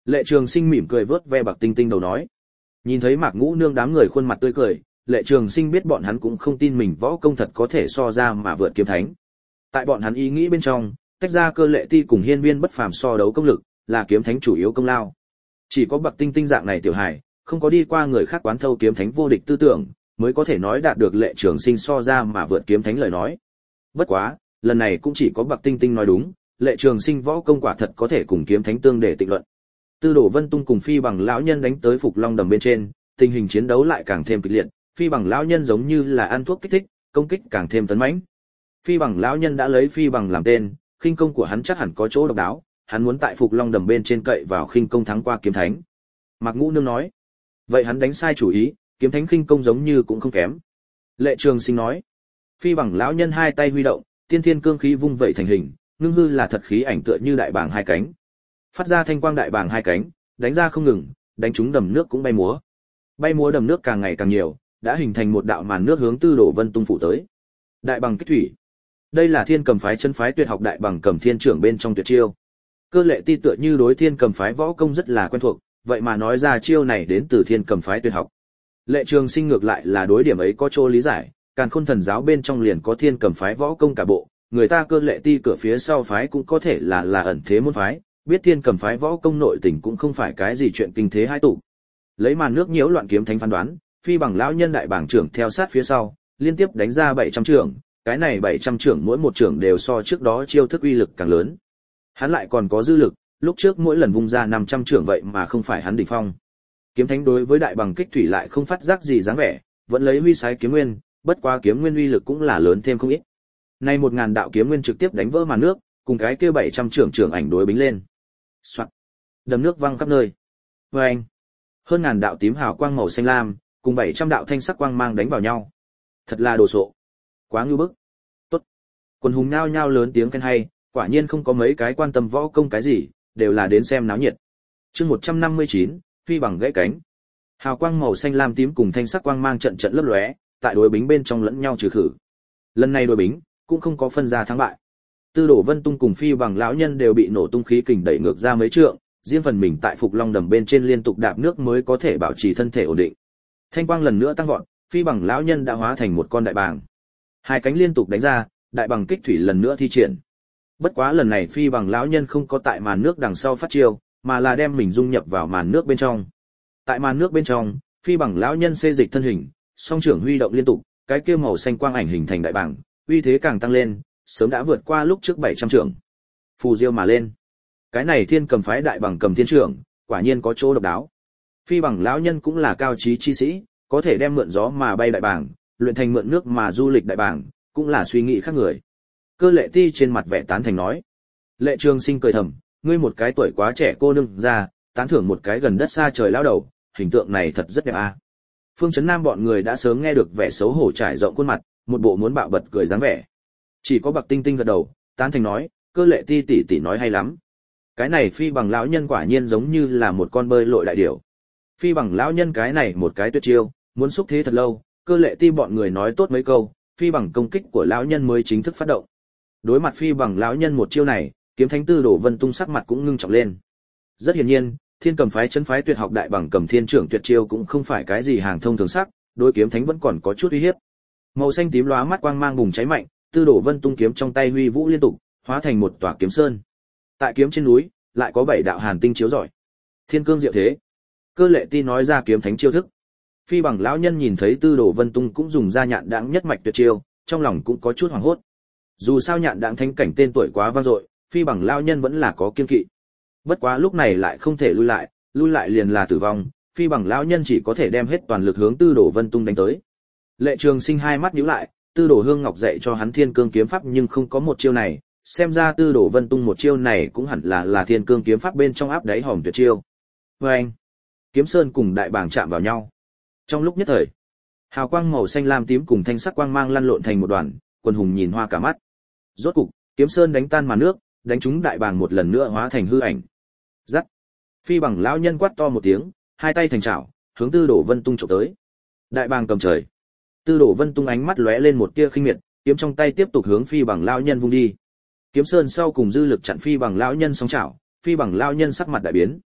Lệ Trường Sinh mỉm cười vớt ve Bạc Tinh Tinh đầu nói. Nhìn thấy Mạc Ngũ Nương đám người khuôn mặt tươi cười, Lệ Trường Sinh biết bọn hắn cũng không tin mình võ công thật có thể so ra mà vượt kiếm thánh. Tại bọn hắn ý nghĩ bên trong, tách ra Cơ Lệ Ti cùng Hiên Viên Bất Phàm so đấu công lực, là kiếm thánh chủ yếu công lao. Chỉ có Bạc Tinh Tinh dạng này tiểu hài, không có đi qua người khác quán thâu kiếm thánh vô địch tư tưởng, mới có thể nói đạt được Lệ Trường Sinh so ra mà vượt kiếm thánh lời nói. Bất quá, lần này cũng chỉ có Bạc Tinh Tinh nói đúng, Lệ Trường Sinh võ công quả thật có thể cùng kiếm thánh tương để tịnh luận. Tư Đồ Vân Tung cùng Phi Bằng lão nhân đánh tới Phục Long Đầm bên trên, tình hình chiến đấu lại càng thêm kịch liệt, Phi Bằng lão nhân giống như là ăn thuốc kích thích, công kích càng thêm tấn mãnh. Phi Bằng lão nhân đã lấy Phi Bằng làm tên, khinh công của hắn chắc hẳn có chỗ độc đáo, hắn muốn tại Phục Long Đầm bên trên cậy vào khinh công thắng qua kiếm thánh. Mạc Ngũ Nương nói, vậy hắn đánh sai chủ ý, kiếm thánh khinh công giống như cũng không kém. Lệ Trường Sinh nói, Phi Bằng lão nhân hai tay huy động, tiên thiên cương khí vung vậy thành hình, ngưng hư là thật khí ảnh tựa như đại bàng hai cánh. Phát ra thanh quang đại bàng hai cánh, đánh ra không ngừng, đánh trúng đầm nước cũng bay múa. Bay múa đầm nước càng ngày càng nhiều, đã hình thành một đạo màn nước hướng Tư Đồ Vân Tung phủ tới. Đại bằng kích thủy. Đây là Thiên Cầm phái chân phái tuyệt học đại bằng cầm thiên trưởng bên trong tuyệt chiêu. Cơ Lệ Ti tựa như đối Thiên Cầm phái võ công rất là quen thuộc, vậy mà nói ra chiêu này đến từ Thiên Cầm phái tuyệt học. Lệ Trường Sinh ngược lại là đối điểm ấy có chỗ lý giải, Càn Khôn thần giáo bên trong liền có Thiên Cầm phái võ công cả bộ, người ta Cơ Lệ Ti cửa phía sau phái cũng có thể là ẩn thế môn phái, biết Thiên Cầm phái võ công nội tình cũng không phải cái gì chuyện kinh thế hai tụ. Lấy màn nước nhiễu loạn kiếm thánh phán đoán, Phi Bằng lão nhân đại bảng trưởng theo sát phía sau, liên tiếp đánh ra 700 trưởng, cái này 700 trưởng mỗi một trưởng đều so trước đó chiêu thức uy lực càng lớn. Hắn lại còn có dư lực, lúc trước mỗi lần vung ra 500 trưởng vậy mà không phải hắn đỉnh phong. Kiếm thánh đối với đại bằng kích thủy lại không phát giác gì dáng vẻ, vẫn lấy huy sái kiếm nguyên, bất quá kiếm nguyên uy lực cũng là lớn thêm không ít. Nay 1000 đạo kiếm nguyên trực tiếp đánh vỡ màn nước, cùng cái kia 700 trưởng ảnh đối bính lên. Soạt. Đầm nước văng khắp nơi. Oeng. Hơn ngàn đạo tím hào quang màu xanh lam, cùng 700 đạo thanh sắc quang mang đánh vào nhau. Thật là đồ sộ. Quá ngưu bức. Tốt. Quần hùng nhao nhao lớn tiếng khen hay, quả nhiên không có mấy cái quan tâm võ công cái gì, đều là đến xem náo nhiệt. Chương 159, Phi Bằng gãy cánh. Hào quang màu xanh lam tím cùng thanh sắc quang mang trận trận lấp lóe, tại đối bính bên trong lẫn nhau trừ khử. Lần này đối bính cũng không có phân ra thắng bại. Tư Đồ Vân Tung cùng Phi Bằng lão nhân đều bị nổ tung khí kình đẩy ngược ra mấy trượng, riêng phần mình tại Phục Long Đầm bên trên liên tục đạp nước mới có thể bảo trì thân thể ổn định. Thanh quang lần nữa tăng vọt, Phi Bằng lão nhân đã hóa thành một con đại bàng. Hai cánh liên tục đánh ra, đại bằng kích thủy lần nữa thi triển. Bất quá lần này Phi Bằng lão nhân không có tại màn nước đằng sau phát chiêu, mà là đem mình dung nhập vào màn nước bên trong. Tại màn nước bên trong, Phi Bằng lão nhân xê dịch thân hình, song trưởng huy động liên tục, cái kia màu xanh quang ảnh hình thành đại bàng, uy thế càng tăng lên, sớm đã vượt qua lúc trước 700 trưởng. Phù diêu mà lên. Cái này Thiên Cầm phái đại bằng cầm thiên trưởng, quả nhiên có chỗ độc đáo. Phi Bằng lão nhân cũng là cao trí chi sĩ, có thể đem mượn gió mà bay đại bàng, luyện thành mượn nước mà du lịch đại bàng, cũng là suy nghĩ khác người. Cơ Lệ Ti trên mặt vẻ tán thành nói. Lệ Trường Sinh cười thầm, ngươi một cái tuổi quá trẻ cô nương ra, tán thưởng một cái gần đất xa trời lão đầu, hình tượng này thật rất đẹp a. Phương Chấn Nam bọn người đã sớm nghe được vẻ xấu hổ trải rộng khuôn mặt, một bộ muốn bạo bật cười dáng vẻ. Chỉ có Bạc Tinh Tinh gật đầu, tán thành nói, Cơ Lệ Ti tỷ tỷ nói hay lắm. Cái này Phi Bằng lão nhân quả nhiên giống như là một con bơi lội đại điểu. Phi Bằng lão nhân cái này một cái tuyệt chiêu, muốn xúc thế thật lâu, Cơ Lệ Ti bọn người nói tốt mấy câu, Phi Bằng công kích của lão nhân mới chính thức phát động. Đối mặt Phi Bằng lão nhân một chiêu này, kiếm thánh Tư Đồ Vân Tung sắc mặt cũng ngưng trọng lên. Rất hiển nhiên, Thiên Cầm phái chân phái tuyệt học đại bằng cầm thiên trưởng tuyệt chiêu cũng không phải cái gì hàng thông thường sắc, đối kiếm thánh vẫn còn có chút uy hiếp. Màu xanh tím lóa mắt quang mang bùng cháy mạnh, Tư Đồ Vân Tung kiếm trong tay huy vũ liên tục, hóa thành một tòa kiếm sơn. Tại kiếm trên núi, lại có 7 đạo hàn tinh chiếu rọi. Thiên cương diệu thế. Cơ Lệ Ti nói ra kiếm thánh chiêu thức. Phi Bằng lão nhân nhìn thấy Tư Đồ Vân Tung cũng dùng ra nhạn đãng nhất mạch tuyệt chiêu, trong lòng cũng có chút hoảng hốt. Dù sao nhạn đãng thánh cảnh tên tuổi quá vang dội, Phi Bằng lão nhân vẫn là có kiên kỵ. Bất quá lúc này lại không thể lui lại liền là tử vong, Phi Bằng lão nhân chỉ có thể đem hết toàn lực hướng Tư Đồ Vân Tung đánh tới. Lệ Trường Sinh hai mắt nhíu lại, Tư Đồ Hương Ngọc dạy cho hắn Thiên Cương kiếm pháp nhưng không có một chiêu này, xem ra Tư Đồ Vân Tung một chiêu này cũng hẳn là Thiên Cương kiếm pháp bên trong áp đáy hòm tuyệt chiêu. Oeng! Kiếm sơn cùng đại bàng chạm vào nhau. Trong lúc nhất thời, hào quang màu xanh lam tím cùng thanh sắc quang mang lăn lộn thành một đoàn, quần hùng nhìn hoa cả mắt. Rốt cục, kiếm sơn đánh tan màn nước, đánh trúng đại bàng một lần nữa hóa thành hư ảnh. Rắc! Phi Bằng lão nhân quát to một tiếng, hai tay thành chảo, hướng Tư Đồ Vân Tung chụp tới. Đại bàng cầm trời. Tư Đồ Vân Tung ánh mắt lóe lên một tia khinh miệt, kiếm trong tay tiếp tục hướng Phi Bằng lão nhân vung đi. Kiếm sơn sau cùng dư lực chặn Phi Bằng lão nhân song chảo, Phi Bằng lão nhân sắc mặt đại biến.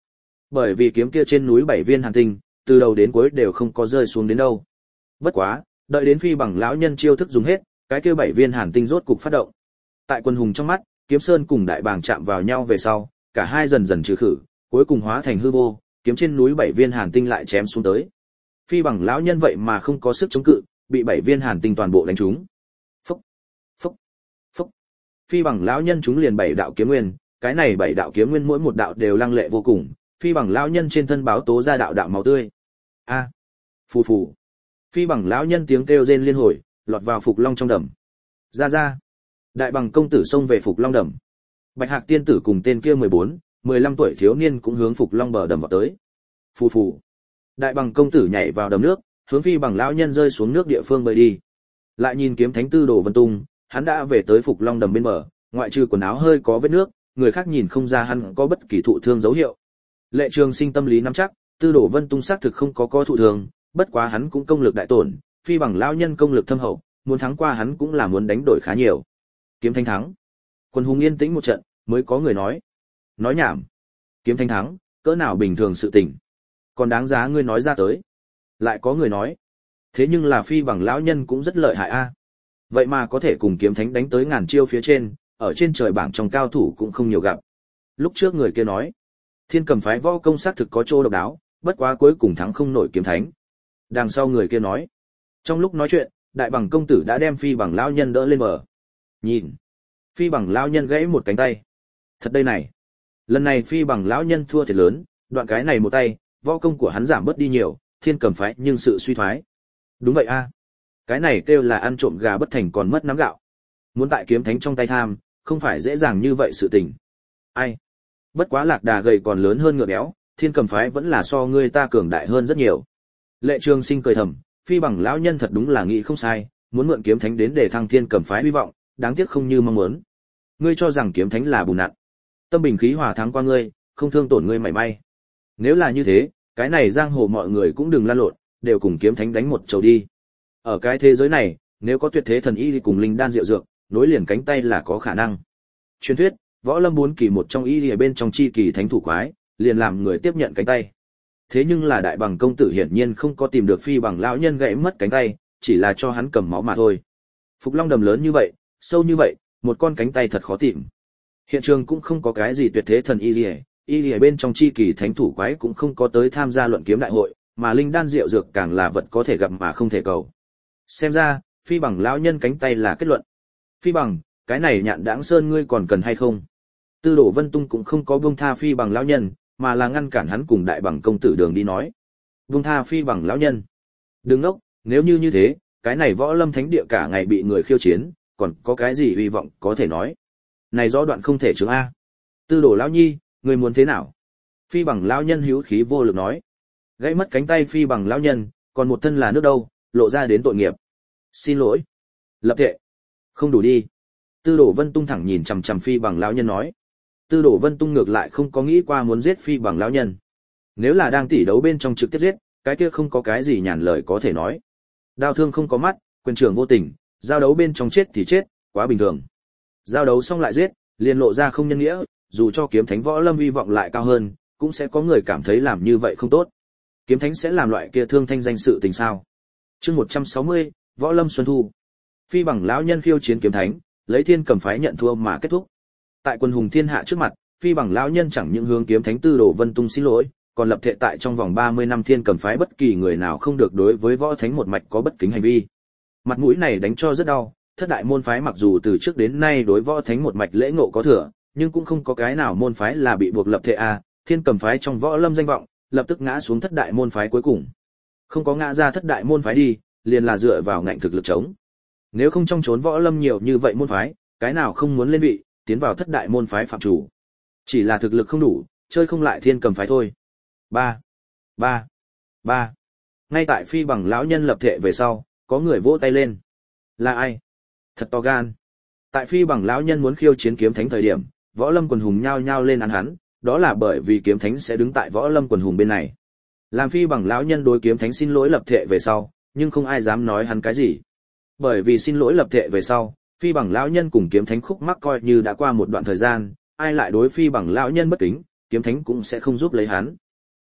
Bởi vì kiếm kia trên núi 7 viên hàn tinh, từ đầu đến cuối đều không có rơi xuống đến đâu. Bất quá, đợi đến Phi Bằng lão nhân chiêu thức dùng hết, cái kia 7 viên hàn tinh rốt cục phát động. Tại Quân Hùng trong mắt, Kiếm Sơn cùng Đại Bàng chạm vào nhau về sau, cả hai dần dần trừ khử, cuối cùng hóa thành hư vô, kiếm trên núi 7 viên hàn tinh lại chém xuống tới. Phi Bằng lão nhân vậy mà không có sức chống cự, bị 7 viên hàn tinh toàn bộ đánh trúng. Phốc, phốc, phốc. Phi Bằng lão nhân trúng liền 7 đạo kiếm nguyên, cái này 7 đạo kiếm nguyên mỗi một đạo đều lăng lệ vô cùng, Phi Bằng lão nhân trên thân báo tố ra đạo đạo máu tươi. A, phù phù. Phi Bằng lão nhân tiếng kêu rên liên hồi, lọt vào Phục Long trong đầm. Ra ra. Đại Bằng công tử xông về Phục Long đầm. Bạch Hạc tiên tử cùng tên kia 14, 15 tuổi thiếu niên cũng hướng Phục Long bờ đầm vào tới. Phù phù. Đại Bằng công tử nhảy vào đầm nước, hướng Phi Bằng lão nhân rơi xuống nước địa phương bơi đi. Lại nhìn kiếm thánh Tư Đồ Vân Tung, hắn đã về tới Phục Long đầm bên bờ, ngoại trừ quần áo hơi có vết nước, người khác nhìn không ra hắn có bất kỳ thụ thương dấu hiệu. Lệ Trường Sinh tâm lý nắm chắc, Tư Đồ Vân Tung xác thực không có thụ thương, bất quá hắn cũng công lực đại tổn, Phi Bằng lão nhân công lực thâm hậu, muốn thắng qua hắn cũng là muốn đánh đổi khá nhiều. Kiếm thánh thắng. Quân hùng yên tĩnh một trận, mới có người nói. Nói nhảm. Kiếm thánh thắng, cỡ nào bình thường sự tình. Còn đáng giá ngươi nói ra tới. Lại có người nói. Thế nhưng là Phi Bằng lão nhân cũng rất lợi hại a. Vậy mà có thể cùng kiếm thánh đánh tới ngàn chiêu phía trên, ở trên trời bảng trong cao thủ cũng không nhiều gặp. Lúc trước người kia nói, Thiên Cầm phái võ công xác thực có chỗ độc đáo, bất quá cuối cùng thắng không nổi kiếm thánh. Đằng sau người kia nói, trong lúc nói chuyện, Đại Bằng công tử đã đem Phi Bằng lão nhân đỡ lên bờ. Nhìn, Phi Bằng lão nhân gãy một cánh tay. Thật đây này, lần này Phi Bằng lão nhân thua thiệt lớn, đoạn cái này một tay, võ công của hắn giảm bớt đi nhiều, Thiên Cầm phái nhưng sự suy thoái. Đúng vậy a, cái này kêu là ăn trộm gà bất thành còn mất nắm gạo. Muốn tại kiếm thánh trong tay tham, không phải dễ dàng như vậy sự tình. Ai? Bất quá lạc đà gầy còn lớn hơn ngựa béo, Thiên Cầm phái vẫn là so ngươi ta cường đại hơn rất nhiều. Lệ Trường Sinh cười thầm, Phi Bằng lão nhân thật đúng là nghĩ không sai, muốn mượn kiếm thánh đến để thăng Thiên Cầm phái hy vọng, đáng tiếc không như mong muốn. Ngươi cho rằng kiếm thánh là bùn nặn, tâm bình khí hòa thắng qua ngươi, không thương tổn ngươi mảy may. Nếu là như thế, cái này giang hồ mọi người cũng đừng lan lộn, đều cùng kiếm thánh đánh một chầu đi. Ở cái thế giới này, nếu có tuyệt thế thần y thì cùng linh đan diệu dược, nối liền cánh tay là có khả năng. Truyền thuyết, võ lâm 4 kỳ một trong y ở bên trong chi kỳ thánh thủ quái, liền làm người tiếp nhận cánh tay. Thế nhưng là Đại Bằng công tử hiển nhiên không có tìm được Phi Bằng lão nhân gãy mất cánh tay, chỉ là cho hắn cầm máu mà thôi. Phục Long đầm lớn như vậy, sâu như vậy, một con cánh tay thật khó tìm. Hiện trường cũng không có cái gì tuyệt thế thần y ở bên trong chi kỳ thánh thủ quái cũng không có tới tham gia luận kiếm đại hội, mà linh đan diệu dược càng là vật có thể gặp mà không thể cầu. Xem ra, Phi Bằng lão nhân cánh tay là kết luận. Phi Bằng, cái này Nhạn Đãng Sơn ngươi còn cần hay không? Tư Đồ Vân Tung cũng không có buông tha Phi Bằng lão nhân, mà là ngăn cản hắn cùng Đại Bằng công tử đường đi nói. Buông tha Phi Bằng lão nhân. Đừng ngốc, nếu như thế, cái này võ lâm thánh địa cả ngày bị người khiêu chiến, còn có cái gì hy vọng có thể nói. Này rõ đoạn không thể chứng a. Tư Đồ lão nhi, ngươi muốn thế nào? Phi Bằng lão nhân hữu khí vô lực nói. Gãy mất cánh tay Phi Bằng lão nhân, còn một thân là nước đâu, lộ ra đến tội nghiệp. Xin lỗi. Lập thệ. Không đủ đi. Tư Đồ Vân Tung thẳng nhìn chằm chằm Phi Bằng lão nhân nói. Tư Đồ Vân Tung ngược lại không có nghĩ qua muốn giết Phi Bằng lão nhân. Nếu là đang tỉ đấu bên trong trực tiếp giết, cái kia không có cái gì nhàn lời có thể nói. Đao thương không có mắt, quyền trưởng vô tình, giao đấu bên trong chết thì chết, quá bình thường. Giao đấu xong lại giết, liền lộ ra không nhân nghĩa, dù cho kiếm thánh võ lâm hy vọng lại cao hơn, cũng sẽ có người cảm thấy làm như vậy không tốt. Kiếm thánh sẽ làm loại kia thương thanh danh sự tình sao? Chương 160, Võ Lâm Xuân Thu. Phi Bằng lão nhân khiêu chiến kiếm thánh, lấy Thiên Cầm phái nhận thua mà kết thúc. Tại quân hùng thiên hạ trước mặt, Phi Bằng lão nhân chẳng những hướng kiếm thánh Tư Đồ Vân Tung xin lỗi, còn lập thệ tại trong vòng 30 năm Thiên Cầm phái bất kỳ người nào không được đối với võ thánh một mạch có bất kính hành vi. Mặt mũi này đánh cho rất đau, thất đại môn phái mặc dù từ trước đến nay đối võ thánh một mạch lễ ngộ có thừa, nhưng cũng không có cái nào môn phái là bị buộc lập thệ a, Thiên Cầm phái trong võ lâm danh vọng, lập tức ngã xuống thất đại môn phái cuối cùng. Không có ngã ra thất đại môn phái đi, liền là dựa vào ngạnh thực lực chống. Nếu không trong chốn võ lâm nhiều như vậy môn phái, cái nào không muốn lên vị, tiến vào thất đại môn phái phạm chủ. Chỉ là thực lực không đủ, chơi không lại Thiên Cầm phái thôi. 3. Ngay tại Phi Bằng lão nhân lập thệ về sau, có người vỗ tay lên. Là ai? Thật to gan. Tại Phi Bằng lão nhân muốn khiêu chiến kiếm thánh thời điểm, võ lâm quần hùng nhao nhao lên án hắn, đó là bởi vì kiếm thánh sẽ đứng tại võ lâm quần hùng bên này. Làm Phi Bằng lão nhân đối kiếm thánh xin lỗi lập thệ về sau, nhưng không ai dám nói hắn cái gì. Bởi vì xin lỗi lập thệ về sau, Phi Bằng lão nhân cùng kiếm thánh khúc mắc coi như đã qua một đoạn thời gian, ai lại đối Phi Bằng lão nhân bất kính, kiếm thánh cũng sẽ không giúp lấy hắn.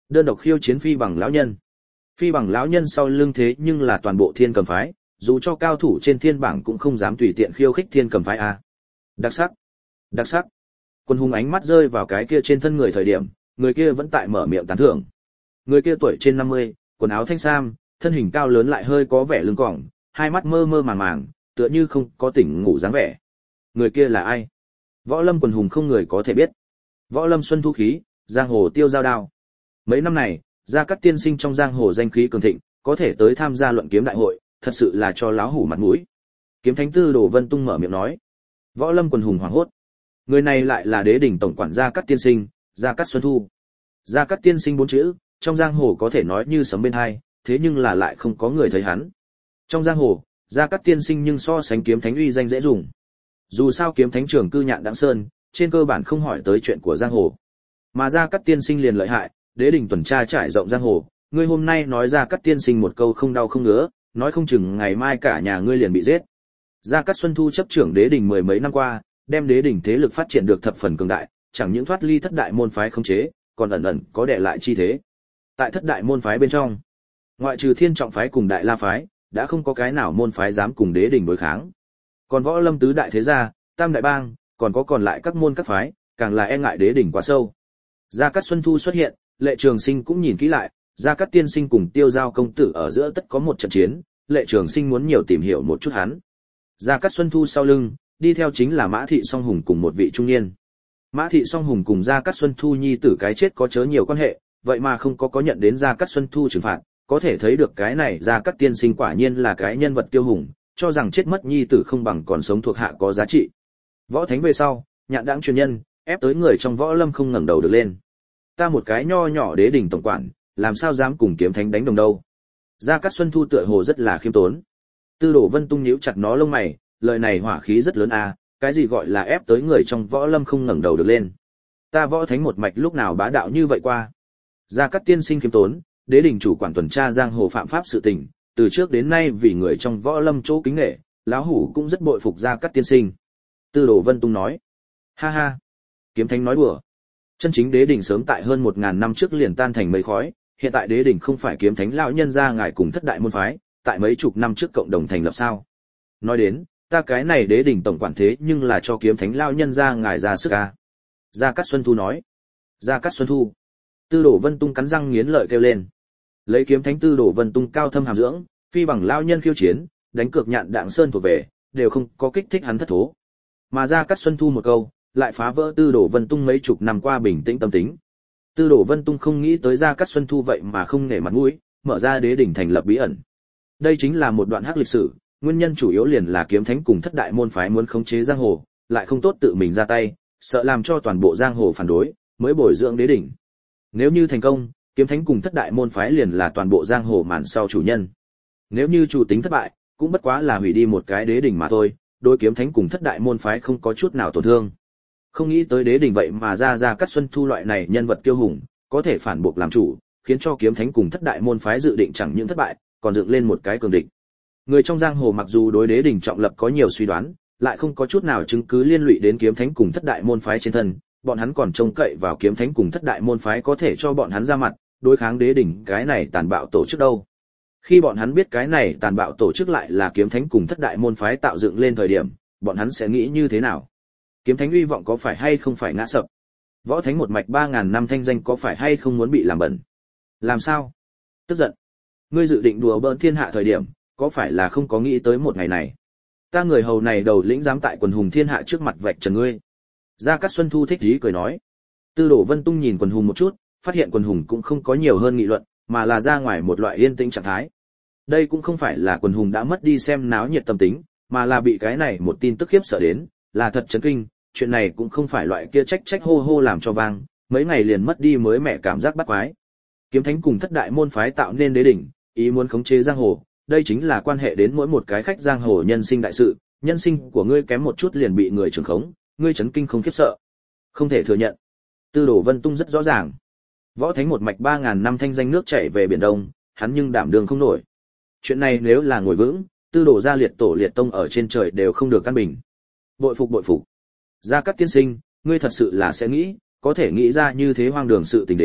đơn độc khiêu chiến Phi Bằng lão nhân. Phi Bằng lão nhân sau lưng thế nhưng là toàn bộ Thiên Cầm phái, dù cho cao thủ trên thiên bảng cũng không dám tùy tiện khiêu khích Thiên Cầm phái a. Đặc sắc, đặc sắc. Quân hùng ánh mắt rơi vào cái kia trên thân người thời điểm, người kia vẫn tại mở miệng tán thưởng. Người kia tuổi trên 50, quần áo thanh sam, thân hình cao lớn lại hơi có vẻ lưng còng, hai mắt mơ mơ màng màng, tựa như không có tỉnh ngủ dáng vẻ. Người kia là ai? Võ Lâm quần hùng không người có thể biết. Võ Lâm xuân thu khí, giang hồ tiêu giao đao. Mấy năm này, Gia Cát tiên sinh trong giang hồ danh khí cường thịnh, có thể tới tham gia luận kiếm đại hội, thật sự là cho láo hủ mặt mũi. Kiếm thánh Tư Đồ Vân Tung mở miệng nói. Võ Lâm quần hùng hoảng hốt. Người này lại là Đế đỉnh tổng quản Gia Cát tiên sinh, Gia Cát Xuân Thu. Gia Cát tiên sinh bốn chữ, trong giang hồ có thể nói như sấm bên tai, thế nhưng là lại không có người thấy hắn. Trong giang hồ, Gia Cát tiên sinh nhưng so sánh kiếm thánh uy danh dễ dùng. Dù sao kiếm thánh trưởng cư Nhạn Đặng Sơn, trên cơ bản không hỏi tới chuyện của giang hồ. Mà Gia Cát tiên sinh liền lợi hại, Đế đỉnh tuần tra trải rộng giang hồ, ngươi hôm nay nói Gia Cát tiên sinh một câu không đau không ngứa, nói không chừng ngày mai cả nhà ngươi liền bị giết. Gia Cát Xuân Thu chấp trưởng Đế đỉnh mười mấy năm qua, đem Đế đỉnh thế lực phát triển được thập phần cường đại, chẳng những thoát ly thất đại môn phái khống chế, còn ẩn ẩn có đè lại chi thế. Tại thất đại môn phái bên trong, ngoại trừ Thiên Trọng phái cùng Đại La phái, đã không có cái nào môn phái dám cùng Đế đỉnh đối kháng. Còn Võ Lâm tứ đại thế gia, Tam đại bang, còn lại các môn các phái, càng là e ngại Đế đỉnh quá sâu. Gia Cát Xuân Thu xuất hiện, Lệ Trường Sinh cũng nhìn kỹ lại, Gia Cát tiên sinh cùng Tiêu Giao công tử ở giữa tất có một trận chiến, Lệ Trường Sinh muốn nhiều tìm hiểu một chút hắn. Gia Cát Xuân Thu sau lưng, đi theo chính là Mã Thị Song Hùng cùng một vị trung niên. Mã Thị Song Hùng cùng Gia Cát Xuân Thu nhi tử cái chết có chớ nhiều quan hệ, vậy mà không có nhận đến Gia Cát Xuân Thu trừng phạt, có thể thấy được cái này Gia Cát tiên sinh quả nhiên là cái nhân vật kiêu hùng, cho rằng chết mất nhi tử không bằng còn sống thuộc hạ có giá trị. Võ thánh về sau, Nhạn Đãng truyền nhân, ép tới người trong Võ Lâm không ngẩng đầu được lên. Ta một cái nho nhỏ Đế đỉnh tổng quản, làm sao dám cùng kiếm thánh đánh đồng đâu? Gia Cát Xuân Thu tựa hồ rất là khiêm tốn. Tư Đồ Vân Tung nhíu chặt nó lông mày, lời này hỏa khí rất lớn a, cái gì gọi là ép tới người trong Võ Lâm không ngẩng đầu được lên? Ta Võ thánh một mạch lúc nào bá đạo như vậy qua? Gia Cát tiên sinh khiêm tốn, Đế đỉnh chủ quản tuần tra giang hồ phạm pháp sự tình, từ trước đến nay vì người trong Võ Lâm chỗ kính nể, lão hủ cũng rất bội phục Gia Cát tiên sinh. Tư Đồ Vân Tung nói. Ha ha, kiếm thánh nói đùa. Chân chính Đế đỉnh sớm tại hơn 1000 năm trước liền tan thành mây khói, hiện tại Đế đỉnh không phải kiếm thánh lão nhân gia ngài cùng thất đại môn phái, tại mấy chục năm trước cộng đồng thành lập sao? Nói đến, ta cái này Đế đỉnh tổng quản thế nhưng là cho kiếm thánh lão nhân gia ngài ra sức a. Gia Cát Xuân Thu nói. Gia Cát Xuân Thu. Tư Đồ Vân Tung cắn răng nghiến lợi kêu lên. Lấy kiếm thánh Tư Đồ Vân Tung cao thâm hàm dưỡng, Phi Bằng lão nhân khiêu chiến, đánh cược Nhạn Đặng Sơn thuộc về, đều không có kích thích hắn thất thố. Mà Gia Cát Xuân Thu một câu, lại phá vỡ Tư Đồ Vân Tung mấy chục năm qua bình tĩnh tâm tính. Tư Đồ Vân Tung không nghĩ tới Gia Cát Xuân Thu vậy mà không nể mặt mũi, mở ra Đế đỉnh thành lập bí ẩn. Đây chính là một đoạn hắc lịch sử, nguyên nhân chủ yếu liền là kiếm thánh cùng thất đại môn phái muốn khống chế giang hồ, lại không tốt tự mình ra tay, sợ làm cho toàn bộ giang hồ phản đối, mới bồi dưỡng Đế đỉnh. Nếu như thành công, kiếm thánh cùng thất đại môn phái liền là toàn bộ giang hồ màn sau chủ nhân. Nếu như chủ tính thất bại, cũng bất quá là hủy đi một cái Đế đỉnh mà thôi, đối kiếm thánh cùng thất đại môn phái không có chút nào tổn thương. Không nghĩ tới Đế đỉnh vậy mà ra Cát Xuân Thu loại này nhân vật kiêu hùng, có thể phản bội làm chủ, khiến cho kiếm thánh cùng thất đại môn phái dự định chẳng những thất bại, còn dựng lên một cái cường địch. Người trong giang hồ mặc dù đối Đế đỉnh trọng lập có nhiều suy đoán, lại không có chút nào chứng cứ liên lụy đến kiếm thánh cùng thất đại môn phái trên thân, bọn hắn còn trông cậy vào kiếm thánh cùng thất đại môn phái có thể cho bọn hắn ra mặt, đối kháng Đế đỉnh cái này tàn bạo tổ chức đâu. Khi bọn hắn biết cái này tàn bạo tổ chức lại là kiếm thánh cùng thất đại môn phái tạo dựng lên thời điểm, bọn hắn sẽ nghĩ như thế nào? Kiếm thánh uy vọng có phải hay không phải ngã sập? Võ thánh một mạch 3000 năm thanh danh có phải hay không muốn bị làm bẩn? Làm sao? Tức giận. Ngươi dự định đùa bỡn thiên hạ thời điểm, có phải là không có nghĩ tới một ngày này? Ta người hầu này đầu lĩnh dám tại quần hùng thiên hạ trước mặt vạch trần ngươi. Gia Cát Xuân Thu thích chí cười nói. Tư Đồ Vân Tung nhìn quần hùng một chút, phát hiện quần hùng cũng không có nhiều hơn nghị luận, mà là ra ngoài một loại yên tĩnh trạng thái. Đây cũng không phải là quần hùng đã mất đi xem náo nhiệt tâm tính, mà là bị cái này một tin tức khiếp sợ đến, là thật chấn kinh, chuyện này cũng không phải loại kia trách hô hô làm cho vang, mấy ngày liền mất đi mới mẻ cảm giác bắt quái. Kiếm thánh cùng thất đại môn phái tạo nên Đế đỉnh, ý muốn khống chế giang hồ, đây chính là quan hệ đến mỗi một cái khách giang hồ nhân sinh đại sự, nhân sinh của ngươi kém một chút liền bị người trưởng khống, ngươi chấn kinh không khiếp sợ. Không thể thừa nhận. Tư Đồ Vân Tung rất rõ ràng. Võ thánh một mạch 3000 năm thanh danh nước chảy về biển Đông, hắn nhưng đảm đương không nổi. Chuyện này nếu là ngồi vững, Tư Đồ gia liệt tổ liệt tông ở trên trời đều không được căn bình. Bội phục bội phục. Gia Cát tiên sinh, ngươi thật sự là sẽ nghĩ, có thể nghĩ ra như thế hoang đường sự tình đến,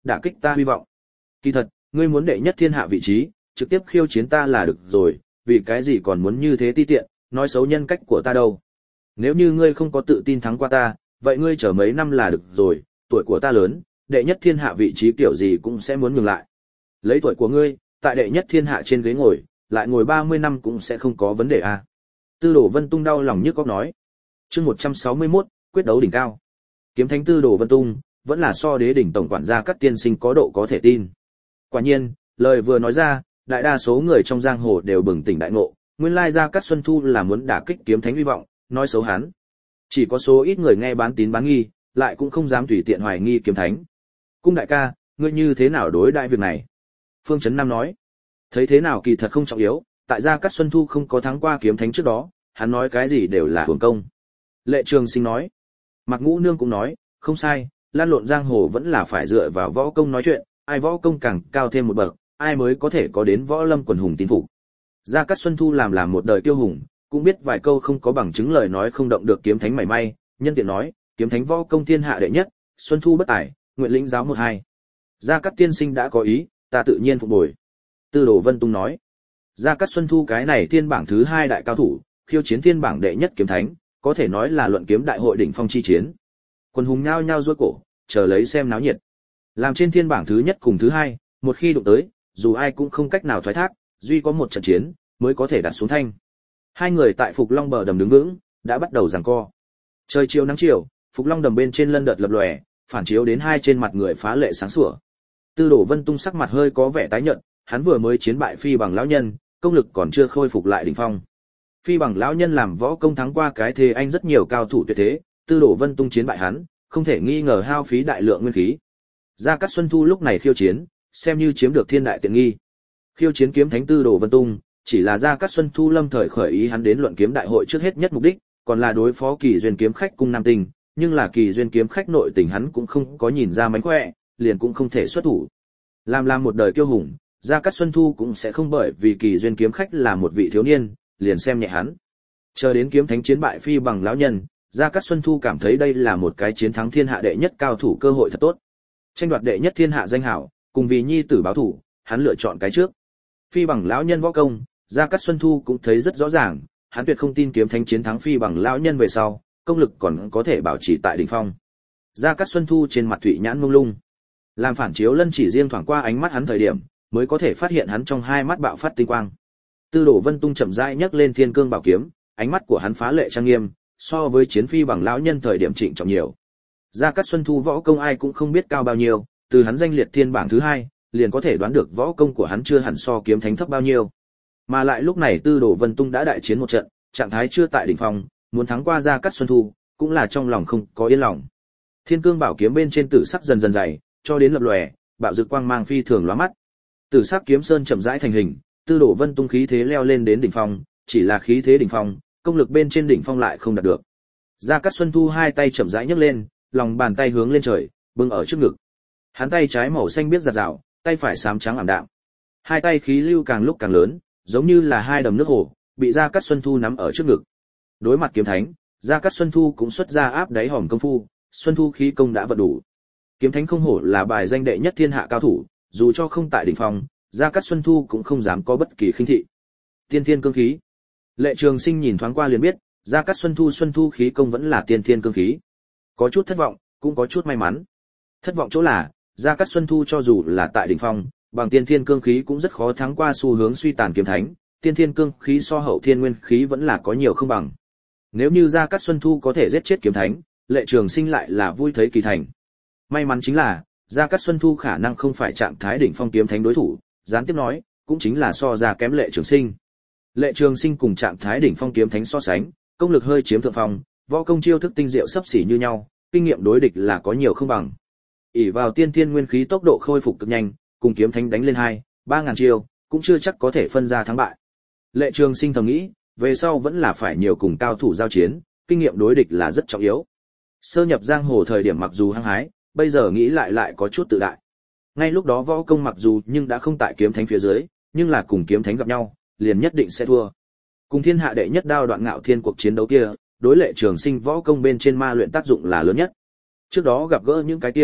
đả kích ta hy vọng. Kỳ thật, ngươi muốn đệ nhất thiên hạ vị trí, trực tiếp khiêu chiến ta là được rồi, vì cái gì còn muốn như thế ti tiện, nói xấu nhân cách của ta đâu. Nếu như ngươi không có tự tin thắng qua ta, vậy ngươi chờ mấy năm là được rồi, tuổi của ta lớn, đệ nhất thiên hạ vị trí kiểu gì cũng sẽ muốn nhường lại. Lấy tuổi của ngươi, tại đệ nhất thiên hạ trên ghế ngồi, lại ngồi 30 năm cũng sẽ không có vấn đề à. Tư Đồ Vân Tung đau lòng nhức óc nói. Chương 161, quyết đấu đỉnh cao. Kiếm thánh Tư Đồ Vân Tung, vẫn là so đế đỉnh tổng quản gia các tiên sinh có độ có thể tin. Quả nhiên, lời vừa nói ra, đại đa số người trong giang hồ đều bừng tỉnh đại ngộ, nguyên lai Gia Cát Xuân Thu là muốn đả kích kiếm thánh hy vọng, nói xấu hắn. Chỉ có số ít người nghe bán tín bán nghi, lại cũng không dám tùy tiện hoài nghi kiếm thánh. Cung đại ca, ngươi như thế nào đối đại việc này? Phương Chấn Nam nói. Thấy thế nào kỳ thật không trọng yếu, tại Gia Cát Xuân Thu không có thắng qua kiếm thánh trước đó, hắn nói cái gì đều là hưởng công. Lệ Trường Sinh nói. Mạc Ngũ Nương cũng nói, không sai, lan lộn giang hồ vẫn là phải dựa vào võ công nói chuyện, ai võ công càng cao thêm một bậc, ai mới có thể có đến võ lâm quần hùng tín phục. Gia Cát Xuân Thu làm một đời tiêu hùng, cũng biết vài câu không có bằng chứng lời nói không động được kiếm thánh mảy may, nhân tiện nói, kiếm thánh võ công thiên hạ đệ nhất, Xuân Thu bất tài, nguyện lĩnh giáo 1-2. Gia Cát tiên sinh đã có ý, ta tự nhiên phục bồi. Tư Đồ Vân Tung nói, Gia Cát Xuân Thu cái này thiên bảng thứ 2 đại cao thủ, khiêu chiến thiên bảng đệ nhất kiếm thánh, có thể nói là luận kiếm đại hội đỉnh phong chi chiến. Quân hùng nhao nhao giơ cổ, chờ lấy xem náo nhiệt. Làm trên thiên bảng thứ nhất cùng thứ 2, một khi đụng tới, dù ai cũng không cách nào thoái thác, duy có một trận chiến mới có thể đặt xuống thanh. Hai người tại Phục Long bờ đầm đứng vững, đã bắt đầu giằng co. Trời chiều nắng chiều, Phục Long đầm bên trên lân đợt lập lòe, phản chiếu đến hai trên mặt người phá lệ sáng sủa. Tư Đồ Vân Tung sắc mặt hơi có vẻ tái nhợt, hắn vừa mới chiến bại Phi Bằng lão nhân, công lực còn chưa khôi phục lại đỉnh phong. Phi Bằng lão nhân làm võ công thắng qua cái thế anh rất nhiều cao thủ tuyệt thế, Tư Đồ Vân Tung chiến bại hắn, không thể nghi ngờ hao phí đại lượng nguyên khí. Gia Cát Xuân Thu lúc này khiêu chiến, xem như chiếm được thiên đại tiện nghi. Khiêu chiến kiếm thánh Tư Đồ Vân Tung, chỉ là Gia Cát Xuân Thu lâm thời khởi ý hắn đến luận kiếm đại hội trước hết nhất mục đích, còn là đối phó Kỳ Duyên kiếm khách cung Nam Tinh, nhưng là Kỳ Duyên kiếm khách nội tình hắn cũng không có nhìn ra mánh khỏe, liền cũng không thể xuất thủ. Làm một đời kiêu hùng, Gia Cát Xuân Thu cũng sẽ không bởi vì Kỳ Duyên kiếm khách là một vị thiếu niên, liền xem nhẹ hắn. Chờ đến kiếm thánh chiến bại Phi Bằng lão nhân, Gia Cát Xuân Thu cảm thấy đây là một cái chiến thắng thiên hạ đệ nhất cao thủ cơ hội thật tốt. Tranh đoạt đệ nhất thiên hạ danh hảo, cùng vì nhi tử báo thủ, hắn lựa chọn cái trước. Phi Bằng lão nhân võ công, Gia Cát Xuân Thu cũng thấy rất rõ ràng, hắn tuyệt không tin kiếm thánh chiến thắng Phi Bằng lão nhân về sau, công lực còn có thể bảo trì tại đỉnh phong. Gia Cát Xuân Thu trên mặt thủy nhãn mông lung, làm phản chiếu lân chỉ riêng thoảng qua ánh mắt hắn thời điểm, mới có thể phát hiện hắn trong hai mắt bạo phát tinh quang. Tư Đồ Vân Tung chậm rãi nhấc lên Thiên Cương bảo kiếm, ánh mắt của hắn phá lệ trang nghiêm, so với chiến Phi Bằng lão nhân thời điểm trịnh trọng nhiều. Gia Cát Xuân Thu võ công ai cũng không biết cao bao nhiêu, từ hắn danh liệt thiên bảng thứ 2, liền có thể đoán được võ công của hắn chưa hẳn so kiếm thánh thấp bao nhiêu. Mà lại lúc này Tư Đồ Vân Tung đã đại chiến một trận, trạng thái chưa tại đỉnh phong, muốn thắng qua Gia Cát Xuân Thu, cũng là trong lòng không có yên lòng. Thiên Cương bảo kiếm bên trên tử sắc dần dần dày, cho đến lập lòe, bạo dực quang mang phi thường lóa mắt. Tử sắc kiếm sơn chậm rãi thành hình, Tư Đồ Vân Tung khí thế leo lên đến đỉnh phong, chỉ là khí thế đỉnh phong, công lực bên trên đỉnh phong lại không đạt được. Gia Cát Xuân Thu hai tay chậm rãi nhấc lên, lòng bàn tay hướng lên trời, bưng ở trước ngực. Hắn tay trái màu xanh biếc rạt rào, tay phải xám trắng ảm đạm. Hai tay khí lưu càng lúc càng lớn, giống như là hai đầm nước hồ, bị Gia Cát Xuân Thu nắm ở trước ngực. Đối mặt kiếm thánh, Gia Cát Xuân Thu cũng xuất ra áp đáy hòm công phu, Xuân Thu khí công đã vận đủ. Kiếm thánh không hổ là bài danh đệ nhất thiên hạ cao thủ, dù cho không tại đỉnh phong, Gia Cát Xuân Thu cũng không dám có bất kỳ khinh thị. Tiên thiên cương khí. Lệ Trường Sinh nhìn thoáng qua liền biết, Gia Cát Xuân Thu khí công vẫn là tiên thiên cương khí. Có chút thất vọng, cũng có chút may mắn. Thất vọng chỗ là, Gia Cát Xuân Thu cho dù là tại đỉnh phong, bằng tiên thiên cương khí cũng rất khó thắng qua xu hướng suy tàn kiếm thánh, tiên thiên cương khí so hậu thiên nguyên khí vẫn là có nhiều không bằng. Nếu như Gia Cát Xuân Thu có thể giết chết kiếm thánh, Lệ Trường Sinh lại là vui thấy kỳ thành. May mắn chính là, Gia Cát Xuân Thu khả năng không phải trạng thái đỉnh phong kiếm thánh đối thủ, gián tiếp nói, cũng chính là so ra kém Lệ Trường Sinh. Lệ Trường Sinh cùng trạng thái đỉnh phong kiếm thánh so sánh, công lực hơi chiếm thượng phong, võ công chiêu thức tinh diệu xấp xỉ như nhau, kinh nghiệm đối địch là có nhiều không bằng. Ỷ vào tiên thiên nguyên khí tốc độ khôi phục cực nhanh, cùng kiếm thánh đánh lên 2-3 ngàn chiêu, cũng chưa chắc có thể phân ra thắng bại. Lệ Trường Sinh thầm nghĩ, về sau vẫn là phải nhiều cùng cao thủ giao chiến, kinh nghiệm đối địch là rất trọng yếu. Sơ nhập giang hồ thời điểm mặc dù hăng hái, bây giờ nghĩ lại có chút tự đại. Ngay lúc đó võ công mặc dù nhưng đã không tại kiếm thánh phía dưới, nhưng là cùng kiếm thánh gặp nhau, liền nhất định sẽ thua. Cùng thiên hạ đệ nhất đao đoạn ngạo thiên cuộc chiến đấu kia, đối Lệ Trường Sinh võ công bên trên ma luyện tác dụng là lớn nhất. Trước đó gặp gỡ những cái kia,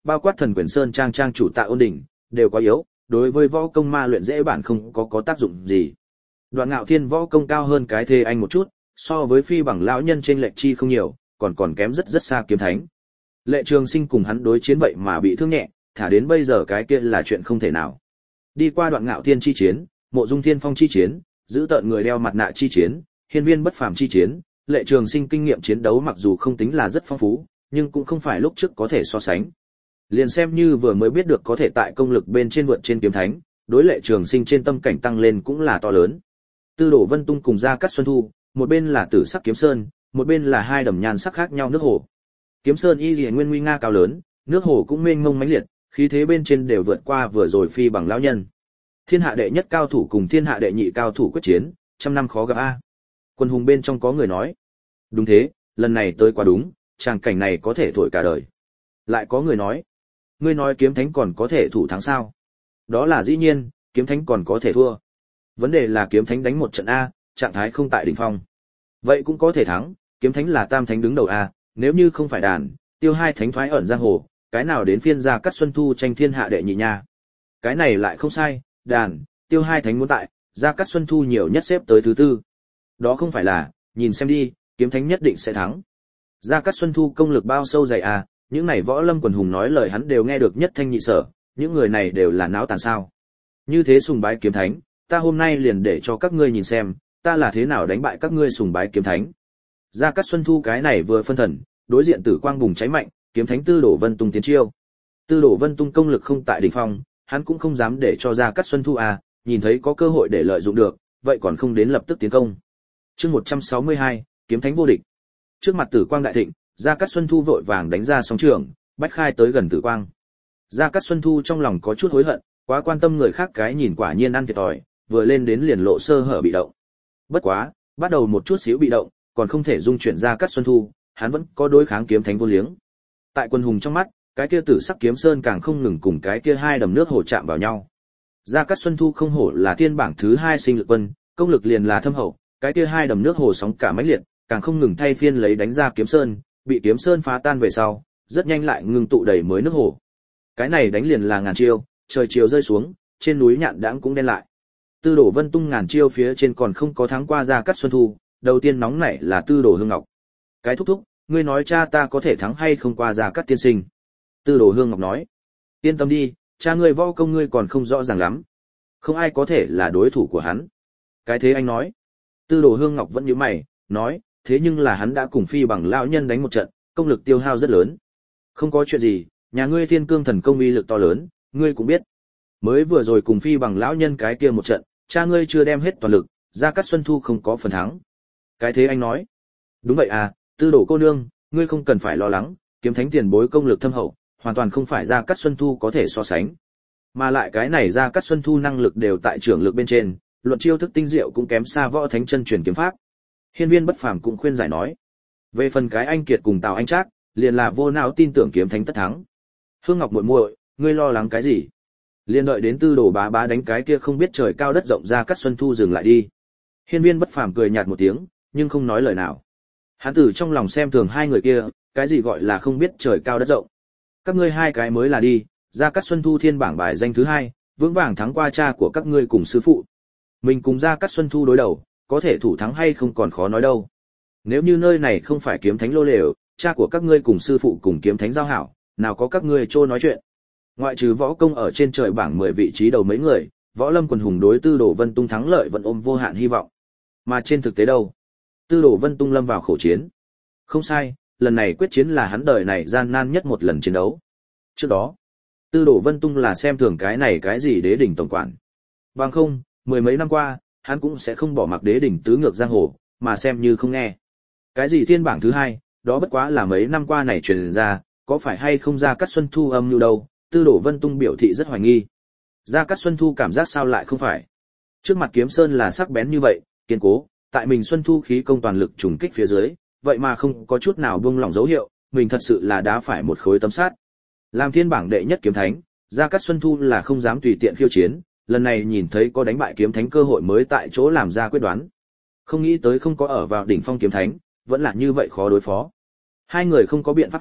bao quát Thần Quyền Sơn trang trang chủ Tạ Ôn Đình, đều quá yếu, đối với võ công ma luyện dễ bản không có tác dụng gì. Đoạn Ngạo Thiên võ công cao hơn cái Thê Anh một chút, so với Phi Bằng lão nhân trên lệch chi không nhiều, còn kém rất xa kiếm thánh. Lệ Trường Sinh cùng hắn đối chiến vậy mà bị thương nhẹ, thả đến bây giờ cái kia là chuyện không thể nào. Đi qua Đoạn Ngạo Thiên chi chiến, Mộ Dung Thiên Phong chi chiến, giữ tợn người đeo mặt nạ chi chiến, Hiên Viên Bất Phàm chi chiến, Lệ Trường Sinh kinh nghiệm chiến đấu mặc dù không tính là rất phong phú, nhưng cũng không phải lúc trước có thể so sánh. Liền xem như vừa mới biết được có thể tại công lực bên trên vượt trên kiếm thánh, đối Lệ Trường Sinh trên tâm cảnh tăng lên cũng là to lớn. Tư Đồ Vân Tung cùng Gia Cát Xuân Thu, một bên là Tử Sắc Kiếm Sơn, một bên là hai đầm nhan sắc khác nhau nước hồ. Kiếm Sơn y liễu nguyên nguy nga cao lớn, nước hồ cũng mênh mông mãnh liệt, khí thế bên trên đều vượt qua vừa rồi Phi Bằng lão nhân. Thiên hạ đệ nhất cao thủ cùng thiên hạ đệ nhị cao thủ quyết chiến, trăm năm khó gặp a. Quân hùng bên trong có người nói, đúng thế, lần này tới quá đúng, tràng cảnh này có thể thổi cả đời. Lại có người nói, ngươi nói kiếm thánh còn có thể thủ thắng sao? Đó là dĩ nhiên, kiếm thánh còn có thể thua. Vấn đề là kiếm thánh đánh một trận a, trạng thái không tại đỉnh phong. Vậy cũng có thể thắng, kiếm thánh là tam thánh đứng đầu a, nếu như không phải đàn, tiêu hai thánh thoái ẩn giang hồ, cái nào đến phiên Gia Cát Xuân Thu tranh thiên hạ đệ nhị nha. Cái này lại không sai, đàn, tiêu hai thánh muốn tại, Gia Cát Xuân Thu nhiều nhất xếp tới thứ tư. Đó không phải là, nhìn xem đi, kiếm thánh nhất định sẽ thắng. Gia Cát Xuân Thu công lực bao sâu dày à, những này võ lâm quần hùng nói lời hắn đều nghe được nhất thanh nhị sở, những người này đều là náo tàn sao. Như thế sùng bái kiếm thánh, ta hôm nay liền để cho các ngươi nhìn xem, ta là thế nào đánh bại các ngươi sùng bái kiếm thánh. Gia Cát Xuân Thu cái này vừa phân thần, đối diện tử quang bùng cháy mạnh, kiếm thánh Tư Đồ Vân Tung tiến chiêu. Tư Đồ Vân Tung công lực không tại đỉnh phong, hắn cũng không dám để cho Gia Cát Xuân Thu à, nhìn thấy có cơ hội để lợi dụng được, vậy còn không đến lập tức tiến công. Chương 162, kiếm thánh vô địch. Trước mặt tử quang đại thịnh, Gia Cát Xuân Thu vội vàng đánh ra sóng trường, bách khai tới gần tử quang. Gia Cát Xuân Thu trong lòng có chút hối hận, quá quan tâm người khác cái nhìn quả nhiên ăn thiệt thòi, vừa lên đến liền lộ sơ hở bị động. Bất quá, bắt đầu một chút xíu bị động, còn không thể dung chuyển Gia Cát Xuân Thu, hắn vẫn có đối kháng kiếm thánh vô liếng. Tại quân hùng trong mắt, cái kia Tử Sắc Kiếm Sơn càng không ngừng cùng cái kia hai đầm nước hồ chạm vào nhau. Gia Cát Xuân Thu không hổ là thiên bảng thứ 2 sinh lực quân, công lực liền là thâm hậu, cái kia hai đầm nước hồ sóng cả mãnh liệt, càng không ngừng thay phiên lấy đánh ra Kiếm Sơn, bị Kiếm Sơn phá tan về sau, rất nhanh lại ngừng tụ đầy mới nước hồ. Cái này đánh liền là ngàn chiêu, trời chiều rơi xuống, trên núi Nhạn Đãng cũng đen lại. Tư Đồ Vân Tung ngàn chiêu phía trên còn không có thắng qua Gia Cát Xuân Thu, đầu tiên nóng nảy là Tư Đồ Hương Ngọc. Cái thúc thúc, ngươi nói cha ta có thể thắng hay không qua Gia Cát tiên sinh? Tư Đồ Hương Ngọc nói, yên tâm đi, cha ngươi võ công ngươi còn không rõ ràng lắm, không ai có thể là đối thủ của hắn. Cái thế anh nói. Tư Đồ Hương Ngọc vẫn nhíu mày, nói, thế nhưng là hắn đã cùng Phi Bằng lão nhân đánh một trận, công lực tiêu hao rất lớn. Không có chuyện gì, nhà ngươi Thiên Cương thần công uy lực to lớn, ngươi cũng biết. Mới vừa rồi cùng Phi Bằng lão nhân cái kia một trận, cha ngươi chưa đem hết toàn lực, Gia Cát Xuân Thu không có phần thắng. Cái thế anh nói. Đúng vậy à, Tư Đồ cô nương, ngươi không cần phải lo lắng, kiếm thánh tiền bối công lực thâm hậu, hoàn toàn không phải Gia Cát Xuân Thu có thể so sánh. Mà lại cái này Gia Cát Xuân Thu năng lực đều tại trưởng lực bên trên, luận chiêu thức tinh diệu cũng kém xa võ thánh chân truyền kiếm pháp. Hiên Viên Bất Phàm cũng khuyên giải nói. Về phần cái anh Kiệt cùng Tào Anh Trác, liền là vô não tin tưởng kiếm thánh tất thắng. Hương Ngọc muội muội, ngươi lo lắng cái gì? Liên đợi đến Tư Đồ bá bá đánh cái kia không biết trời cao đất rộng Gia Cát Xuân Thu dừng lại đi. Hiên Viên Bất Phàm cười nhạt một tiếng, nhưng không nói lời nào. Hắn từ trong lòng xem thường hai người kia, cái gì gọi là không biết trời cao đất rộng. Các ngươi hai cái mới là đi, Gia Cát Xuân Thu thiên bảng bài danh thứ 2, vững vàng thắng qua cha của các ngươi cùng sư phụ. Mình cùng Gia Cát Xuân Thu đối đầu, có thể thủ thắng hay không còn khó nói đâu. Nếu như nơi này không phải kiếm thánh lô lều, cha của các ngươi cùng sư phụ cùng kiếm thánh giao hảo, nào có các ngươi trô nói chuyện. Ngoại trừ võ công ở trên trời bảng 10 vị trí đầu mấy người, võ lâm quần hùng đối Tư Đồ Vân Tung thắng lợi vẫn ôm vô hạn hy vọng. Mà trên thực tế đâu? Tư Đồ Vân Tung lâm vào khổ chiến. Không sai, lần này quyết chiến là hắn đời này gian nan nhất một lần chiến đấu. Trước đó, Tư Đồ Vân Tung là xem thường cái này cái gì đế đỉnh tổng quản. Bằng không, mười mấy năm qua, hắn cũng sẽ không bỏ mặc đế đỉnh tứ ngược giang hồ, mà xem như không nghe. Cái gì thiên bảng thứ 2, đó bất quá là mấy năm qua này truyền ra, có phải hay không Gia Cát Xuân Thu âm mưu đâu, Tư Đồ Vân Tung biểu thị rất hoài nghi. Gia Cát Xuân Thu cảm giác sao lại không phải. Trước mặt Kiếm Sơn là sắc bén như vậy, kiên cố, tại mình Xuân Thu khí công toàn lực trùng kích phía dưới, vậy mà không có chút nào buông lỏng dấu hiệu, mình thật sự là đá phải một khối tấm sắt. Làm thiên bảng đệ nhất kiếm thánh, Gia Cát Xuân Thu là không dám tùy tiện khiêu chiến, lần này nhìn thấy có đánh bại kiếm thánh cơ hội mới tại chỗ làm ra quyết đoán. Không nghĩ tới không có ở vào đỉnh phong kiếm thánh, vẫn là như vậy khó đối phó. Hai người không có biện pháp khác,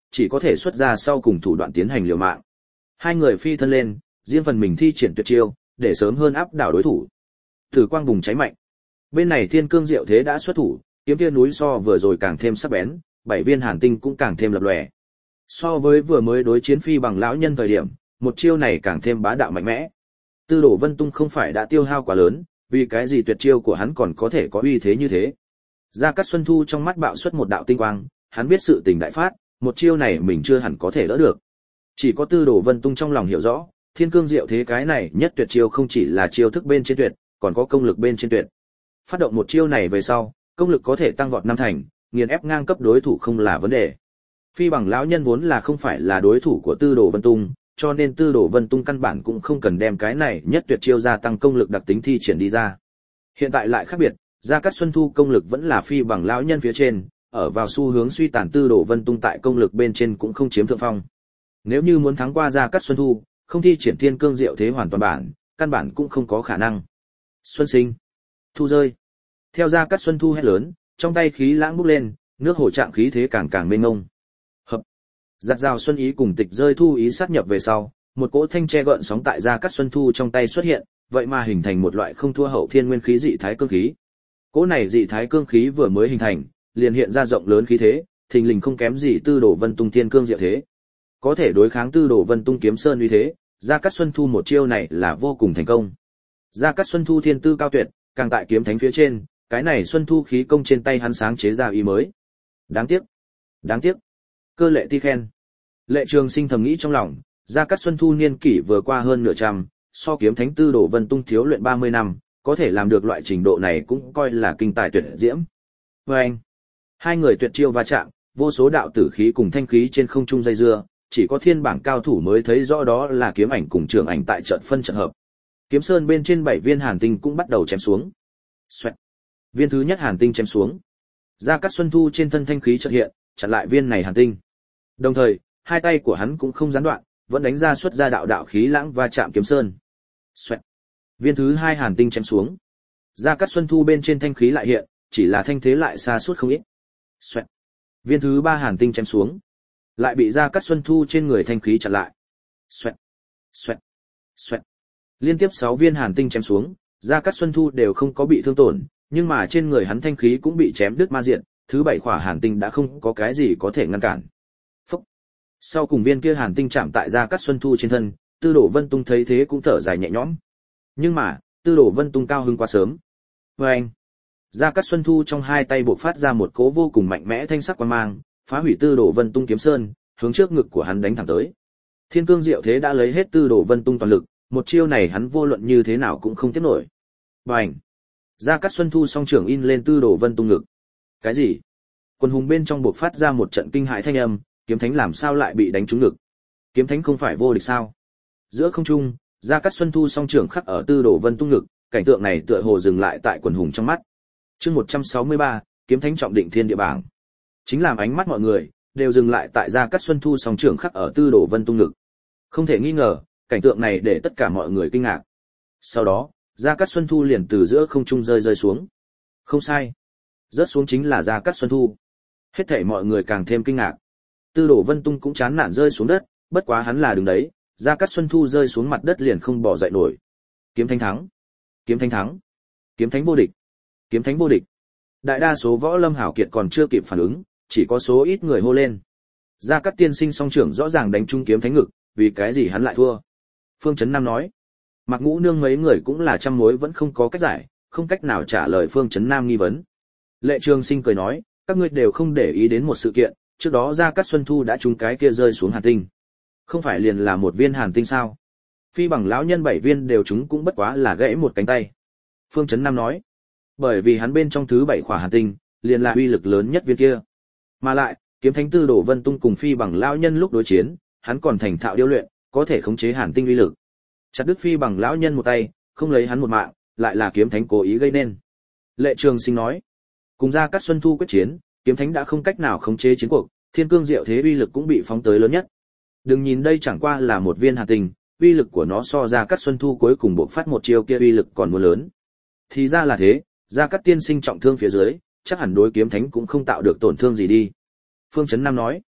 chỉ có thể xuất ra sau cùng thủ đoạn tiến hành liều mạng. Hai người phi thân lên, riêng phần mình thi triển tuyệt chiêu, để sớm hơn áp đảo đối thủ. Tử quang bùng cháy mạnh. Bên này Thiên Cương Diệu Thế đã xuất thủ, kiếm kia núi so vừa rồi càng thêm sắc bén, 7 viên hàn tinh cũng càng thêm lập lòe. So với vừa mới đối chiến Phi Bằng lão nhân thời điểm, một chiêu này càng thêm bá đạo mạnh mẽ. Tư Đồ Vân Tung không phải đã tiêu hao quá lớn, vì cái gì tuyệt chiêu của hắn còn có thể có uy thế như thế. Gia Cát Xuân Thu trong mắt bạo xuất một đạo tinh quang, hắn biết sự tình đại phát, một chiêu này mình chưa hẳn có thể đỡ được. Chỉ có Tư Đồ Vân Tung trong lòng hiểu rõ, Thiên Cương Diệu Thế cái này nhất tuyệt chiêu không chỉ là chiêu thức bên trên tuyệt, còn có công lực bên trên tuyệt. Phát động một chiêu này về sau, công lực có thể tăng vọt 5 thành, nghiền ép ngang cấp đối thủ không là vấn đề. Phi Bằng lão nhân vốn là không phải là đối thủ của Tư Đồ Vân Tung, cho nên Tư Đồ Vân Tung căn bản cũng không cần đem cái này nhất tuyệt chiêu gia tăng công lực đặc tính thi triển đi ra. Hiện tại lại khác biệt, Gia Cát Xuân Thu công lực vẫn là Phi Bằng lão nhân phía trên, ở vào xu hướng suy tàn Tư Đồ Vân Tung tại công lực bên trên cũng không chiếm thượng phong. Nếu như muốn thắng qua Gia Cát Xuân Thu, không thi triển Thiên Cương Diệu Thế hoàn toàn bản, căn bản cũng không có khả năng. Xuân sinh, thu rơi. Theo Gia Cát Xuân Thu hét lớn, trong tay khí lãng bốc lên, nước hồ trạng khí thế càng càng mênh mông. Hợp. Giặt rào Xuân ý cùng Tịch rơi thu ý sát nhập về sau, một cỗ thanh che gợn sóng tại Gia Cát Xuân Thu trong tay xuất hiện, vậy mà hình thành một loại không thua hậu thiên nguyên khí dị thái cương khí. Cỗ này dị thái cương khí vừa mới hình thành, liền hiện ra rộng lớn khí thế, thình lình không kém gì Tư Đồ Vân Tung Thiên Cương Diệu Thế. Có thể đối kháng Tư Đồ Vân Tung Kiếm Sơn uy thế, Gia Cát Xuân Thu một chiêu này là vô cùng thành công. Gia Cát Xuân Thu thiên tư cao tuyệt, càng tại kiếm thánh phía trên, cái này Xuân Thu khí công trên tay hắn sáng chế ra ý mới. Đáng tiếc. Cơ Lệ ti khen. Lệ Trường Sinh thầm nghĩ trong lòng, Gia Cát Xuân Thu niên kỷ vừa qua hơn nửa trăm, so kiếm thánh Tư Đồ Vân Tung thiếu luyện 30 năm, có thể làm được loại trình độ này cũng coi là kinh tài tuyệt diễm. Oeng. Hai người tuyệt chiêu va chạm, vô số đạo tử khí cùng thanh khí trên không trung dây dưa, chỉ có thiên bảng cao thủ mới thấy rõ đó là kiếm ảnh cùng trường ảnh tại trận phân trận hợp. Kiếm sơn bên trên 7 viên hàn tinh cũng bắt đầu chém xuống. Xoẹt. Viên thứ nhất hàn tinh chém xuống. Gia Cát Xuân Thu trên thân thanh khí chợt hiện, chặn lại viên này hàn tinh. Đồng thời, hai tay của hắn cũng không gián đoạn, vẫn đánh ra xuất ra đạo đạo khí lãng va chạm kiếm sơn. Xoẹt. Viên thứ hai hàn tinh chém xuống. Gia Cát Xuân Thu bên trên thanh khí lại hiện, chỉ là thanh thế lại xa suốt không ít. Xoẹt. Viên thứ ba hàn tinh chém xuống, lại bị Gia Cát Xuân Thu trên người thanh khí chặn lại. Xoẹt. Xoẹt. Xoẹt. Liên tiếp 6 viên hàn tinh chém xuống, Gia Cát Xuân Thu đều không có bị thương tổn, nhưng mà trên người hắn thanh khí cũng bị chém đứt ma diện, thứ 7 khỏa hàn tinh đã không có cái gì có thể ngăn cản. Phốc. Sau cùng viên kia hàn tinh chạm tại Gia Cát Xuân Thu trên thân, Tư Đồ Vân Tung thấy thế cũng thở dài nhẹ nhõm. Nhưng mà, Tư Đồ Vân Tung cao hứng quá sớm. Oeng. Gia Cát Xuân Thu trong hai tay bộc phát ra một cỗ vô cùng mạnh mẽ thanh sắc quang mang, phá hủy Tư Đồ Vân Tung kiếm sơn, hướng trước ngực của hắn đánh thẳng tới. Thiên Cương Diệu Thế đã lấy hết Tư Đồ Vân Tung toàn lực, một chiêu này hắn vô luận như thế nào cũng không tiếp nổi. Bành! Gia Cát Xuân Thu song trưởng in lên Tư Đồ Vân Tung ngực. Cái gì? Quần hùng bên trong bộc phát ra một trận kinh hãi thanh âm, kiếm thánh làm sao lại bị đánh trúng ngực? Kiếm thánh không phải vô địch sao? Giữa không trung, Gia Cát Xuân Thu song trưởng khắc ở Tư Đồ Vân Tung ngực, cảnh tượng này tựa hồ dừng lại tại quần hùng trong mắt. Chương 163, kiếm thánh trọng định thiên địa bảng. Chính làm ánh mắt mọi người đều dừng lại tại Gia Cát Xuân Thu song trưởng khắc ở Tư Đồ Vân Tung ngực. Không thể nghi ngờ, cảnh tượng này để tất cả mọi người kinh ngạc. Sau đó, Gia Cát Xuân Thu liền từ giữa không trung rơi xuống. Không sai, rớt xuống chính là Gia Cát Xuân Thu. Hết thảy mọi người càng thêm kinh ngạc. Tư Đồ Vân Tung cũng chán nản rơi xuống đất, bất quá hắn là đứng đấy, Gia Cát Xuân Thu rơi xuống mặt đất liền không bỏ dậy nổi. Kiếm thánh thắng, kiếm thánh thắng, kiếm thánh vô địch, kiếm thánh vô địch. Đại đa số võ lâm hảo kiệt còn chưa kịp phản ứng, chỉ có số ít người hô lên. Gia Cát tiên sinh song trưởng rõ ràng đánh trúng kiếm thánh ngực, vì cái gì hắn lại thua? Phương Chấn Nam nói. Mạc Ngũ Nương mấy người cũng là trăm mối vẫn không có cách giải, không cách nào trả lời Phương Chấn Nam nghi vấn. Lệ Trường Sinh cười nói, các ngươi đều không để ý đến một sự kiện, trước đó Gia Cát Xuân Thu đã trúng cái kia rơi xuống hàn tinh. Không phải liền là một viên hàn tinh sao? Phi Bằng lão nhân 7 viên đều trúng cũng bất quá là gãy một cánh tay. Phương Chấn Nam nói, bởi vì hắn bên trong thứ 7 khỏa hàn tinh, liền là uy lực lớn nhất viên kia. Mà lại, kiếm thánh Tư Đồ Vân Tung cùng Phi Bằng lão nhân lúc đối chiến, hắn còn thành thạo điêu luyện, có thể khống chế hàn tinh uy lực. Chặt đứt Phi Bằng lão nhân một tay, không lấy hắn một mạng, lại là kiếm thánh cố ý gây nên. Lệ Trường Sinh nói, cùng Gia Cát Xuân Thu quyết chiến, kiếm thánh đã không cách nào khống chế chiến cuộc, Thiên Cương Diệu Thế uy lực cũng bị phóng tới lớn nhất. Đừng nhìn đây chẳng qua là một viên hàn tinh, uy lực của nó so Gia Cát Xuân Thu cuối cùng bộc phát một chiêu kia uy lực còn muốn lớn. Thì ra là thế, Gia Cát tiên sinh trọng thương phía dưới, chắc hẳn đối kiếm thánh cũng không tạo được tổn thương gì đi. Phương Chấn Nam nói,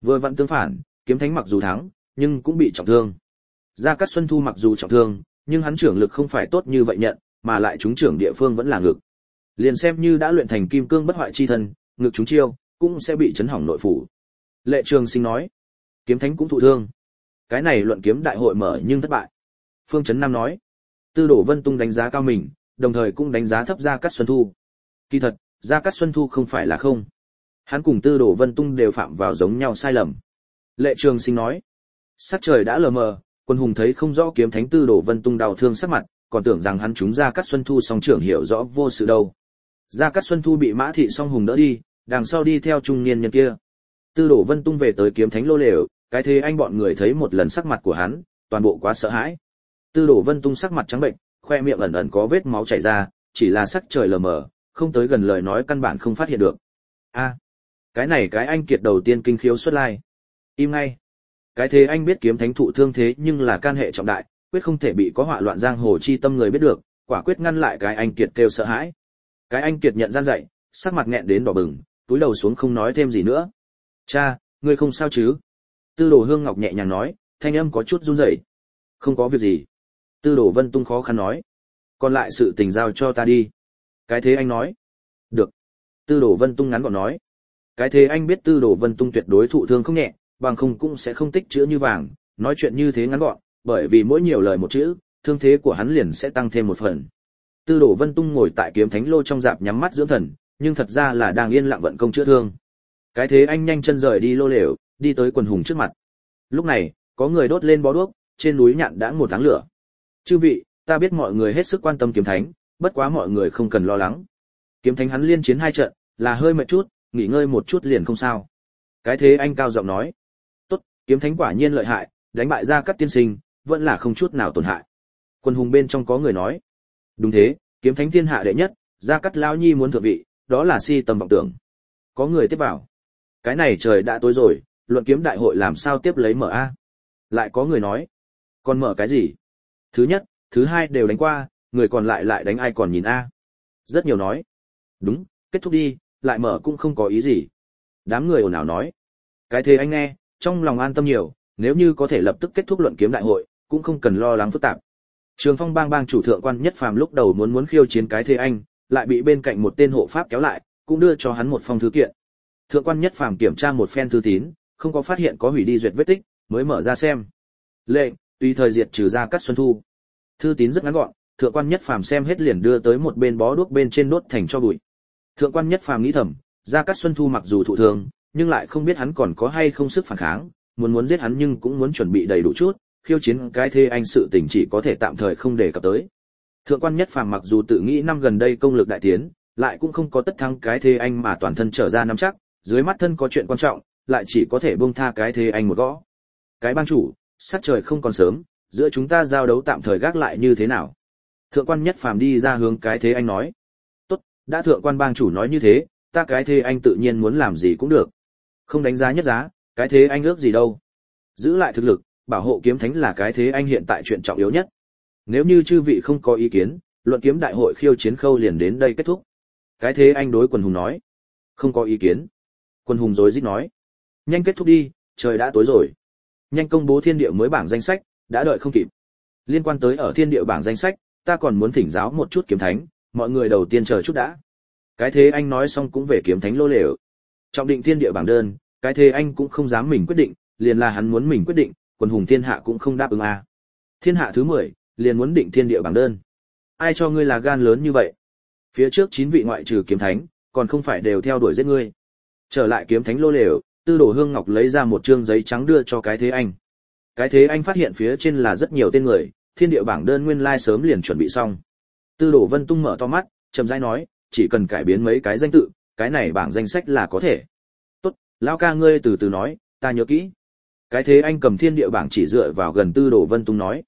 Vừa vặn tương phản, Kiếm Thánh mặc dù thắng, nhưng cũng bị trọng thương. Gia Cát Xuân Thu mặc dù trọng thương, nhưng hắn trưởng lực không phải tốt như vậy nhận, mà lại trúng trưởng địa phương vẫn là ngực. Liền xem như đã luyện thành kim cương bất hoại chi thân, ngực trúng chiêu, cũng sẽ bị chấn hỏng nội phủ. Lệ Trường Sinh nói, Kiếm Thánh cũng thụ thương. Cái này luận kiếm đại hội mở nhưng thất bại. Phương Chấn Nam nói, Tư Đồ Vân Tung đánh giá cao mình, đồng thời cũng đánh giá thấp Gia Cát Xuân Thu. Kỳ thật, Gia Cát Xuân Thu không phải là không. Hắn cùng Tư Đồ Vân Tung đều phạm vào giống nhau sai lầm. Lệ Trường Sinh nói, sắc trời đã lờ mờ, Quân Hùng thấy không rõ Kiếm Thánh Tư Đồ Vân Tung đau thương sắc mặt, còn tưởng rằng hắn chúng Gia Cát Xuân Thu song trưởng hiểu rõ vô sự đâu. Gia Cát Xuân Thu bị Mã Thị song hùng đỡ đi, đằng sau đi theo trung niên nhân kia. Tư Đồ Vân Tung về tới Kiếm Thánh lô lều, cái thế anh bọn người thấy một lần sắc mặt của hắn, toàn bộ quá sợ hãi. Tư Đồ Vân Tung sắc mặt trắng bệnh, khoe miệng ẩn ẩn có vết máu chảy ra, chỉ là sắc trời lờ mờ, không tới gần lời nói căn bản không phát hiện được. A, cái này cái anh kiệt đầu tiên kinh khiếu xuất lai. Im ngay. Cái thế anh biết Kiếm Thánh thụ thương thế nhưng là can hệ trọng đại, quyết không thể bị có họa loạn giang hồ chi tâm người biết được, quả quyết ngăn lại cái anh kiệt kêu sợ hãi. Cái anh kiệt nhận gian dậy, sắc mặt nghẹn đến đỏ bừng, túi đầu xuống không nói thêm gì nữa. Cha, ngươi không sao chứ? Tư Đồ Hương Ngọc nhẹ nhàng nói, thanh âm có chút run rẩy. Không có việc gì. Tư Đồ Vân Tung khó khăn nói. Còn lại sự tình giao cho ta đi. Cái thế anh nói. Được. Tư Đồ Vân Tung ngắn gọn nói. Cái thế anh biết Tư Đồ Vân Tung tuyệt đối thụ thương không nhẹ, bằng không cũng sẽ không tích chữa như vàng, nói chuyện như thế ngắn gọn, bởi vì mỗi nhiều lời một chữ, thương thế của hắn liền sẽ tăng thêm một phần. Tư Đồ Vân Tung ngồi tại Kiếm Thánh lô trong dạp nhắm mắt dưỡng thần, nhưng thật ra là đang yên lặng vận công chữa thương. Cái thế anh nhanh chân rời đi lô lều, đi tới Quần Hùng trước mặt. Lúc này, có người đốt lên bó đuốc, trên núi nhạn đã một đám lửa. Chư vị, ta biết mọi người hết sức quan tâm Kiếm Thánh, bất quá mọi người không cần lo lắng. Kiếm Thánh hắn liên chiến 2 trận, là hơi mệt chút, nghỉ ngơi một chút liền không sao. Cái thế anh cao giọng nói. Tốt, Kiếm Thánh quả nhiên lợi hại, đánh bại Gia Cát tiên sinh, vẫn là không chút nào tổn hại. Quần Hùng bên trong có người nói. Đúng thế, Kiếm Thánh thiên hạ đệ nhất, Gia Cát lão nhi muốn thượng vị, đó là si tầm vọng tưởng. Có người tiếp vào. Cái này trời đã tối rồi, luận kiếm đại hội làm sao tiếp lấy mở a? Lại có người nói. Còn mở cái gì? Thứ nhất, thứ hai đều đánh qua, người còn lại lại đánh ai còn nhìn a? Rất nhiều nói. Đúng, kết thúc đi, lại mở cũng không có ý gì. Đám người ồn ào nói. Cái thế anh nghe, trong lòng an tâm nhiều, nếu như có thể lập tức kết thúc luận kiếm đại hội, cũng không cần lo lắng phức tạp. Trường Phong bang bang chủ Thượng Quan Nhất Phàm lúc đầu muốn khiêu chiến cái thế anh, lại bị bên cạnh một tên hộ pháp kéo lại, cũng đưa cho hắn một phong thư kiện. Thượng Quan Nhất Phàm kiểm tra một phen thư tín, không có phát hiện có hủy đi duyệt vết tích, mới mở ra xem. Lệnh, tùy thời diệt trừ Gia Cát Xuân Thu. Thư tín rất ngắn gọn, Thượng Quan Nhất Phàm xem hết liền đưa tới một bên bó đuốc bên trên đốt thành cho bụi. Thượng Quan Nhất Phàm nghĩ thầm, Gia Cát Xuân Thu mặc dù thụ thương, nhưng lại không biết hắn còn có hay không sức phản kháng, muốn giết hắn nhưng cũng muốn chuẩn bị đầy đủ chút, khiêu chiến cái thế anh sự tình chỉ có thể tạm thời không đề cập tới. Thượng Quan Nhất Phàm mặc dù tự nghĩ năm gần đây công lực đại tiến, lại cũng không có tất thắng cái thế anh mà toàn thân trở ra nắm chắc, dưới mắt thân có chuyện quan trọng, lại chỉ có thể buông tha cái thế anh một gõ. Cái bang chủ, sắc trời không còn sớm, giữa chúng ta giao đấu tạm thời gác lại như thế nào? Thượng Quan Nhất Phàm đi ra hướng cái thế anh nói. Tốt, đã Thượng Quan bang chủ nói như thế, ta cái thế anh tự nhiên muốn làm gì cũng được. Không đánh giá nhất giá, cái thế anh ước gì đâu. Giữ lại thực lực, bảo hộ Kiếm Thánh là cái thế anh hiện tại chuyện trọng yếu nhất. Nếu như chư vị không có ý kiến, luận kiếm đại hội khiêu chiến khâu liền đến đây kết thúc. Cái thế anh đối Quần Hùng nói. Không có ý kiến. Quần Hùng rối rít nói. Nhanh kết thúc đi, trời đã tối rồi. Nhanh công bố thiên địa mới bảng danh sách, đã đợi không kịp. Liên quan tới ở thiên địa bảng danh sách, ta còn muốn thỉnh giáo một chút Kiếm Thánh, mọi người đầu tiên chờ chút đã. Cái thế anh nói xong cũng về Kiếm Thánh lô lều. Trọng định thiên địa bảng đơn, cái thế anh cũng không dám mình quyết định, liền là hắn muốn mình quyết định, Quần Hùng thiên hạ cũng không đáp ứng a. Thiên hạ thứ 10, liền muốn định thiên địa bảng đơn. Ai cho ngươi là gan lớn như vậy? Phía trước 9 vị ngoại trừ Kiếm Thánh, còn không phải đều theo đuổi giết ngươi. Trở lại Kiếm Thánh lô lều, Tư Đồ Hương Ngọc lấy ra một trương giấy trắng đưa cho cái thế anh. Cái thế anh phát hiện phía trên là rất nhiều tên người, thiên địa bảng đơn nguyên lai sớm liền chuẩn bị xong. Tư Đồ Vân Tung mở to mắt, chậm rãi nói, chỉ cần cải biến mấy cái danh tự, cái này bảng danh sách là có thể. Tốt, lão ca ngươi từ từ nói, ta nhớ kỹ. Cái thế anh cầm thiên địa bảng chỉ dựa vào gần Tư Đồ Vân Tung nói.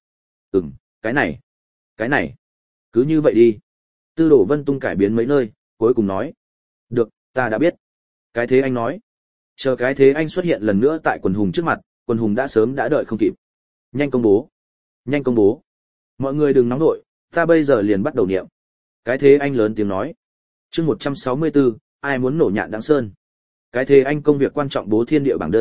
Cái này. Cứ như vậy đi. Tư Đồ Vân Tung cải biến mấy nơi, cuối cùng nói. Được, ta đã biết. Cái thế anh nói. Chờ cái thế anh xuất hiện lần nữa tại Quần Hùng trước mặt, Quần Hùng đã sớm đã đợi không kịp. Nhanh công bố. Nhanh công bố. Mọi người đừng nóng nội, ta bây giờ liền bắt đầu niệm. Cái thế anh lớn tiếng nói. Chương 164, ai muốn nổ nhạn Đặng Sơn. Cái thế anh công việc quan trọng bố thiên địa bảng đơn,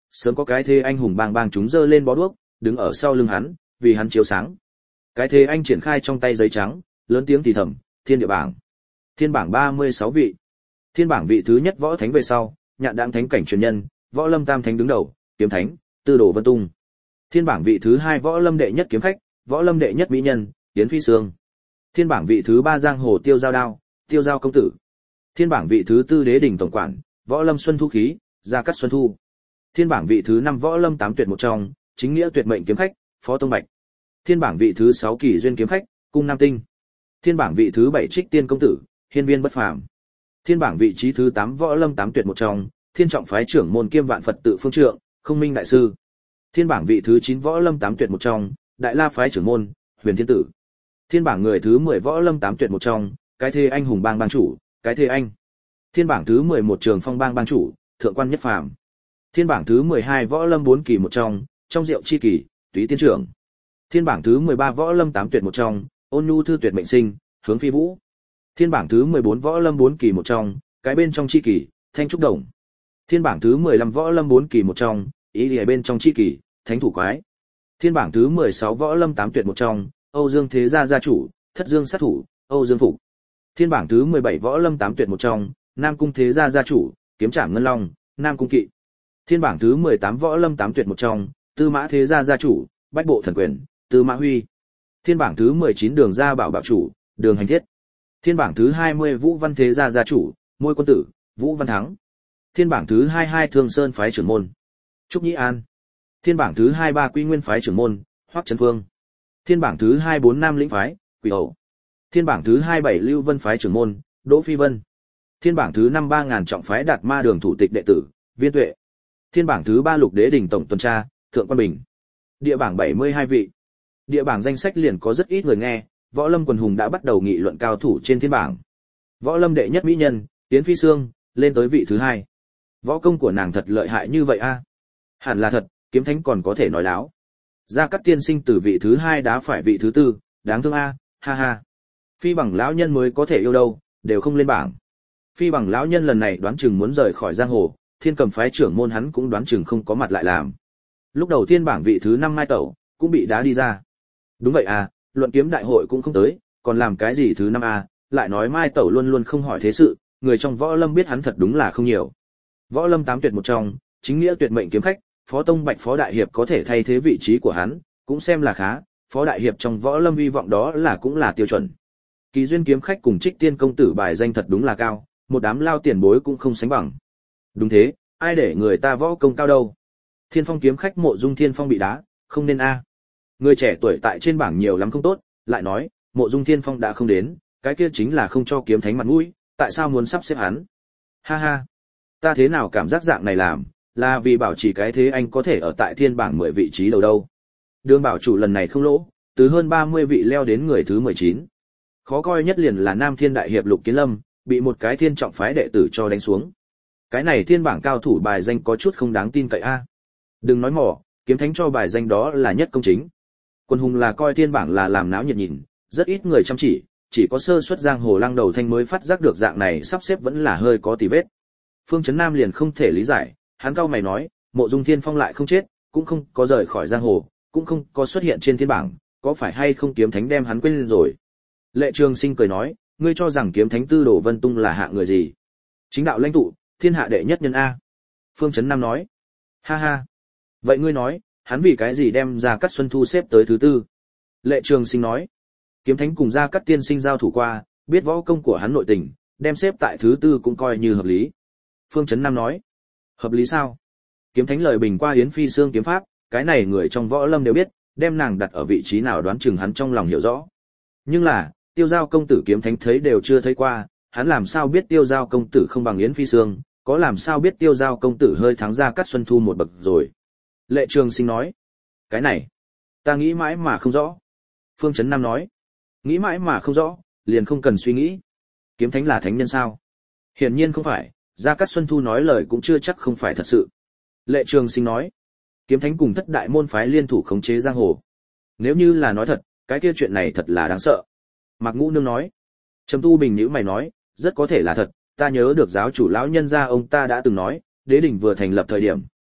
Sớm có cái thế anh hùng bang bang chúng giơ lên bó đuốc, đứng ở sau lưng hắn, vì hắn chiếu sáng. Cái thế anh triển khai trong tay giấy trắng, lớn tiếng thì thầm, thiên địa bảng. Thiên bảng 36 vị. Thiên bảng vị thứ nhất võ thánh về sau, nhạn đãng thánh cảnh truyền nhân, võ lâm tam thánh đứng đầu, kiếm thánh, tư đồ vân tung. Thiên bảng vị thứ hai võ lâm đệ nhất kiếm khách, võ lâm đệ nhất mỹ nhân, Yến Phi Sương. Thiên bảng vị thứ ba giang hồ tiêu giao đao, tiêu giao công tử. Thiên bảng vị thứ tư đế đỉnh tổng quản, võ lâm xuân thu khí, gia cát xuân thu. Thiên bảng vị thứ năm võ lâm tám tuyệt một trong, chính nghĩa tuyệt mệnh kiếm khách, phó tông bạch. Thiên bảng vị thứ sáu kỳ duyên kiếm khách, cung nam tinh. Thiên bảng vị thứ bảy trích tiên công tử, hiên viên bất phàm. Thiên bảng vị trí thứ 8 võ lâm tám tuyệt một trong, thiên trọng phái trưởng môn kiêm vạn Phật tự phương trượng, không minh đại sư. Thiên bảng vị thứ 9 võ lâm tám tuyệt một trong, đại la phái trưởng môn, huyền thiên tử. Thiên bảng người thứ 10 võ lâm tám tuyệt một trong, cái thế anh hùng bang bang chủ, cái thế anh. Thiên bảng thứ 11 trường phong bang bang chủ, thượng quan nhất phàm. Thiên bảng thứ 12 võ lâm 4 kỳ một trong diệu chi kỳ, túy tiên trưởng. Thiên bảng thứ 13 võ lâm 8 tuyệt một trong, ôn nhu thư tuyệt mệnh sinh, hướng phi vũ. Thiên bảng thứ 14 võ lâm 4 kỳ một trong, cái bên trong chi kỳ, thanh trúc đồng. Thiên bảng thứ 15 võ lâm 4 kỳ một trong, ý lìa bên trong chi kỳ, thánh thủ quái. Thiên bảng thứ 16 võ lâm 8 tuyệt một trong, Âu Dương Thế Gia gia chủ, Thất Dương sát thủ, Âu Dương Phục. Thiên bảng thứ 17 võ lâm 8 tuyệt một trong, Nam Cung Thế Gia gia chủ, Kiếm Trảm Ngân Long, Nam Cung Kỵ. Thiên bảng thứ 18 võ lâm 8 tuyệt một trong, Tư Mã Thế Gia gia chủ, Bách Bộ Thần Quyền, Tư Mã Huy. Thiên bảng thứ 19 Đường Gia Bảo bảo chủ, Đường Hành Thiết. Thiên bảng thứ 20 Vũ Văn Thế Gia gia chủ, Môi Quân Tử, Vũ Văn Thắng. Thiên bảng thứ 22 Thương Sơn phái trưởng môn, Trúc Nhĩ An. Thiên bảng thứ 23 Quy Nguyên phái trưởng môn, Hoắc Trấn Phương. Thiên bảng thứ 24 Nam Lĩnh phái, Quỷ Hậu. Thiên bảng thứ 27 Lưu Vân phái trưởng môn, Đỗ Phi Vân. Thiên bảng thứ 5 3000 trọng phái Đạt Ma đường thủ tịch đệ tử, Viên Tuệ. Thiên bảng thứ 3 Lục Đế đỉnh tổng tuần tra, Thượng Quan Bình. Địa bảng 72 vị. Địa bảng danh sách liền có rất ít người nghe, võ lâm quần hùng đã bắt đầu nghị luận cao thủ trên thiên bảng. Võ lâm đệ nhất mỹ nhân, Yến Phi Sương, lên tới vị thứ 2. Võ công của nàng thật lợi hại như vậy a? Hẳn là thật, kiếm thánh còn có thể nói láo. Gia Cát tiên sinh từ vị thứ 2 đá phải vị thứ 4, đáng thương a, ha ha. Phi bằng lão nhân mới có thể yêu đâu, đều không lên bảng. Phi bằng lão nhân lần này đoán chừng muốn rời khỏi giang hồ, Thiên Cầm phái trưởng môn hắn cũng đoán chừng không có mặt lại làm. Lúc đầu thiên bảng vị thứ 5 Mai Tẩu cũng bị đá đi ra. Đúng vậy à, luận kiếm đại hội cũng không tới, còn làm cái gì thứ 5 a, lại nói Mai Tẩu luôn luôn không hỏi thế sự, người trong võ lâm biết hắn thật đúng là không nhiều. Võ lâm 8 tuyệt một trong, chính nghĩa tuyệt mệnh kiếm khách, Phó Tông Bạch Phó đại hiệp có thể thay thế vị trí của hắn, cũng xem là khá, Phó đại hiệp trong võ lâm hy vọng đó là cũng là tiêu chuẩn. Kỳ duyên kiếm khách cùng Trích Tiên công tử bài danh thật đúng là cao, một đám lao tiền bối cũng không sánh bằng. Đúng thế, ai để người ta võ công cao đâu. Thiên Phong kiếm khách Mộ Dung Thiên Phong bị đá, không nên a. Người trẻ tuổi tại trên bảng nhiều lắm không tốt, lại nói, Mộ Dung Thiên Phong đã không đến, cái kia chính là không cho kiếm thánh mặt mũi, tại sao muốn sắp xếp hắn? Ha ha, ta thế nào cảm giác dạng này làm, là vì bảo trì cái thế anh có thể ở tại thiên bảng 10 vị trí đầu đâu. Đường bảo chủ lần này không lỗ, từ hơn 30 vị leo đến người thứ 19. Khó coi nhất liền là Nam Thiên đại hiệp Lục Kiến Lâm, bị một cái thiên trọng phái đệ tử cho đánh xuống. Cái này thiên bảng cao thủ bài danh có chút không đáng tin cậy a. Đừng nói mỏ, kiếm thánh cho bài danh đó là nhất công chính. Quân hùng là coi thiên bảng là làm náo nhiệt nhìn, rất ít người chăm chỉ có sơ suất giang hồ lăng đầu thanh mới phát giác được dạng này sắp xếp vẫn là hơi có tì vết. Phương Chấn Nam liền không thể lý giải, hắn cau mày nói, Mộ Dung Thiên Phong lại không chết, cũng không có rời khỏi giang hồ, cũng không có xuất hiện trên thiên bảng, có phải hay không kiếm thánh đem hắn quên rồi? Lệ Trường Sinh cười nói, ngươi cho rằng kiếm thánh Tư Đồ Vân Tung là hạng người gì? Chính đạo lãnh tụ, thiên hạ đệ nhất nhân a. Phương Chấn Nam nói, ha ha. Vậy ngươi nói, hắn vì cái gì đem Gia Cát Xuân Thu xếp tới thứ 4? Lệ Trường Sinh nói, kiếm thánh cùng Gia Cát tiên sinh giao thủ qua, biết võ công của hắn nội tình, đem xếp tại thứ 4 cũng coi như hợp lý. Phương Chấn Nam nói, hợp lý sao? Kiếm thánh lời bình qua Yến Phi Sương kiếm pháp, cái này người trong võ lâm đều biết, đem nàng đặt ở vị trí nào đoán chừng hắn trong lòng hiểu rõ. Nhưng là, Tiêu Giao công tử kiếm thánh thấy đều chưa thấy qua, hắn làm sao biết Tiêu Giao công tử không bằng Yến Phi Sương, có làm sao biết Tiêu Giao công tử hơi thắng Gia Cát Xuân Thu một bậc rồi. Lệ Trường Sinh nói, cái này, ta nghĩ mãi mà không rõ. Phương Chấn Nam nói, nghĩ mãi mà không rõ, liền không cần suy nghĩ. Kiếm thánh là thánh nhân sao? Hiển nhiên không phải, Gia Cát Xuân Thu nói lời cũng chưa chắc không phải thật sự. Lệ Trường Sinh nói, kiếm thánh cùng thất đại môn phái liên thủ khống chế giang hồ. Nếu như là nói thật, cái kia chuyện này thật là đáng sợ. Mạc Ngũ Nương nói, Trầm Tu Bình nhíu mày nói, rất có thể là thật, ta nhớ được giáo chủ lão nhân gia ông ta đã từng nói, đế đỉnh vừa thành lập thời điểm,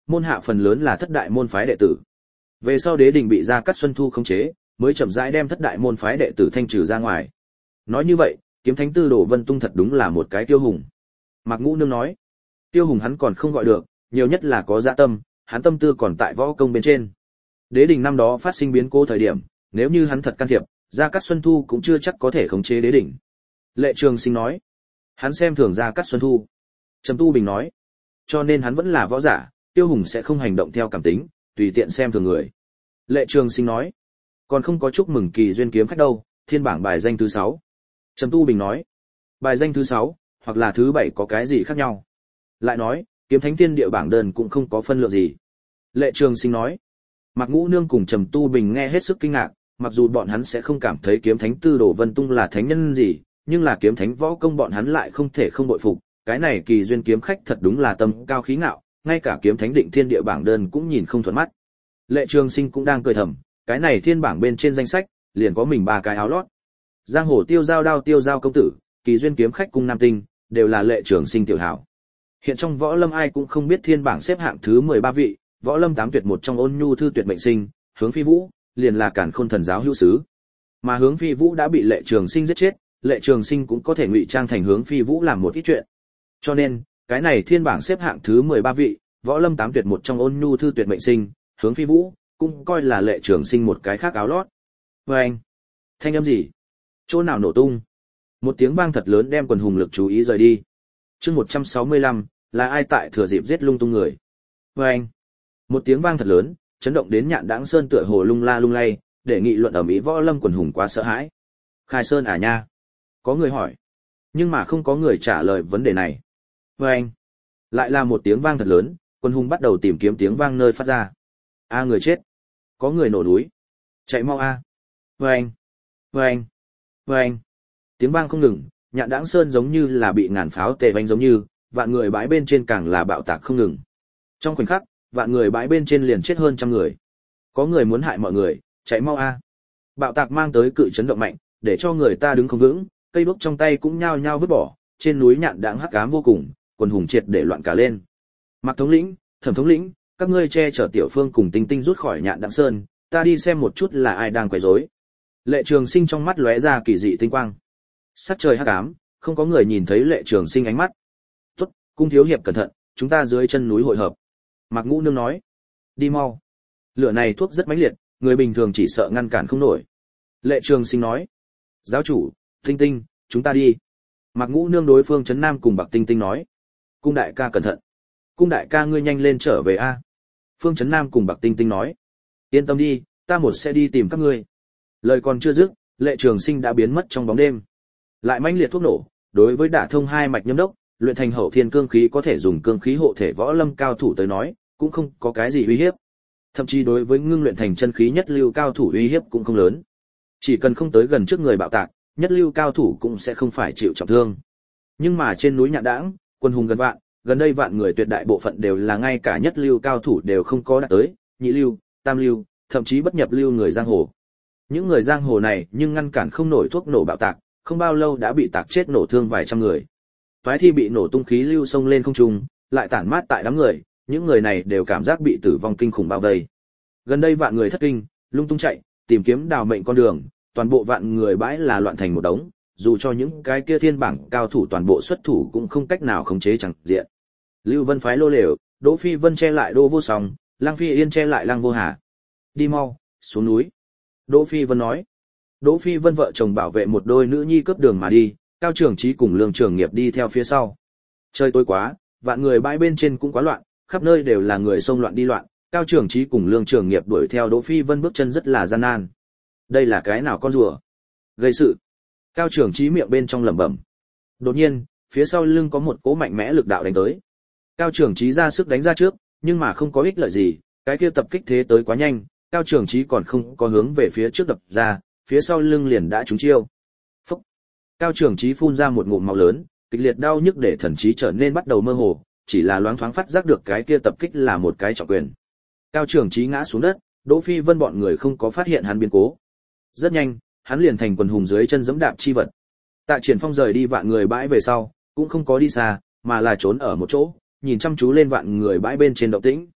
môn hạ phần lớn là thất đại môn phái đệ tử. Về sau đế đình bị Gia Cát Xuân Thu khống chế, mới chậm rãi đem thất đại môn phái đệ tử thanh trừ ra ngoài. Nói như vậy, kiếm thánh tư Đồ Vân Tung thật đúng là một cái tiêu hùng. Mạc Ngũ Nương nói, tiêu hùng hắn còn không gọi được, nhiều nhất là có dạ tâm, hắn tâm tư còn tại võ công bên trên. Đế đình năm đó phát sinh biến cố thời điểm, nếu như hắn thật can thiệp, Gia Cát Xuân Thu cũng chưa chắc có thể khống chế đế đình. Lệ Trường Sinh nói, hắn xem thường Gia Cát Xuân Thu. Trầm Tu Bình nói, cho nên hắn vẫn là võ giả, tiêu hùng sẽ không hành động theo cảm tính, tùy tiện xem thường người. Lệ Trường Sinh nói, còn không có chúc mừng kỳ duyên kiếm khách đâu, thiên bảng bài danh thứ 6. Trầm Tu Bình nói, bài danh thứ 6, hoặc là thứ 7 có cái gì khác nhau. Lại nói, kiếm thánh thiên địa bảng đơn cũng không có phân lượng gì. Lệ Trường Sinh nói, Mạc Ngũ Nương cùng Trầm Tu Bình nghe hết sức kinh ngạc, mặc dù bọn hắn sẽ không cảm thấy kiếm thánh tư Đồ Vân Tung là thánh nhân gì, nhưng là kiếm thánh võ công bọn hắn lại không thể không bội phục, cái này kỳ duyên kiếm khách thật đúng là tâm cao khí ngạo, ngay cả kiếm thánh định thiên địa bảng đơn cũng nhìn không thuận mắt. Lệ Trường Sinh cũng đang cười thầm, cái này thiên bảng bên trên danh sách, liền có mình 3 cái áo lót. Giang hồ tiêu giao đao tiêu giao công tử, kỳ duyên kiếm khách cung nam tinh, đều là Lệ Trường Sinh tiểu hảo. Hiện trong võ lâm ai cũng không biết thiên bảng xếp hạng thứ 13 vị, võ lâm 8 tuyệt một trong Ôn Nhu Thư tuyệt mệnh sinh, Hướng Phi Vũ, liền là Càn Khôn thần giáo hữu sứ. Mà Hướng Phi Vũ đã bị Lệ Trường Sinh giết chết, Lệ Trường Sinh cũng có thể ngụy trang thành Hướng Phi Vũ làm một ít chuyện. Cho nên, cái này thiên bảng xếp hạng thứ 13 vị, võ lâm 8 tuyệt một trong Ôn Nhu Thư tuyệt mệnh sinh, Hướng Phi Vũ, cũng coi là Lệ Trường Sinh một cái khác áo lót. Anh, thanh âm gì? Chỗ nào nổ tung? Một tiếng vang thật lớn đem quần hùng lực chú ý rời đi. Chương 165, là ai tại thừa dịp giết lung tung người? Anh, một tiếng vang thật lớn, chấn động đến Nhạn Đãng Sơn tựa hồ lung la lung lay, để nghị luận ở mỹ võ lâm quần hùng quá sợ hãi. Khai Sơn à nha? Có người hỏi, nhưng mà không có người trả lời vấn đề này. Anh, lại là một tiếng vang thật lớn, quần hùng bắt đầu tìm kiếm tiếng vang nơi phát ra. A người chết, có người nổ núi, chạy mau a. Anh, anh, tiếng vang không ngừng, Nhạn Đãng Sơn giống như là bị ngàn pháo tề vanh giống như, vạn người bãi bên trên càng là bạo tạc không ngừng. Trong khoảnh khắc, vạn người bãi bên trên liền chết hơn trăm người. Có người muốn hại mọi người, chạy mau a. Bạo tạc mang tới cự chấn động mạnh, để cho người ta đứng không vững, cây đuốc trong tay cũng nhao nhao vứt bỏ, trên núi Nhạn Đãng hắc ám vô cùng, quần hùng triệt để loạn cả lên. Mạc thống lĩnh, Thẩm thống lĩnh, các ngươi che chở Tiểu Phương cùng Tinh Tinh rút khỏi Nhạn Đãng Sơn, ta đi xem một chút là ai đang quấy rối. Lệ Trường Sinh trong mắt lóe ra kỳ dị tinh quang. Sắc trời hắc ám, không có người nhìn thấy Lệ Trường Sinh ánh mắt. "Tốt, cung thiếu hiệp cẩn thận, chúng ta dưới chân núi hội hợp." Mạc Ngũ Nương nói. "Đi mau. Lửa này thuốc rất mãnh liệt, người bình thường chỉ sợ ngăn cản không nổi." Lệ Trường Sinh nói. "Giáo chủ, Tinh Tinh, chúng ta đi." Mạc Ngũ Nương đối Phương Chấn Nam cùng Bạc Tinh Tinh nói. "Cung đại ca cẩn thận. Cung đại ca ngươi nhanh lên trở về a." Phương Chấn Nam cùng Bạc Tinh Tinh nói. "Yên tâm đi, ta một sẽ đi tìm các ngươi." Lời còn chưa dứt, Lệ Trường Sinh đã biến mất trong bóng đêm. Lại mãnh liệt thuốc nổ, đối với đả thông hai mạch nhâm đốc, luyện thành hậu thiên cương khí có thể dùng cương khí hộ thể võ lâm cao thủ tới nói, cũng không có cái gì uy hiếp. Thậm chí đối với ngưng luyện thành chân khí nhất lưu cao thủ uy hiếp cũng không lớn. Chỉ cần không tới gần trước người bạo tạc, nhất lưu cao thủ cũng sẽ không phải chịu trọng thương. Nhưng mà trên núi Nhạn Đãng, quân hùng gần vạn, gần đây vạn người tuyệt đại bộ phận đều là ngay cả nhất lưu cao thủ đều không có đạt tới, nhị lưu, tam lưu, thậm chí bất nhập lưu người giang hồ. Những người giang hồ này nhưng ngăn cản không nổi thuốc nổ bạo tạc, không bao lâu đã bị tạc chết nổ thương vài trăm người. Toái thi bị nổ tung khí lưu xông lên không trung, lại tản mát tại đám người, những người này đều cảm giác bị tử vong kinh khủng bao vây. Gần đây vạn người thất kinh, lung tung chạy, tìm kiếm đào mệnh con đường, toàn bộ vạn người bãi là loạn thành một đống, dù cho những cái kia thiên bảng cao thủ toàn bộ xuất thủ cũng không cách nào khống chế chẳng diện. Lưu Vân phái lô lều, Đỗ Phi Vân che lại Đỗ Vô Song, Lăng Phi Yên che lại Lăng Vô Hà. "Đi mau, xuống núi." Đỗ Phi Vân nói. Đỗ Phi Vân vợ chồng bảo vệ một đôi nữ nhi cướp đường mà đi, Cao Trường Chí cùng Lương Trường Nghiệp đi theo phía sau. Trời tối quá, vạn người bãi bên trên cũng quá loạn, khắp nơi đều là người xông loạn đi loạn, Cao Trường Chí cùng Lương Trường Nghiệp đuổi theo Đỗ Phi Vân bước chân rất là gian nan. Đây là cái nào con rùa? Gây sự. Cao Trường Chí miệng bên trong lẩm bẩm. Đột nhiên, phía sau lưng có một cỗ mạnh mẽ lực đạo đánh tới. Cao Trường Chí ra sức đánh ra trước, nhưng mà không có ích lợi gì, cái kia tập kích thế tới quá nhanh, Cao Trường Chí còn không có hướng về phía trước đập ra, phía sau lưng liền đã trúng chiêu. Phốc. Cao Trường Chí phun ra một ngụm máu lớn, kịch liệt đau nhức để thần trí trở nên bắt đầu mơ hồ, chỉ là loáng thoáng phát giác được cái kia tập kích là một cái trọng quyền. Cao Trường Chí ngã xuống đất, Đỗ Phi Vân bọn người không có phát hiện hắn biến cố. Rất nhanh, hắn liền thành quần hùng dưới chân giẫm đạp chi vật. Tạ Triển Phong rời đi vạn người bãi về sau, cũng không có đi xa, mà là trốn ở một chỗ, nhìn chăm chú lên vạn người bãi bên trên động tĩnh.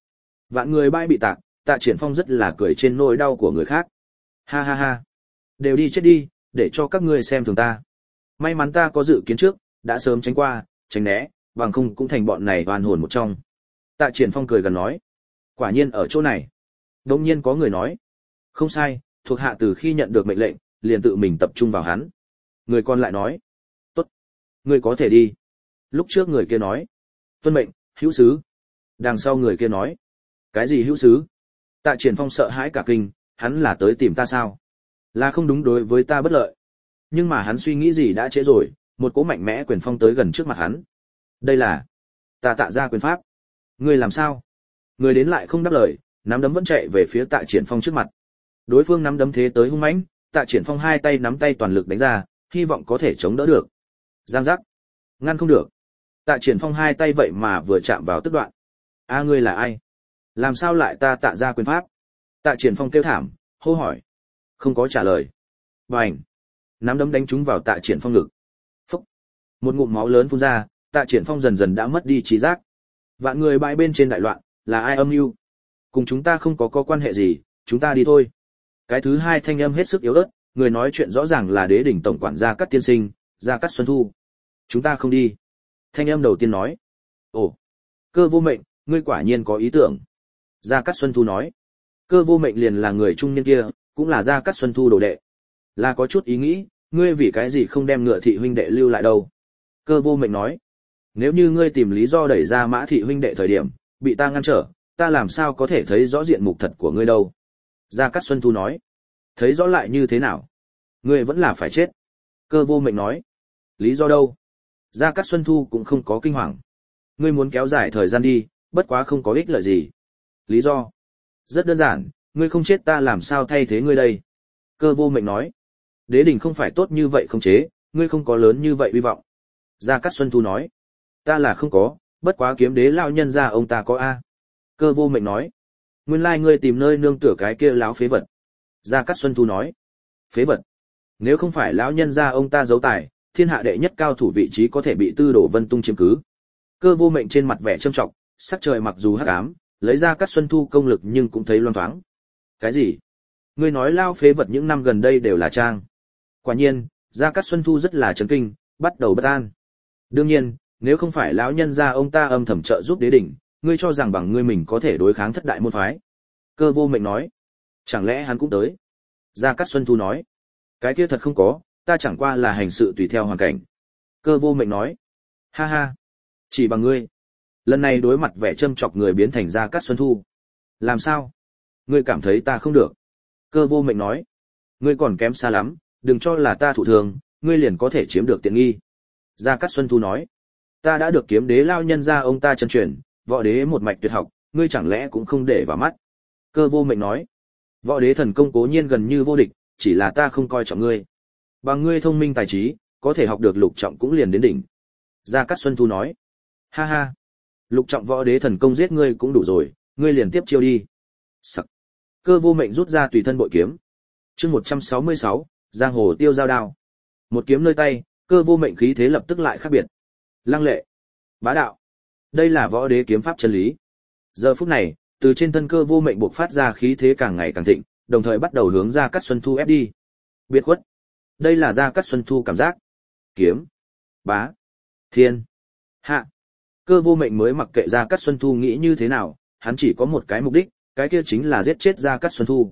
Vạn người bãi bị tạc, Tạ Triển Phong rất là cười trên nỗi đau của người khác. Ha ha ha, đều đi chết đi, để cho các ngươi xem thường ta. May mắn ta có dự kiến trước, đã sớm tránh qua, tránh né, bằng không cũng thành bọn này oan hồn một trong. Tạ Triển Phong cười gần nói. Quả nhiên ở chỗ này. Đột nhiên có người nói. Không sai, thuộc hạ từ khi nhận được mệnh lệnh, liền tự mình tập trung vào hắn. Người còn lại nói. Tốt. Người có thể đi. Lúc trước người kia nói. Tuân mệnh, hữu sứ. Đằng sau người kia nói. Cái gì hữu sứ? Tạ Triển Phong sợ hãi cả kinh, hắn là tới tìm ta sao? Là không đúng đối với ta bất lợi. Nhưng mà hắn suy nghĩ gì đã trễ rồi, một cỗ mạnh mẽ quyền phong tới gần trước mặt hắn. Đây là ta Tạ ra quyền pháp. Ngươi làm sao? Người đến lại không đáp lời, nắm đấm vẫn chạy về phía Tạ Triển Phong trước mặt. Đối phương nắm đấm thế tới hung mãnh, Tạ Triển Phong hai tay nắm tay toàn lực đánh ra, hy vọng có thể chống đỡ được. Giang giác, ngăn không được. Tạ Triển Phong hai tay vậy mà vừa chạm vào tức đoạn. A ngươi là ai? Làm sao lại ta Tạ ra quyền pháp? Tạ Triển Phong kêu thảm, hô hỏi. Không có trả lời. Bành! Nắm đấm đánh trúng vào Tạ Triển Phong ngực. Phúc! Một ngụm máu lớn phun ra, Tạ Triển Phong dần dần đã mất đi trí giác. Vạn người bãi bên trên đại loạn, là ai âm mưu? Cùng chúng ta không có quan hệ gì, chúng ta đi thôi. Cái thứ hai thanh âm hết sức yếu ớt, người nói chuyện rõ ràng là Đế đỉnh tổng quản Gia Cát tiên sinh, Gia Cát Xuân Thu. Chúng ta không đi. Thanh âm đầu tiên nói. Ồ! Cơ vô mệnh, ngươi quả nhiên có ý tưởng. Gia Cát Xuân Thu nói. Cơ vô mệnh liền là người trung niên kia, cũng là Gia Cát Xuân Thu đồ đệ. Là có chút ý nghĩ, ngươi vì cái gì không đem Ngựa thị huynh đệ lưu lại đâu? Cơ vô mệnh nói. Nếu như ngươi tìm lý do đẩy ra Mã thị huynh đệ thời điểm, bị ta ngăn trở, ta làm sao có thể thấy rõ diện mục thật của ngươi đâu? Gia Cát Xuân Thu nói. Thấy rõ lại như thế nào? Ngươi vẫn là phải chết. Cơ vô mệnh nói. Lý do đâu? Gia Cát Xuân Thu cũng không có kinh hoàng. Ngươi muốn kéo dài thời gian đi, bất quá không có ích lợi gì. Lý do? Rất đơn giản, ngươi không chết ta làm sao thay thế ngươi đây? Cơ vô mệnh nói. Đế đình không phải tốt như vậy không chế, ngươi không có lớn như vậy hy vọng. Gia Cát Xuân Thu nói. Ta là không có, bất quá kiếm đế lão nhân gia ông ta có a. Cơ vô mệnh nói. Nguyên lai ngươi tìm nơi nương tựa cái kia lão phế vật. Gia Cát Xuân Thu nói. Phế vật? Nếu không phải lão nhân gia ông ta giấu tài, thiên hạ đệ nhất cao thủ vị trí có thể bị Tư Đồ Vân Tung chiếm cứ. Cơ vô mệnh trên mặt vẻ trâm trọng, sắc trời mặc dù hắc ám, lấy ra Cát Xuân Thu công lực nhưng cũng thấy loang thoáng. Cái gì? Ngươi nói lao phế vật những năm gần đây đều là trang? Quả nhiên, Gia Cát Xuân Thu rất là chấn kinh, bắt đầu bất an. Đương nhiên, nếu không phải lão nhân gia ông ta âm thầm trợ giúp đế đỉnh, ngươi cho rằng bằng ngươi mình có thể đối kháng thất đại môn phái? Cơ vô mệnh nói. Chẳng lẽ hắn cũng tới? Gia Cát Xuân Thu nói. Cái kia thật không có, ta chẳng qua là hành sự tùy theo hoàn cảnh. Cơ vô mệnh nói. Ha ha, chỉ bằng ngươi. Lần này đối mặt vẻ châm chọc người biến thành Gia Cát Xuân Thu. Làm sao? Ngươi cảm thấy ta không được? Cơ vô mệnh nói. Ngươi còn kém xa lắm, đừng cho là ta thụ thường, ngươi liền có thể chiếm được tiện nghi. Gia Cát Xuân Thu nói. Ta đã được kiếm đế lao nhân ra ông ta chân truyền, võ đế một mạch tuyệt học, ngươi chẳng lẽ cũng không để vào mắt? Cơ vô mệnh nói. Võ đế thần công cố nhiên gần như vô địch, chỉ là ta không coi trọng ngươi. Bằng ngươi thông minh tài trí, có thể học được lục trọng cũng liền đến đỉnh. Gia Cát Xuân Thu nói. Ha ha, lục trọng võ đế thần công giết ngươi cũng đủ rồi, ngươi liền tiếp chiêu đi. Sắc. Cơ vô mệnh rút ra tùy thân bội kiếm. Chương 166, giang hồ tiêu giao đao. Một kiếm nơi tay, cơ vô mệnh khí thế lập tức lại khác biệt. Lăng lệ, bá đạo. Đây là võ đế kiếm pháp chân lý. Giờ phút này, từ trên thân cơ vô mệnh bộc phát ra khí thế càng ngày càng thịnh, đồng thời bắt đầu hướng Gia Cát Xuân Thu ép đi. Biệt khuất. Đây là Gia Cát Xuân Thu cảm giác. Kiếm, bá, thiên, hạ. Cơ vô mệnh mới mặc kệ Gia Cát Xuân Thu nghĩ như thế nào, hắn chỉ có một cái mục đích, cái kia chính là giết chết Gia Cát Xuân Thu.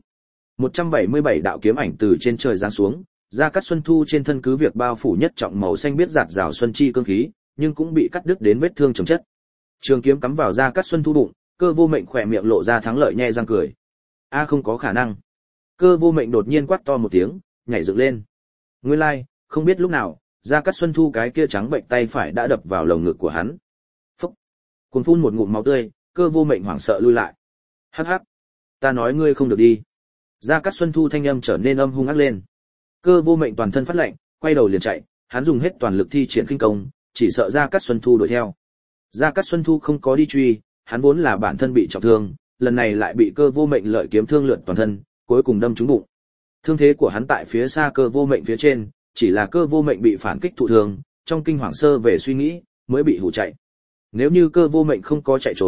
177 đạo kiếm ảnh từ trên trời giáng xuống, Gia Cát Xuân Thu trên thân cứ việc bao phủ nhất trọng màu xanh biết giạt rào xuân chi cương khí, nhưng cũng bị cắt đứt đến vết thương chồng chất. Trường kiếm cắm vào Gia Cát Xuân Thu bụng, cơ vô mệnh khỏe miệng lộ ra thắng lợi nhe răng cười. A không có khả năng. Cơ vô mệnh đột nhiên quát to một tiếng, nhảy dựng lên. Nguyên lai, không biết lúc nào, Gia Cát Xuân Thu cái kia trắng bệnh tay phải đã đập vào lồng ngực của hắn. Phúc! Cuồng phun một ngụm máu tươi, cơ vô mệnh hoảng sợ lui lại. Hắc hắc! Ta nói ngươi không được đi. Gia Cát Xuân Thu thanh âm trở nên âm hung ác lên. Cơ vô mệnh toàn thân phát lạnh, quay đầu liền chạy, hắn dùng hết toàn lực thi triển khinh công, chỉ sợ Gia Cát Xuân Thu đuổi theo. Gia Cát Xuân Thu không có đi truy, hắn vốn là bản thân bị trọng thương, lần này lại bị cơ vô mệnh lợi kiếm thương lượn toàn thân, cuối cùng đâm trúng bụng. Thương thế của hắn tại phía xa cơ vô mệnh phía trên, chỉ là cơ vô mệnh bị phản kích thụ thương, trong kinh hoàng sơ về suy nghĩ, mới bị hù chạy. Nếu như cơ vô mệnh không có chạy trốn,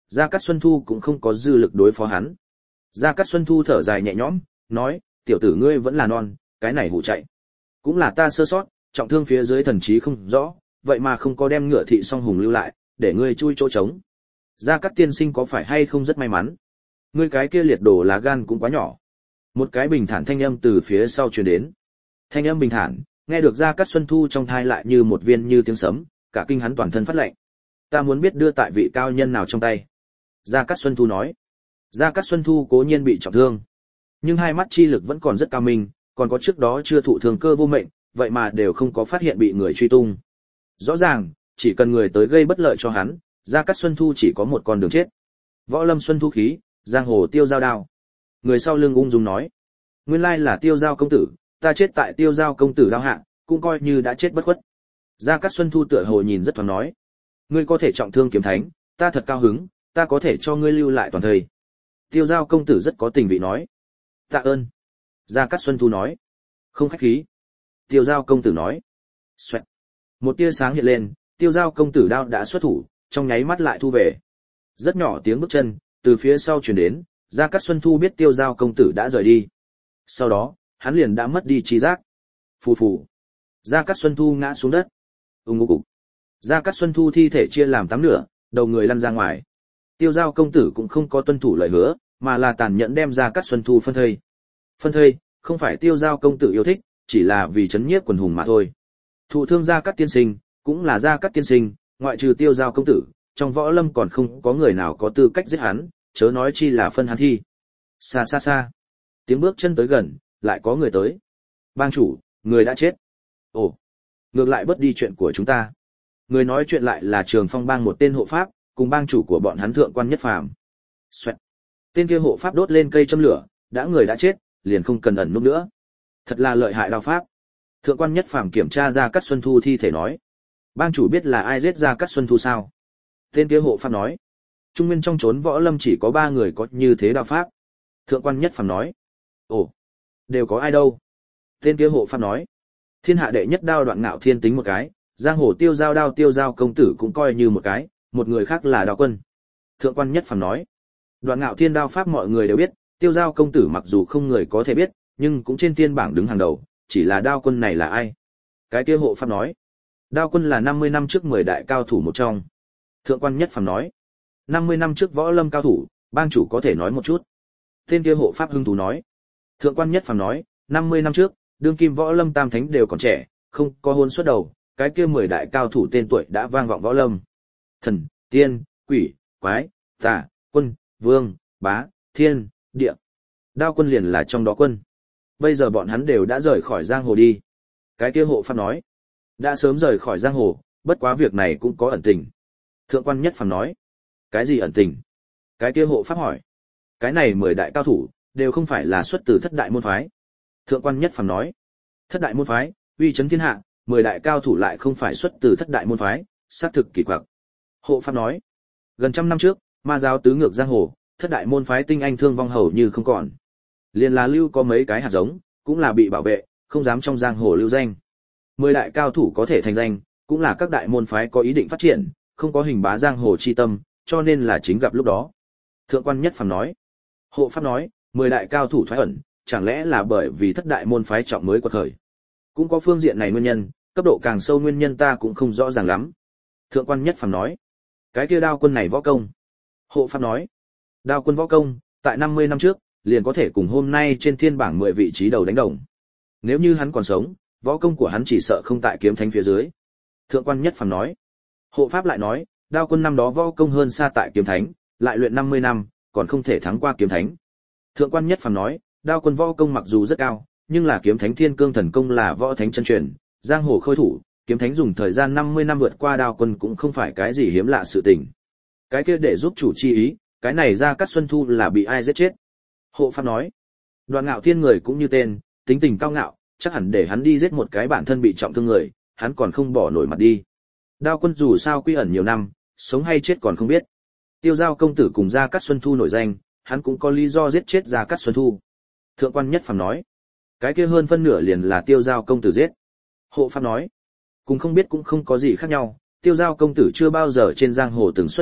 Gia Cát Xuân Thu cũng không có dư lực đối phó hắn. Gia Cát Xuân Thu thở dài nhẹ nhõm, nói, tiểu tử ngươi vẫn là non, cái này hụ chạy. Cũng là ta sơ sót, trọng thương phía dưới thần trí không rõ, vậy mà không có đem ngựa thị song hùng lưu lại, để ngươi chui chỗ trống. Gia Cát tiên sinh có phải hay không rất may mắn? Ngươi cái kia liệt đồ lá gan cũng quá nhỏ. Một cái bình thản thanh âm từ phía sau truyền đến. Thanh âm bình thản, nghe được Gia Cát Xuân Thu trong thai lại như một viên như tiếng sấm, cả kinh hắn toàn thân phát lạnh. Ta muốn biết đưa tại vị cao nhân nào trong tay. Gia Cát Xuân Thu nói. Gia Cát Xuân Thu cố nhiên bị trọng thương, nhưng hai mắt chi lực vẫn còn rất cao minh, còn có trước đó chưa thụ thương cơ vô mệnh, vậy mà đều không có phát hiện bị người truy tung. Rõ ràng, chỉ cần người tới gây bất lợi cho hắn, Gia Cát Xuân Thu chỉ có một con đường chết. Võ Lâm Xuân Thu khí, giang hồ Tiêu Giao đao. Người sau lưng ung dung nói, nguyên lai là Tiêu Giao công tử, ta chết tại Tiêu Giao công tử đao hạ, cũng coi như đã chết bất khuất. Gia Cát Xuân Thu tựa hồ nhìn rất thoáng nói, ngươi có thể trọng thương kiếm thánh, ta thật cao hứng, ta có thể cho ngươi lưu lại toàn thời. Tiêu Giao công tử rất có tình vị nói, tạ ơn. Gia Cát Xuân Thu nói, không khách khí. Tiêu Giao công tử nói, xoẹt. Một tia sáng hiện lên, Tiêu Giao công tử đao đã xuất thủ, trong nháy mắt lại thu về. Rất nhỏ tiếng bước chân từ phía sau truyền đến, Gia Cát Xuân Thu biết Tiêu Giao công tử đã rời đi. Sau đó, hắn liền đã mất đi trí giác. Phù phù. Gia Cát Xuân Thu ngã xuống đất. Ung ục. Gia Cát Xuân Thu thi thể chia làm 8 nửa, đầu người lăn ra ngoài. Tiêu Giao công tử cũng không có tuân thủ lời hứa, mà là tàn nhẫn đem Gia Cát Xuân Thu phân thây. Phân thây, không phải Tiêu Giao công tử yêu thích, chỉ là vì chấn nhiếp quần hùng mà thôi. Thụ thương Gia Cát tiên sinh, cũng là Gia Cát tiên sinh, ngoại trừ Tiêu Giao công tử, trong võ lâm còn không có người nào có tư cách giết hắn, chớ nói chi là phân hắn thi. Xa xa xa, tiếng bước chân tới gần, lại có người tới. Bang chủ, người đã chết. Ồ, ngược lại bớt đi chuyện của chúng ta. Người nói chuyện lại là Trường Phong bang một tên hộ pháp, cùng bang chủ của bọn hắn Thượng Quan Nhất Phàm. Xoẹt. Tên kia hộ pháp đốt lên cây châm lửa, đã người đã chết, liền không cần ẩn núp nữa. Thật là lợi hại đao pháp. Thượng Quan Nhất Phàm kiểm tra Gia Cát Xuân Thu thi thể nói, bang chủ biết là ai giết Gia Cát Xuân Thu sao? Tên kia hộ pháp nói, trung nguyên trong chốn võ lâm chỉ có 3 người có như thế đao pháp. Thượng Quan Nhất Phàm nói, ồ, đều có ai đâu? Tên kia hộ pháp nói, thiên hạ đệ nhất đao Đoạn Ngạo Thiên tính một cái, giang hồ Tiêu Giao đao Tiêu Giao công tử cũng coi như một cái, một người khác là Đao Quân. Thượng Quan Nhất Phàm nói, Đoạn Ngạo Thiên đao pháp mọi người đều biết, Tiêu Giao công tử mặc dù không người có thể biết, nhưng cũng trên thiên bảng đứng hàng đầu, chỉ là Đao Quân này là ai? Cái kia hộ pháp nói, Đao Quân là 50 năm trước 10 đại cao thủ một trong. Thượng Quan Nhất Phàm nói, 50 năm trước võ lâm cao thủ, bang chủ có thể nói một chút. Tên kia hộ pháp hưng thú nói. Thượng Quan Nhất Phàm nói, 50 năm trước, đương kim võ lâm tam thánh đều còn trẻ, không có hôn xuất đầu, cái kia 10 đại cao thủ tên tuổi đã vang vọng võ lâm. Thần, tiên, quỷ, quái, tà, quân, vương, bá, thiên, địa. Đao Quân liền là trong đó quân. Bây giờ bọn hắn đều đã rời khỏi giang hồ đi. Cái kia hộ pháp nói, đã sớm rời khỏi giang hồ, bất quá việc này cũng có ẩn tình. Thượng Quan Nhất Phàm nói, cái gì ẩn tình? Cái kia hộ pháp hỏi, cái này 10 đại cao thủ đều không phải là xuất từ thất đại môn phái. Thượng Quan Nhất Phàm nói, thất đại môn phái uy chấn thiên hạ, 10 đại cao thủ lại không phải xuất từ thất đại môn phái, xác thực kỳ quặc. Hộ pháp nói, gần trăm năm trước, ma giáo tứ ngược giang hồ, thất đại môn phái tinh anh thương vong hầu như không còn. Liền là lưu có mấy cái hạt giống, cũng là bị bảo vệ, không dám trong giang hồ lưu danh. 10 đại cao thủ có thể thành danh, cũng là các đại môn phái có ý định phát triển, không có hình bá giang hồ chi tâm, cho nên là chính gặp lúc đó. Thượng Quan Nhất Phàm nói. Hộ pháp nói, 10 đại cao thủ thoái ẩn, chẳng lẽ là bởi vì thất đại môn phái trọng mới quật khởi. Cũng có phương diện này nguyên nhân, cấp độ càng sâu nguyên nhân ta cũng không rõ ràng lắm. Thượng Quan Nhất Phàm nói. Cái kia Đao Quân này võ công. Hộ pháp nói. Đao Quân võ công, tại 50 năm trước, liền có thể cùng hôm nay trên thiên bảng 10 vị trí đầu đánh đồng. Nếu như hắn còn sống, võ công của hắn chỉ sợ không tại kiếm thánh phía dưới. Thượng Quan Nhất Phàm nói. Hộ pháp lại nói, Đao Quân năm đó võ công hơn xa tại kiếm thánh, lại luyện 50 năm, còn không thể thắng qua kiếm thánh. Thượng Quan Nhất Phàm nói, Đao Quân võ công mặc dù rất cao, nhưng là kiếm thánh thiên cương thần công là võ thánh chân truyền, giang hồ khôi thủ, kiếm thánh dùng thời gian 50 năm vượt qua Đao Quân cũng không phải cái gì hiếm lạ sự tình. Cái kia để giúp chủ chi ý, cái này Gia Cát Xuân Thu là bị ai giết chết? Hộ pháp nói, Đoạn Ngạo Thiên người cũng như tên, tính tình cao ngạo, chắc hẳn để hắn đi giết một cái bản thân bị trọng thương người, hắn còn không bỏ nổi mặt đi. Đao Quân dù sao quy ẩn nhiều năm, sống hay chết còn không biết. Tiêu Giao công tử cùng Gia Cát Xuân Thu nổi danh, hắn cũng có lý do giết chết Gia Cát Xuân Thu. Thượng Quan Nhất Phàm nói, cái kia hơn phân nửa liền là Tiêu Giao công tử giết. Hộ pháp nói, cùng không biết cũng không có gì khác nhau, Tiêu Giao công tử chưa bao giờ trên giang hồ từng xuất hiện,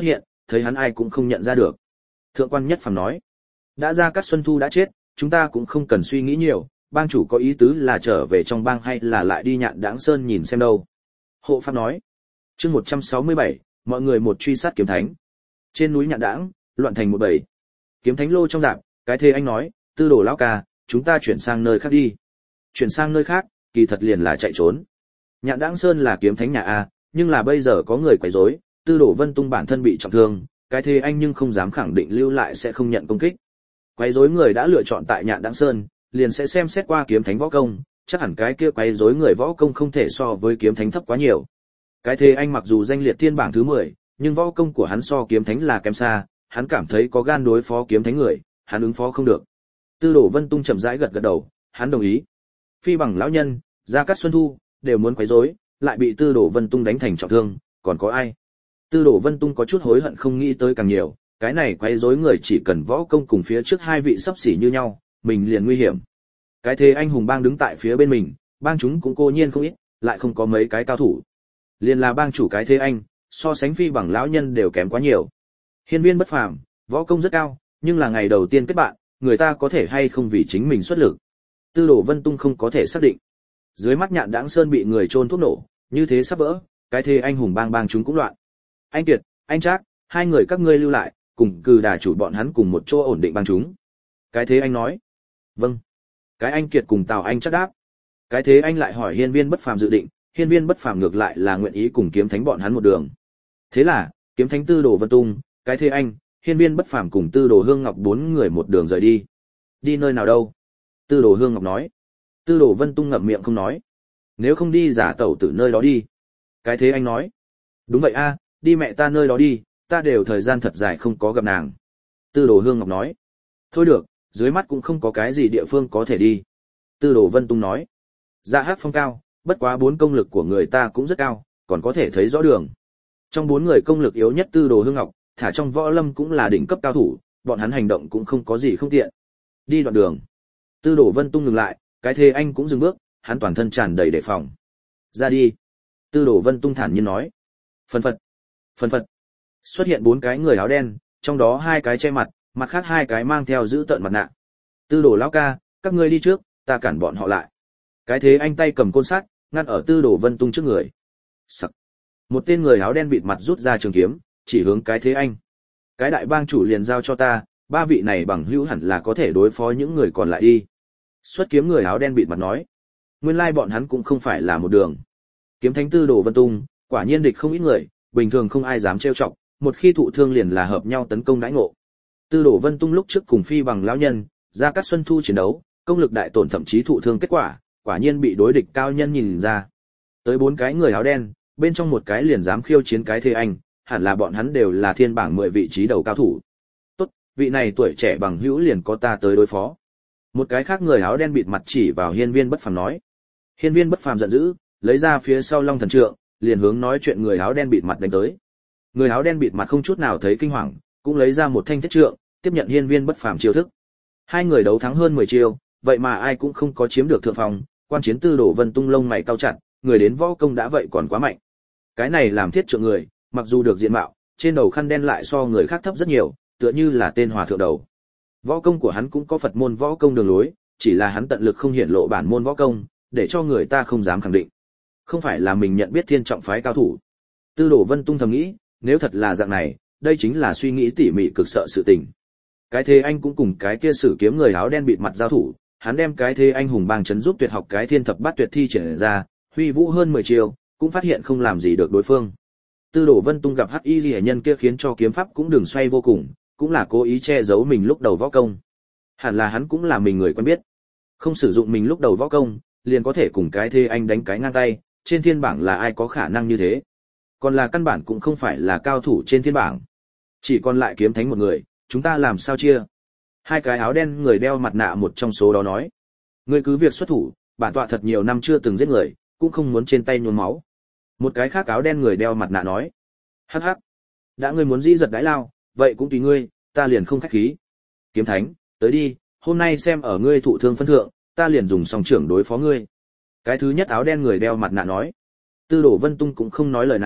thấy hắn ai cũng không nhận ra được. Thượng quan Nhất Phàm nói, đã Gia Cát Xuân Thu đã chết, chúng ta cũng không cần suy nghĩ nhiều, bang chủ có ý tứ là trở về trong bang hay là lại đi Nhạn Đãng Sơn nhìn xem đâu. Hộ pháp nói, chương 167, mọi người một truy sát kiếm thánh. Trên núi Nhạn Đãng, loạn thành một bầy. Kiếm thánh lô trong rạp, cái Thế Anh nói, Tư Đồ lão ca, chúng ta chuyển sang nơi khác đi. Chuyển sang nơi khác, kỳ thật liền là chạy trốn. Nhạn Đãng Sơn là kiếm thánh nhà A, nhưng là bây giờ có người quấy rối, Tư Đồ Vân Tung bản thân bị trọng thương, cái Thế Anh nhưng không dám khẳng định lưu lại sẽ không nhận công kích. Quấy rối người đã lựa chọn tại Nhạn Đãng Sơn, liền sẽ xem xét qua kiếm thánh võ công, chắc hẳn cái kia quấy rối người võ công không thể so với kiếm thánh thấp quá nhiều. Cái Thế Anh mặc dù danh liệt thiên bảng thứ 10, nhưng võ công của hắn so kiếm thánh là kém xa, hắn cảm thấy có gan đối phó kiếm thánh người, hắn ứng phó không được. Tư Đồ Vân Tung chậm rãi gật gật đầu, hắn đồng ý. Phi Bằng lão nhân, Gia Cát Xuân Thu đều muốn quấy rối, lại bị Tư Đồ Vân Tung đánh thành trọng thương, còn có ai? Tư Đồ Vân Tung có chút hối hận không nghĩ tới càng nhiều, cái này quấy rối người chỉ cần võ công cùng phía trước hai vị sắp xỉ như nhau, mình liền nguy hiểm. Cái Thế Anh hùng bang đứng tại phía bên mình, bang chúng cũng cô nhiên không ít, lại không có mấy cái cao thủ. Liền là bang chủ cái Thế Anh, so sánh Phi Bằng lão nhân đều kém quá nhiều. Hiên Viên bất phàm, võ công rất cao, nhưng là ngày đầu tiên kết bạn, người ta có thể hay không vì chính mình xuất lực. Tư Đồ Vân Tung không có thể xác định. Dưới mắt Nhạn Đãng Sơn bị người chôn thuốc nổ, như thế sắp vỡ, cái Thế Anh hùng bang chúng cũng loạn. Anh Kiệt, anh Trác, hai người các ngươi lưu lại, cùng Cừ Đà chủ bọn hắn cùng một chỗ ổn định bang chúng. Cái Thế Anh nói. Vâng. Cái Anh Kiệt cùng Tào Anh Trác đáp. Cái Thế Anh lại hỏi Hiên Viên bất phàm dự định, Hiên Viên bất phàm ngược lại là nguyện ý cùng kiếm thánh bọn hắn một đường. Thế là, kiếm thánh Tư Đồ Vân Tung, cái Thế Anh, Hiên Viên bất phàm cùng Tư Đồ Hương Ngọc bốn người một đường rời đi. Đi nơi nào đâu? Tư Đồ Hương Ngọc nói. Tư Đồ Vân Tung ngậm miệng không nói. Nếu không đi giả tẩu tử nơi đó đi. Cái Thế Anh nói. Đúng vậy a, đi mẹ ta nơi đó đi, ta đều thời gian thật dài không có gặp nàng. Tư Đồ Hương Ngọc nói. Thôi được, dưới mắt cũng không có cái gì địa phương có thể đi. Tư Đồ Vân Tung nói. Dạ hát phong cao, bất quá 4 công lực của người ta cũng rất cao, còn có thể thấy rõ đường. Trong 4 người công lực yếu nhất Tư Đồ Hương Ngọc, thả trong võ lâm cũng là đỉnh cấp cao thủ, bọn hắn hành động cũng không có gì không tiện. Đi đoạn đường. Tư Đồ Vân Tung ngừng lại, cái Thế Anh cũng dừng bước, hắn toàn thân tràn đầy đề phòng. Ra đi. Tư Đồ Vân Tung thản nhiên nói. Phần phật. Phần phật. Xuất hiện 4 cái người áo đen, trong đó 2 cái che mặt, mặt khác 2 cái mang theo giữ tợn mặt nạ. Tư Đồ lão ca, các ngươi đi trước, ta cản bọn họ lại. Cái Thế Anh tay cầm côn sắt, ngăn ở Tư Đồ Vân Tung trước người. Sặc. Một tên người áo đen bịt mặt rút ra trường kiếm, chỉ hướng cái Thế Anh. Cái đại bang chủ liền giao cho ta, 3 vị này bằng hữu hẳn là có thể đối phó những người còn lại đi. Xuất kiếm người áo đen bịt mặt nói. Nguyên lai bọn hắn cũng không phải là một đường. Kiếm thánh Tư Đồ Vân Tung, quả nhiên địch không ít người, bình thường không ai dám trêu chọc, một khi thụ thương liền là hợp nhau tấn công đãi ngộ. Tư Đồ Vân Tung lúc trước cùng Phi Bằng lão nhân, Gia Cát Xuân Thu chiến đấu, công lực đại tổn thậm chí thụ thương kết quả nhiên bị đối địch cao nhân nhìn ra. Tới 4 cái người áo đen, bên trong một cái liền dám khiêu chiến cái Thế Anh, hẳn là bọn hắn đều là thiên bảng 10 vị trí đầu cao thủ. Tốt, vị này tuổi trẻ bằng hữu liền có ta tới đối phó. Một cái khác người áo đen bịt mặt chỉ vào Hiên Viên bất phàm nói. Hiên Viên bất phàm giận dữ, lấy ra phía sau Long Thần Trượng, liền hướng nói chuyện người áo đen bịt mặt đánh tới. Người áo đen bịt mặt không chút nào thấy kinh hoàng, cũng lấy ra một thanh thiết trượng, tiếp nhận Hiên Viên bất phàm chiêu thức. Hai người đấu thắng hơn 10 chiêu, vậy mà ai cũng không có chiếm được thượng phong, quan chiến Tư Đồ Vân Tung lông mày cau chặt, người đến võ công đã vậy còn quá mạnh. Cái này làm thiết trượng người, mặc dù được diện mạo, trên đầu khăn đen lại so người khác thấp rất nhiều, tựa như là tên hòa thượng đầu. Võ công của hắn cũng có Phật môn võ công đường lối, chỉ là hắn tận lực không hiển lộ bản môn võ công, để cho người ta không dám khẳng định. Không phải là mình nhận biết thiên trọng phái cao thủ. Tư Đồ Vân Tung thầm nghĩ, nếu thật là dạng này, đây chính là suy nghĩ tỉ mỉ cực sợ sự tình. Cái Thế Anh cũng cùng cái kia sử kiếm người áo đen bịt mặt giao thủ, hắn đem cái Thế Anh hùng bang chấn giúp tuyệt học cái Thiên Thập Bát Tuyệt thi triển ra, huy vũ hơn 10 chiêu, cũng phát hiện không làm gì được đối phương. Tư Đồ Vân Tung gặp Hắc Y Liễu nhân kia khiến cho kiếm pháp cũng đường xoay vô cùng, cũng là cố ý che giấu mình lúc đầu võ công. Hẳn là hắn cũng là mình người quen biết. Không sử dụng mình lúc đầu võ công, liền có thể cùng cái Thế Anh đánh cái ngang tay, trên thiên bảng là ai có khả năng như thế. Còn là căn bản cũng không phải là cao thủ trên thiên bảng. Chỉ còn lại kiếm thánh một người, chúng ta làm sao chia? 2 cái áo đen người đeo mặt nạ một trong số đó nói. Ngươi cứ việc xuất thủ, bản tọa thật nhiều năm chưa từng giết người, cũng không muốn trên tay nhuốm máu. Một cái khác áo đen người đeo mặt nạ nói. Hắc hắc. Đã ngươi muốn dĩ giật đãi lao, vậy cũng tùy ngươi, ta liền không khách khí. Kiếm thánh, tới đi, hôm nay xem ở ngươi thụ thương phân thượng, ta liền dùng song trưởng đối phó ngươi. Cái thứ nhất áo đen người đeo mặt nạ nói. Tư Đồ Vân Tung cũng không nói lời nào,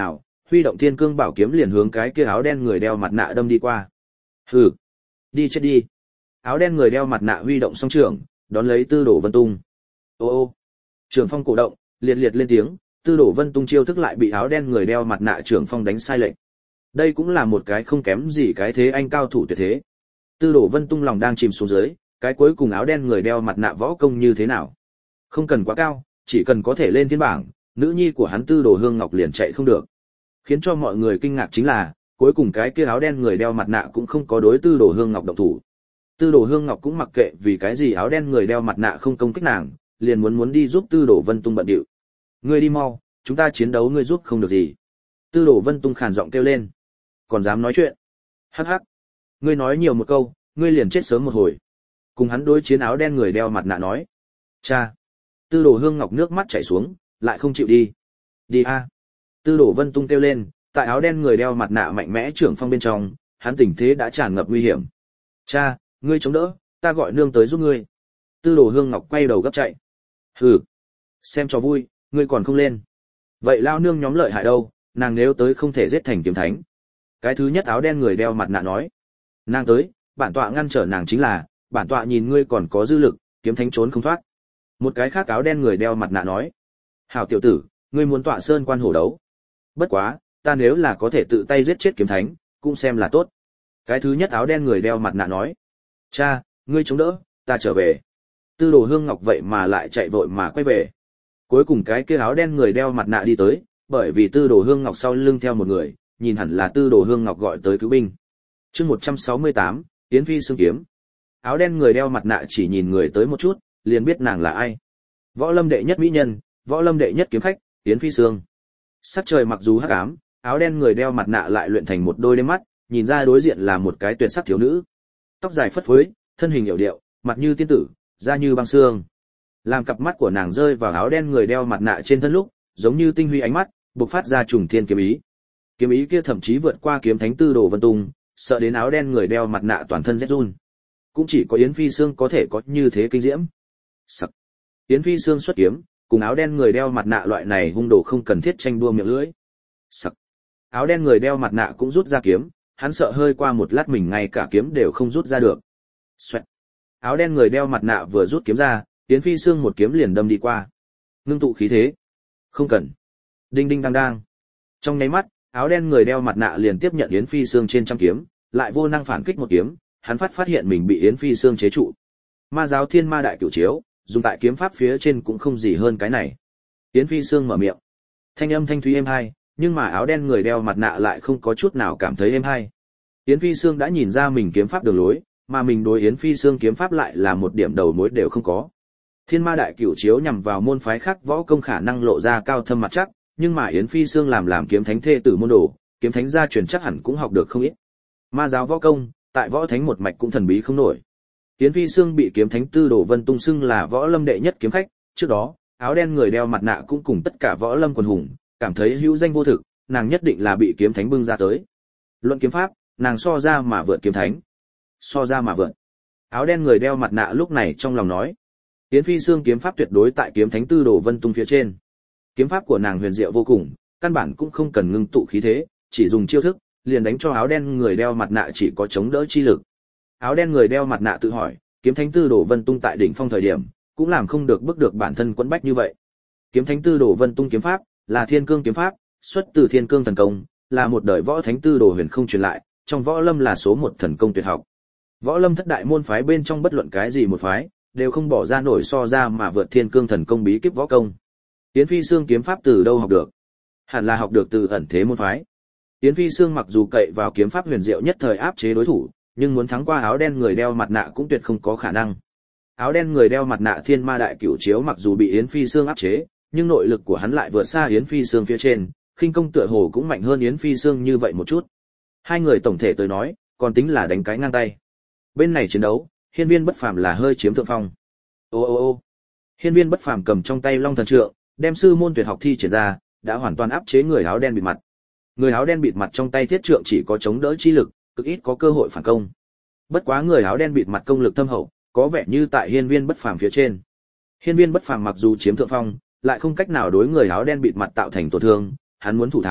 huy động thiên cương bảo kiếm liền hướng cái kia áo đen người đeo mặt nạ đâm đi qua. Hừ, đi chết đi. Áo đen người đeo mặt nạ huy động song trường, đón lấy Tư Đồ Vân Tung. Ô ô, trường phong cổ động, liệt liệt lên tiếng, Tư Đồ Vân Tung chiêu thức lại bị áo đen người đeo mặt nạ trường phong đánh sai lệch. Đây cũng là một cái không kém gì cái thế anh cao thủ tuyệt thế. Tư Đồ Vân Tung lòng đang chìm xuống dưới, cái cuối cùng áo đen người đeo mặt nạ võ công như thế nào? Không cần quá cao, chỉ cần có thể lên thiên bảng, nữ nhi của hắn Tư Đồ Hương Ngọc liền chạy không được. Khiến cho mọi người kinh ngạc chính là, cuối cùng cái kia áo đen người đeo mặt nạ cũng không có đối Tư Đồ Hương Ngọc động thủ. Tư Đồ Hương Ngọc cũng mặc kệ vì cái gì áo đen người đeo mặt nạ không công kích nàng, liền muốn đi giúp Tư Đồ Vân Tung bận điệu. Ngươi đi mau, chúng ta chiến đấu ngươi giúp không được gì. Tư Đồ Vân Tung khàn giọng kêu lên. Còn dám nói chuyện? Hắc hắc. Ngươi nói nhiều một câu, ngươi liền chết sớm một hồi. Cùng hắn đối chiến áo đen người đeo mặt nạ nói. Cha. Tư Đồ Hương Ngọc nước mắt chảy xuống, lại không chịu đi. Đi a. Tư Đồ Vân Tung kêu lên, tại áo đen người đeo mặt nạ mạnh mẽ trưởng phong bên trong, hắn tình thế đã tràn ngập nguy hiểm. Cha, ngươi chống đỡ, ta gọi nương tới giúp ngươi. Tư Đồ Hương Ngọc quay đầu gấp chạy. Hừ, xem cho vui, ngươi còn không lên. Vậy lao nương nhóm lợi hại đâu, nàng nếu tới không thể giết thành kiếm thánh. Cái thứ nhất áo đen người đeo mặt nạ nói. Nàng tới, bản tọa ngăn trở nàng chính là, bản tọa nhìn ngươi còn có dư lực, kiếm thánh trốn không thoát. Một cái khác áo đen người đeo mặt nạ nói. Hảo tiểu tử, ngươi muốn tọa sơn quan hổ đấu. Bất quá, ta nếu là có thể tự tay giết chết kiếm thánh, cũng xem là tốt. Cái thứ nhất áo đen người đeo mặt nạ nói. Cha, ngươi chống đỡ, ta trở về. Tư Đồ Hương Ngọc vậy mà lại chạy vội mà quay về. Cuối cùng cái kia áo đen người đeo mặt nạ đi tới, bởi vì Tư Đồ Hương Ngọc sau lưng theo một người, nhìn hẳn là Tư Đồ Hương Ngọc gọi tới cứu binh. Chương 168, Yến Phi xương kiếm. Áo đen người đeo mặt nạ chỉ nhìn người tới một chút, liền biết nàng là ai. Võ Lâm đệ nhất mỹ nhân, Võ Lâm đệ nhất kiếm khách, Yến Phi xương. Sắc trời mặc dù hắc ám, áo đen người đeo mặt nạ lại luyện thành một đôi đôi mắt, nhìn ra đối diện là một cái tuyệt sắc thiếu nữ. Tóc dài phất phới, thân hình hiểu điệu, mặt như tiên tử, da như băng xương. Làm cặp mắt của nàng rơi vào áo đen người đeo mặt nạ trên thân lúc, giống như tinh huy ánh mắt, bộc phát ra trùng thiên kiếm ý. Kiếm ý kia thậm chí vượt qua kiếm thánh Tư Đồ Vân Tung, sợ đến áo đen người đeo mặt nạ toàn thân rét run. Cũng chỉ có Yến Phi Sương có thể có như thế kinh diễm. Sặc. Yến Phi Sương xuất kiếm, cùng áo đen người đeo mặt nạ loại này hung đồ không cần thiết tranh đua miệng lưỡi. Sặc. Áo đen người đeo mặt nạ cũng rút ra kiếm, hắn sợ hơi qua một lát mình ngay cả kiếm đều không rút ra được. Xoẹt. Áo đen người đeo mặt nạ vừa rút kiếm ra, Yến Phi Sương một kiếm liền đâm đi qua. Ngưng tụ khí thế. Không cần. Đinh đinh đang đang. Trong nháy mắt, áo đen người đeo mặt nạ liền tiếp nhận Yến Phi Sương trên trăm kiếm, lại vô năng phản kích một kiếm, hắn phát hiện mình bị Yến Phi Sương chế trụ. Ma giáo Thiên Ma Đại Cửu Chiếu, dùng tại kiếm pháp phía trên cũng không gì hơn cái này. Yến Phi Sương mở miệng. Thanh âm thanh thúy êm hai, nhưng mà áo đen người đeo mặt nạ lại không có chút nào cảm thấy êm hay. Yến Phi Sương đã nhìn ra mình kiếm pháp đường lối, mà mình đối Yến Phi Sương kiếm pháp lại là một điểm đầu mối đều không có. Thiên Ma Đại Cửu Chiếu nhằm vào môn phái khác võ công khả năng lộ ra cao thâm mặt chắc, nhưng mà Yến Phi Sương làm kiếm thánh thê tử môn đồ, kiếm thánh gia truyền chắc hẳn cũng học được không ít. Ma giáo võ công, tại võ thánh một mạch cũng thần bí không nổi. Yến Phi Sương bị kiếm thánh Tư Đồ Vân Tung xưng là võ lâm đệ nhất kiếm khách, trước đó, áo đen người đeo mặt nạ cũng cùng tất cả võ lâm quần hùng, cảm thấy hữu danh vô thực, nàng nhất định là bị kiếm thánh bưng ra tới. Luận kiếm pháp, nàng so ra mà vượt kiếm thánh. So ra mà vượt. Áo đen người đeo mặt nạ lúc này trong lòng nói. Yến Phi Sương kiếm pháp tuyệt đối tại kiếm thánh Tư Đồ Vân Tung phía trên. Kiếm pháp của nàng huyền diệu vô cùng, căn bản cũng không cần ngưng tụ khí thế, chỉ dùng chiêu thức, liền đánh cho áo đen người đeo mặt nạ chỉ có chống đỡ chi lực. Áo đen người đeo mặt nạ tự hỏi, kiếm thánh Tư Đồ Vân Tung tại đỉnh phong thời điểm, cũng làm không được bức được bản thân quẫn bách như vậy. Kiếm thánh Tư Đồ Vân Tung kiếm pháp là Thiên Cương kiếm pháp, xuất từ Thiên Cương thần công, là một đời võ thánh Tư Đồ Huyền không truyền lại, trong võ lâm là số một thần công tuyệt học. Võ lâm thất đại môn phái bên trong bất luận cái gì một phái, đều không bỏ ra nổi so ra mà vượt Thiên Cương thần công bí kíp võ công. Yến Phi Sương kiếm pháp từ đâu học được? Hẳn là học được từ ẩn thế môn phái. Yến Phi Sương mặc dù cậy vào kiếm pháp huyền diệu nhất thời áp chế đối thủ, nhưng muốn thắng qua áo đen người đeo mặt nạ cũng tuyệt không có khả năng. Áo đen người đeo mặt nạ Thiên Ma Đại Cửu Chiếu mặc dù bị Yến Phi Sương áp chế, nhưng nội lực của hắn lại vượt xa Yến Phi Sương phía trên, khinh công tựa hồ cũng mạnh hơn Yến Phi Sương như vậy một chút. Hai người tổng thể tới nói, còn tính là đánh cái ngang tay. Bên này chiến đấu, Hiên Viên Bất Phàm là hơi chiếm thượng phong. Ô ô ô. Hiên Viên Bất Phàm cầm trong tay Long Thần Trượng, đem sư môn tuyệt học thi triển ra, đã hoàn toàn áp chế người áo đen bịt mặt. Người áo đen bịt mặt trong tay thiết trượng chỉ có chống đỡ chi lực, cực ít có cơ hội phản công. Bất quá người áo đen bịt mặt công lực thâm hậu, có vẻ như tại Hiên Viên Bất Phàm phía trên. Hiên Viên Bất Phàm mặc dù chiếm thượng phong, lại không cách nào đối người áo đen bịt mặt tạo thành tổn thương, hắn muốn thủ thắng,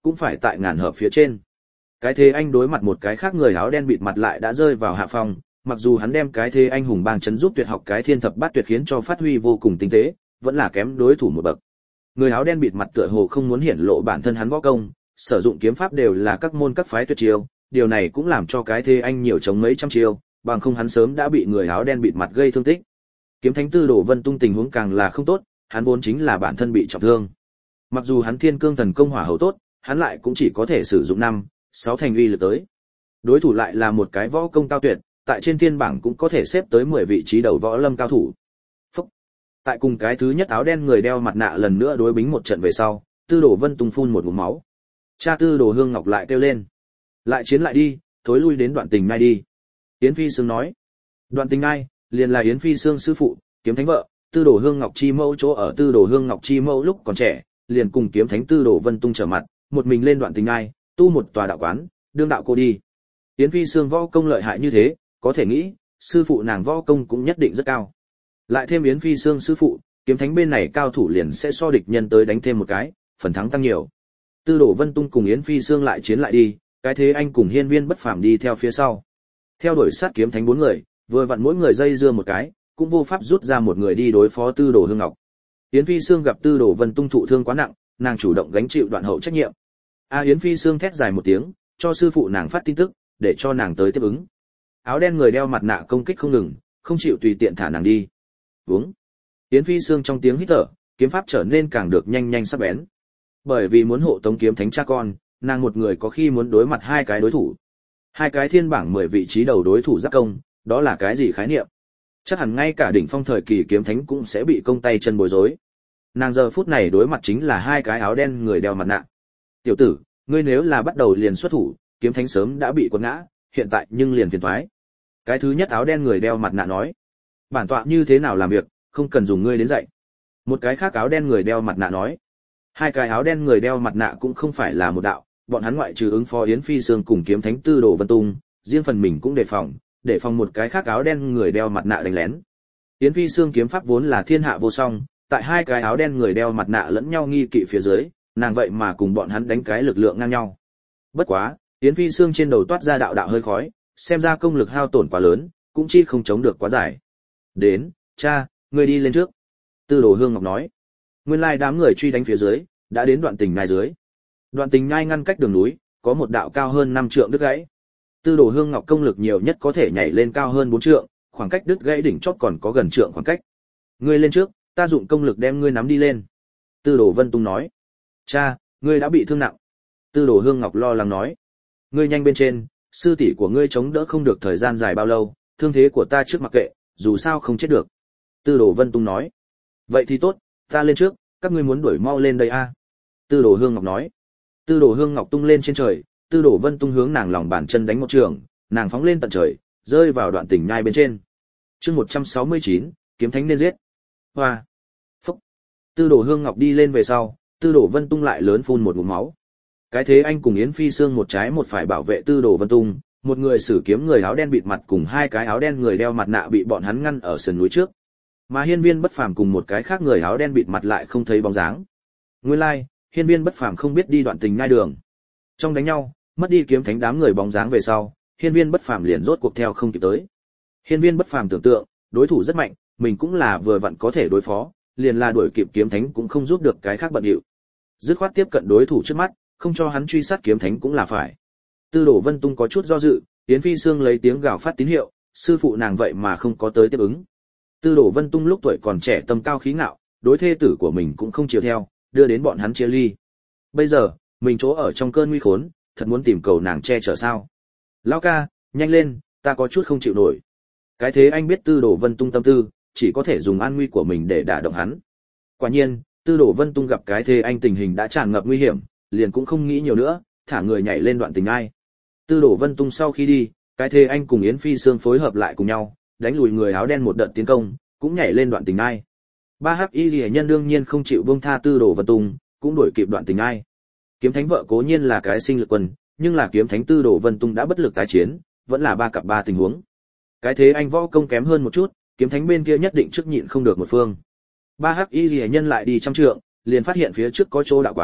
cũng phải tại ngàn hợp phía trên. Cái thế anh đối mặt một cái khác người áo đen bịt mặt lại đã rơi vào hạ phong, mặc dù hắn đem cái thế anh hùng bang chấn giúp tuyệt học cái thiên thập bát tuyệt khiến cho phát huy vô cùng tinh tế, vẫn là kém đối thủ một bậc. Người áo đen bịt mặt tựa hồ không muốn hiển lộ bản thân hắn võ công, sử dụng kiếm pháp đều là các môn các phái tuyệt chiêu, điều này cũng làm cho cái thế anh nhiều chống mấy trăm chiêu, bằng không hắn sớm đã bị người áo đen bịt mặt gây thương tích. Kiếm thánh Tư Đồ Vân Tung tình huống càng là không tốt, hắn vốn chính là bản thân bị trọng thương. Mặc dù hắn Thiên Cương Thần Công hỏa hầu tốt, hắn lại cũng chỉ có thể sử dụng 5-6 thành uy lực tới. Đối thủ lại là một cái võ công cao tuyệt, tại trên thiên bảng cũng có thể xếp tới 10 vị trí đầu võ lâm cao thủ. Phúc. Tại cùng cái thứ nhất áo đen người đeo mặt nạ lần nữa đối bính một trận về sau, Tư Đồ Vân Tung phun một ngụm máu. Cha Tư Đồ Hương Ngọc lại kêu lên. Lại chiến lại đi, thối lui đến Đoạn Tình Ngai đi. Yến Phi Sương nói. Đoạn Tình Ngai, liền là Yến Phi Sương sư phụ, kiếm thánh vợ, Tư Đồ Hương Ngọc chi mẫu chỗ ở Tư Đồ Hương Ngọc chi mẫu lúc còn trẻ, liền cùng kiếm thánh Tư Đồ Vân Tung trở mặt, một mình lên Đoạn Tình Ngai, tu một tòa đạo quán, đương đạo cô đi. Yến Phi Sương võ công lợi hại như thế, có thể nghĩ, sư phụ nàng võ công cũng nhất định rất cao. Lại thêm Yến Phi Sương sư phụ, kiếm thánh bên này cao thủ liền sẽ so địch nhân tới đánh thêm một cái, phần thắng tăng nhiều. Tư Đồ Vân Tung cùng Yến Phi Sương lại chiến lại đi, cái thế anh cùng Hiên Viên Bất Phàm đi theo phía sau. Theo đuổi sát kiếm thánh 4 người, vừa vặn mỗi người dây dưa một cái, cũng vô pháp rút ra một người đi đối phó Tư Đồ Hương Ngọc. Yến Phi Sương gặp Tư Đồ Vân Tung thụ thương quá nặng, nàng chủ động gánh chịu đoạn hậu trách nhiệm. Yến Phi Sương thét dài một tiếng, cho sư phụ nàng phát tin tức, để cho nàng tới tiếp ứng. Áo đen người đeo mặt nạ công kích không ngừng, không chịu tùy tiện thả nàng đi. Vúng. Yến Phi Sương trong tiếng hít thở, kiếm pháp trở nên càng được nhanh nhanh sắc bén. Bởi vì muốn hộ tống kiếm thánh cha con, nàng một người có khi muốn đối mặt 2 cái đối thủ. 2 cái thiên bảng 10 vị trí đầu đối thủ giáp công, đó là cái gì khái niệm? Chắc hẳn ngay cả đỉnh phong thời kỳ kiếm thánh cũng sẽ bị công tay chân bối rối. Nàng giờ phút này đối mặt chính là 2 cái áo đen người đeo mặt nạ. Tiểu tử, ngươi nếu là bắt đầu liền xuất thủ, kiếm thánh sớm đã bị quật ngã, hiện tại nhưng liền phiền toái. Cái thứ nhất áo đen người đeo mặt nạ nói, bản tọa như thế nào làm việc, không cần dùng ngươi đến dạy. Một cái khác áo đen người đeo mặt nạ nói, 2 cái áo đen người đeo mặt nạ cũng không phải là một đạo, bọn hắn ngoại trừ ứng phó Yến Phi Sương cùng kiếm thánh Tư Đồ Vân Tung, riêng phần mình cũng đề phòng một cái khác áo đen người đeo mặt nạ đánh lén. Yến Phi Sương kiếm pháp vốn là thiên hạ vô song, tại 2 cái áo đen người đeo mặt nạ lẫn nhau nghi kỵ phía dưới, nàng vậy mà cùng bọn hắn đánh cái lực lượng ngang nhau. Bất quá, Yến Phi Sương trên đầu toát ra đạo đạo hơi khói, xem ra công lực hao tổn quá lớn, cũng chi không chống được quá dài. Đến, cha, ngươi đi lên trước. Tư Đồ Hương Ngọc nói. Nguyên lai đám người truy đánh phía dưới, đã đến Đoạn Tình Ngai dưới. Đoạn Tình Ngai ngăn cách đường núi, có một đạo cao hơn 5 trượng đứt gãy. Tư Đồ Hương Ngọc công lực nhiều nhất có thể nhảy lên cao hơn 4 trượng, khoảng cách đứt gãy đỉnh chót còn có gần trượng khoảng cách. Ngươi lên trước, ta dụng công lực đem ngươi nắm đi lên. Tư Đồ Vân Tung nói. Cha, ngươi đã bị thương nặng. Tư Đồ Hương Ngọc lo lắng nói. Ngươi nhanh bên trên, sư tỷ của ngươi chống đỡ không được thời gian dài bao lâu, thương thế của ta trước mặc kệ, dù sao không chết được. Tư Đồ Vân Tung nói. Vậy thì tốt, ta lên trước, các ngươi muốn đuổi mau lên đây a. Tư Đồ Hương Ngọc nói. Tư Đồ Hương Ngọc tung lên trên trời, Tư Đồ Vân Tung hướng nàng lòng bàn chân đánh một trường, nàng phóng lên tận trời, rơi vào Đoạn Tình Ngai bên trên. Chương 169, kiếm thánh nên giết. Hoa. Phúc. Tư Đồ Hương Ngọc đi lên về sau, Tư Đồ Vân Tung lại lớn phun một ngụm máu. Cái thế anh cùng Yến Phi Sương một trái một phải bảo vệ Tư Đồ Vân Tung, một người sử kiếm người áo đen bịt mặt cùng 2 cái áo đen người đeo mặt nạ bị bọn hắn ngăn ở sườn núi trước. Mà Hiên Viên Bất Phàm cùng một cái khác người áo đen bịt mặt lại không thấy bóng dáng. Nguyên lai, Hiên Viên Bất Phàm không biết đi Đoạn Tình Ngai đường. Trong đánh nhau, mất đi kiếm thánh đám người bóng dáng về sau, Hiên Viên Bất Phàm liền rốt cuộc theo không kịp tới. Hiên Viên Bất Phàm tưởng tượng, đối thủ rất mạnh, mình cũng là vừa vặn có thể đối phó, liền là đuổi kịp kiếm thánh cũng không giúp được cái khác bận điệu. Dứt khoát tiếp cận đối thủ trước mắt, không cho hắn truy sát kiếm thánh cũng là phải. Tư Đồ Vân Tung có chút do dự, Yến Phi Sương lấy tiếng gào phát tín hiệu, sư phụ nàng vậy mà không có tới tiếp ứng. Tư Đồ Vân Tung lúc tuổi còn trẻ tâm cao khí ngạo, đối thê tử của mình cũng không chiều theo, đưa đến bọn hắn chia ly. Bây giờ, mình chỗ ở trong cơn nguy khốn, thật muốn tìm cầu nàng che chở sao? Lão ca, nhanh lên, ta có chút không chịu nổi. Cái thế anh biết Tư Đồ Vân Tung tâm tư, chỉ có thể dùng an nguy của mình để đả động hắn. Quả nhiên, Tư Đồ Vân Tung gặp cái thế anh tình hình đã tràn ngập nguy hiểm, liền cũng không nghĩ nhiều nữa, thả người nhảy lên Đoạn Tình Ngai. Tư Đồ Vân Tung sau khi đi, cái thế anh cùng Yến Phi Sương phối hợp lại cùng nhau, đánh lùi người áo đen một đợt tiến công, cũng nhảy lên Đoạn Tình Ngai. Ba hắc y liễu nhân đương nhiên không chịu buông tha Tư Đồ Vân Tung, cũng đuổi kịp Đoạn Tình Ngai. Kiếm thánh vợ cố nhiên là cái sinh lực quân, nhưng là kiếm thánh Tư Đồ Vân Tung đã bất lực tái chiến, vẫn là 3 cặp 3 tình huống. Cái thế anh võ công kém hơn một chút, kiếm thánh bên kia nhất định trước nhịn không được một phương. Ba hắc y liễu nhân lại đi trăm trượng, liền phát hiện phía trước có chỗ đạo quán,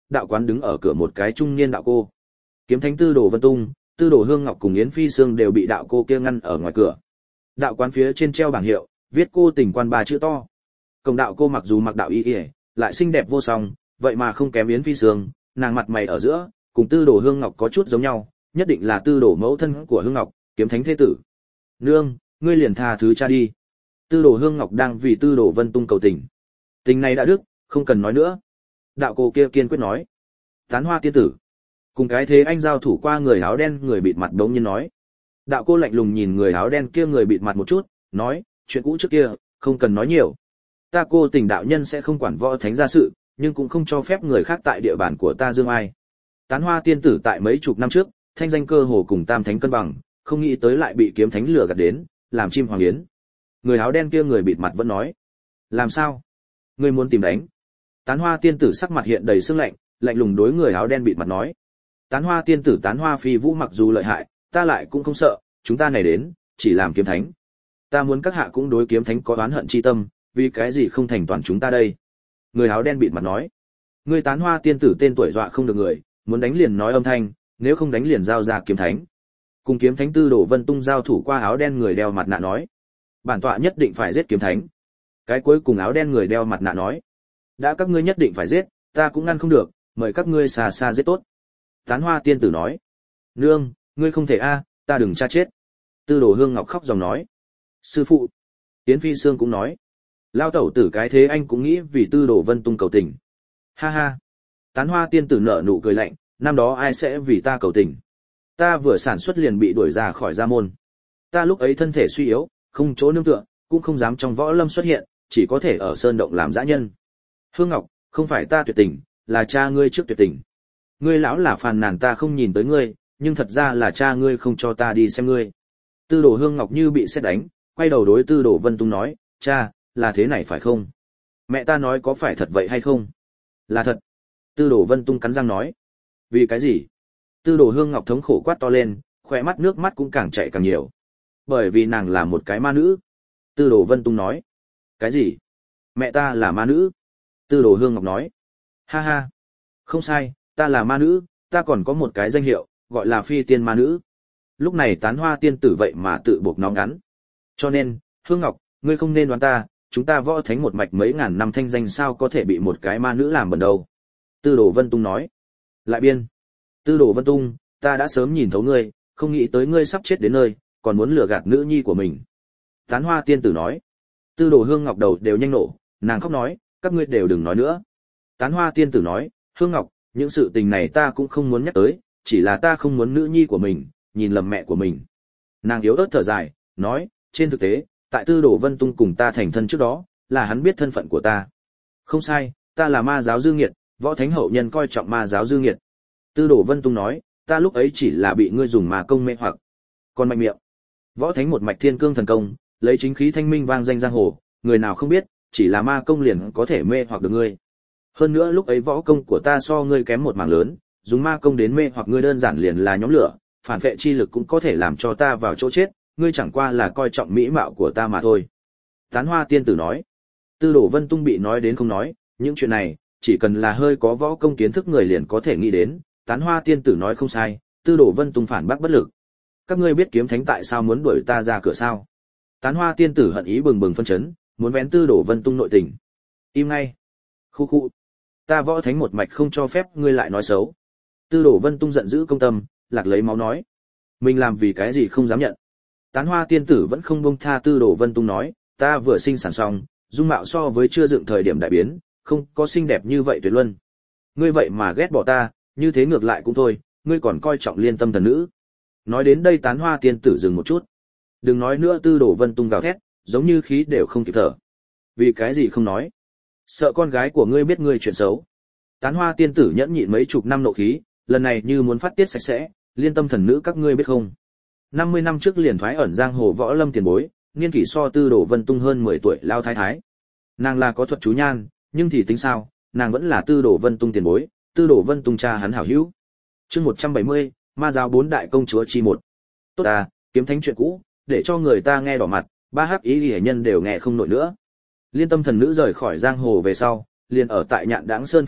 đạo quán đứng ở cửa một cái trung niên đạo cô. Kiếm thánh Tư Đồ Vân Tung, Tư Đồ Hương Ngọc cùng Yến Phi Sương đều bị đạo cô kia ngăn ở ngoài cửa. Đạo quán phía trên treo bảng hiệu, viết cô tình quan 3 chữ to. Cổng đạo cô mặc dù mặc đạo y y, lại xinh đẹp vô song, vậy mà không kém Yến Phi Sương, nàng mặt mày ở giữa, cùng Tư Đồ Hương Ngọc có chút giống nhau, nhất định là Tư Đồ mẫu thân của Hương Ngọc, kiếm thánh thế tử. Nương, ngươi liền tha thứ cha đi. Tư Đồ Hương Ngọc đang vì Tư Đồ Vân Tung cầu tình. Tình này đã đức, không cần nói nữa. Đạo cô kia kiên quyết nói. Tán Hoa tiên tử. Cùng cái thế anh giao thủ qua người áo đen người bịt mặt đống nhiên nói. Đạo cô lạnh lùng nhìn người áo đen kia người bịt mặt một chút, nói, chuyện cũ trước kia, không cần nói nhiều. Ta cô tình đạo nhân sẽ không quản võ thánh gia sự, nhưng cũng không cho phép người khác tại địa bàn của ta dương ai. Tán Hoa tiên tử tại mấy chục năm trước, thanh danh cơ hồ cùng Tam Thánh cân bằng, không nghĩ tới lại bị kiếm thánh lừa gạt đến, làm chim hoàng yến. Người áo đen kia người bịt mặt vẫn nói, làm sao? Ngươi muốn tìm đánh? Tán Hoa tiên tử sắc mặt hiện đầy sương lạnh, lạnh lùng đối người áo đen bịt mặt nói, Tán Hoa tiên tử Tán Hoa phi vũ mặc dù lợi hại, ta lại cũng không sợ, chúng ta này đến, chỉ làm kiếm thánh. Ta muốn các hạ cũng đối kiếm thánh có oán hận chi tâm, vì cái gì không thành toàn chúng ta đây? Người áo đen bịt mặt nói, ngươi Tán Hoa tiên tử tên tuổi dọa không được người, muốn đánh liền nói âm thanh, nếu không đánh liền giao ra kiếm thánh. Cùng kiếm thánh Tư Đồ Vân Tung giao thủ qua áo đen người đeo mặt nạ nói, bản tọa nhất định phải giết kiếm thánh. Cái cuối cùng áo đen người đeo mặt nạ nói, đã các ngươi nhất định phải giết, ta cũng ngăn không được, mời các ngươi xa xa giết tốt. Tán Hoa tiên tử nói, nương, ngươi không thể a, ta đừng cha chết. Tư Đồ Hương Ngọc khóc dòng nói, sư phụ. Yến Phi Sương cũng nói, lao tẩu tử cái thế anh cũng nghĩ vì Tư Đồ Vân Tung cầu tình. Ha ha. Tán Hoa tiên tử nở nụ cười lạnh, năm đó ai sẽ vì ta cầu tình? Ta vừa sản xuất liền bị đuổi ra khỏi gia môn. Ta lúc ấy thân thể suy yếu, không chỗ nương tựa, cũng không dám trong võ lâm xuất hiện, chỉ có thể ở sơn động làm dã nhân. Hương Ngọc, không phải ta tuyệt tình, là cha ngươi trước tuyệt tình. Ngươi lão là phàn nàn ta không nhìn tới ngươi, nhưng thật ra là cha ngươi không cho ta đi xem ngươi. Tư Đồ Hương Ngọc như bị sét đánh, quay đầu đối Tư Đồ Vân Tung nói, cha, là thế này phải không? Mẹ ta nói có phải thật vậy hay không? Là thật. Tư Đồ Vân Tung cắn răng nói. Vì cái gì? Tư Đồ Hương Ngọc thống khổ quát to lên, khỏe mắt nước mắt cũng càng chảy càng nhiều. Bởi vì nàng là một cái ma nữ. Tư Đồ Vân Tung nói. Cái gì? Mẹ ta là ma nữ. Tư Đồ Hương Ngọc nói. Ha ha. Không sai, ta là ma nữ, ta còn có một cái danh hiệu, gọi là phi tiên ma nữ. Lúc này Tán Hoa tiên tử vậy mà tự buộc nó ngắn. Cho nên, Hương Ngọc, ngươi không nên đoán ta, chúng ta võ thánh một mạch mấy ngàn năm thanh danh sao có thể bị một cái ma nữ làm bẩn đâu. Tư Đồ Vân Tung nói. Lại biên. Tư Đồ Vân Tung, ta đã sớm nhìn thấu ngươi, không nghĩ tới ngươi sắp chết đến nơi, còn muốn lừa gạt nữ nhi của mình. Tán Hoa tiên tử nói. Tư Đồ Hương Ngọc đầu đều nhanh nổ, nàng khóc nói, các ngươi đều đừng nói nữa. Tán Hoa tiên tử nói, Hương Ngọc, những sự tình này ta cũng không muốn nhắc tới, chỉ là ta không muốn nữ nhi của mình nhìn lầm mẹ của mình. Nàng yếu ớt thở dài, nói, trên thực tế, tại Tư Đồ Vân Tung cùng ta thành thân trước đó, là hắn biết thân phận của ta. Không sai, ta là ma giáo dư nghiệt, võ thánh hậu nhân coi trọng ma giáo dư nghiệt. Tư Đồ Vân Tung nói, ta lúc ấy chỉ là bị ngươi dùng ma công mê hoặc. Còn mạnh miệng. Võ thánh một mạch thiên cương thần công, lấy chính khí thanh minh vang danh giang hồ, người nào không biết, chỉ là ma công liền có thể mê hoặc được ngươi. Hơn nữa lúc ấy võ công của ta so ngươi kém một mảng lớn, dùng ma công đến mê hoặc ngươi đơn giản liền là nhóm lửa, phản vệ chi lực cũng có thể làm cho ta vào chỗ chết, ngươi chẳng qua là coi trọng mỹ mạo của ta mà thôi. Tán Hoa tiên tử nói. Tư Đồ Vân Tung bị nói đến không nói, những chuyện này, chỉ cần là hơi có võ công kiến thức người liền có thể nghĩ đến. Tán Hoa tiên tử nói không sai, Tư Đồ Vân Tung phản bác bất lực. Các ngươi biết kiếm thánh tại sao muốn đuổi ta ra cửa sao? Tán Hoa tiên tử hận ý bừng bừng phân chấn, muốn vén Tư Đồ Vân Tung nội tình. Im ngay. Khu khu. Ta võ thánh một mạch không cho phép ngươi lại nói xấu. Tư Đồ Vân Tung giận dữ công tâm, lạc lấy máu nói. Mình làm vì cái gì không dám nhận. Tán Hoa tiên tử vẫn không buông tha. Tư Đồ Vân Tung nói, ta vừa sinh sản xong, dung mạo so với chưa dựng thời điểm đại biến, không có xinh đẹp như vậy tuyệt luân. Ngươi vậy mà ghét bỏ ta, như thế ngược lại cũng thôi, ngươi còn coi trọng Liên Tâm thần nữ. Nói đến đây Tán Hoa tiên tử dừng một chút. Đừng nói nữa. Tư Đồ Vân Tung gào thét, giống như khí đều không kịp thở. Vì cái gì không nói? Sợ con gái của ngươi biết ngươi chuyện xấu. Tán Hoa tiên tử nhẫn nhịn mấy chục năm nộ khí, lần này như muốn phát tiết sạch sẽ. Liên Tâm thần nữ các ngươi biết không? 50 năm trước liền thoái ẩn giang hồ võ lâm tiền bối, niên kỷ so Tư Đồ Vân Tung hơn 10 tuổi lao thái thái. Nàng là có thuật chú nhan, nhưng thì tính sao, nàng vẫn là Tư Đồ Vân Tung tiền bối, Tư Đồ Vân Tung cha hắn hảo hữu. Chương 170, ma giáo 4 đại công chúa chi 1. Tốt ta, kiếm thánh chuyện cũ, để cho người ta nghe đỏ mặt, ba hắc ý liễu nhân đều nghe không nổi nữa. Liên Tâm thần nữ rời khỏi giang hồ về sau, liền ở tại Nhạn Đãng Sơn phụ cận,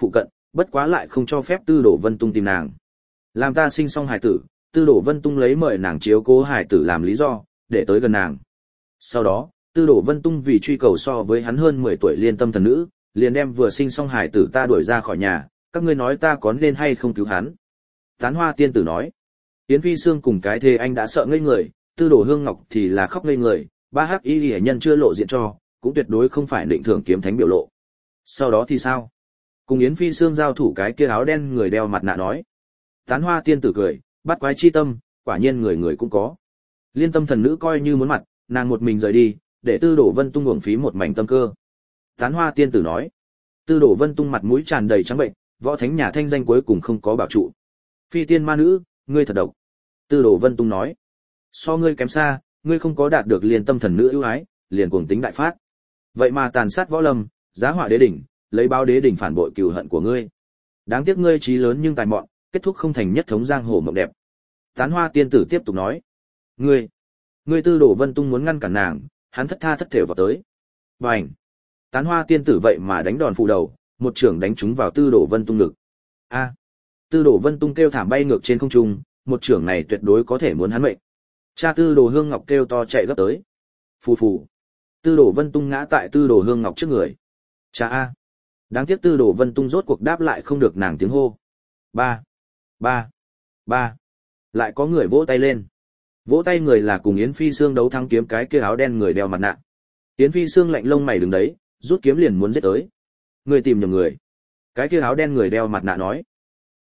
bất quá lại không cho phép Tư Đồ Vân Tung tìm nàng. Làm ta sinh xong hài tử, Tư Đồ Vân Tung lấy mời nàng chiếu cố hài tử làm lý do, để tới gần nàng. Sau đó, Tư Đồ Vân Tung vì truy cầu so với hắn hơn 10 tuổi liên tâm thần nữ, liền đem vừa sinh xong hài tử ta đuổi ra khỏi nhà, các ngươi nói ta có nên hay không cứu hắn? Tán Hoa tiên tử nói. Yến Phi Sương cùng cái thê anh đã sợ ngây người, Tư Đồ Hương Ngọc thì là khóc ngây người, ba hắc y liễu nhân chưa lộ diện cho, cũng tuyệt đối không phải định thưởng kiếm thánh biểu lộ. Sau đó thì sao? Cùng Yến Phi Sương giao thủ cái kia áo đen người đeo mặt nạ nói. Tán Hoa tiên tử cười, bắt quái chi tâm, quả nhiên người người cũng có. Liên tâm thần nữ coi như muốn mặt, nàng một mình rời đi, để Tư Đồ Vân Tung uổng phí một mảnh tâm cơ. Tán Hoa tiên tử nói. Tư Đồ Vân Tung mặt mũi tràn đầy trắng bệnh, võ thánh nhà thanh danh cuối cùng không có bảo trụ. Phi tiên ma nữ, ngươi thật độc. Tư Đồ Vân Tung nói. So ngươi kém xa, ngươi không có đạt được liên tâm thần nữ ưu ái, liền cuồng tính đại phát. Vậy mà tàn sát võ lâm, giá họa đế đỉnh, lấy báo đế đỉnh phản bội cừu hận của ngươi. Đáng tiếc ngươi trí lớn nhưng tài mọn, kết thúc không thành nhất thống giang hồ mộng đẹp. Tán Hoa tiên tử tiếp tục nói. Ngươi Tư Đồ Vân Tung muốn ngăn cản nàng, hắn thất tha thất thểu vào tới. Bành! Tán Hoa tiên tử vậy mà đánh đòn phụ đầu, một chưởng đánh trúng vào Tư Đồ Vân Tung ngực. A! Tư Đồ Vân Tung kêu thảm bay ngược trên không trung, một chưởng này tuyệt đối có thể muốn hắn mệnh. Cha Tư Đồ Hương Ngọc kêu to chạy gấp tới. Phù phù! Tư Đồ Vân Tung ngã tại Tư Đồ Hương Ngọc trước người. Cha a! Đáng tiếc Tư Đồ Vân Tung rốt cuộc đáp lại không được nàng tiếng hô. Ba! Ba! Ba! Lại có người vỗ tay lên. Vỗ tay người là cùng Yến Phi Sương đấu thắng kiếm cái kia áo đen người đeo mặt nạ. Yến Phi Sương lạnh lông mày đứng đấy, rút kiếm liền muốn giết tới. Người tìm nhầm người. Cái kia áo đen người đeo mặt nạ nói.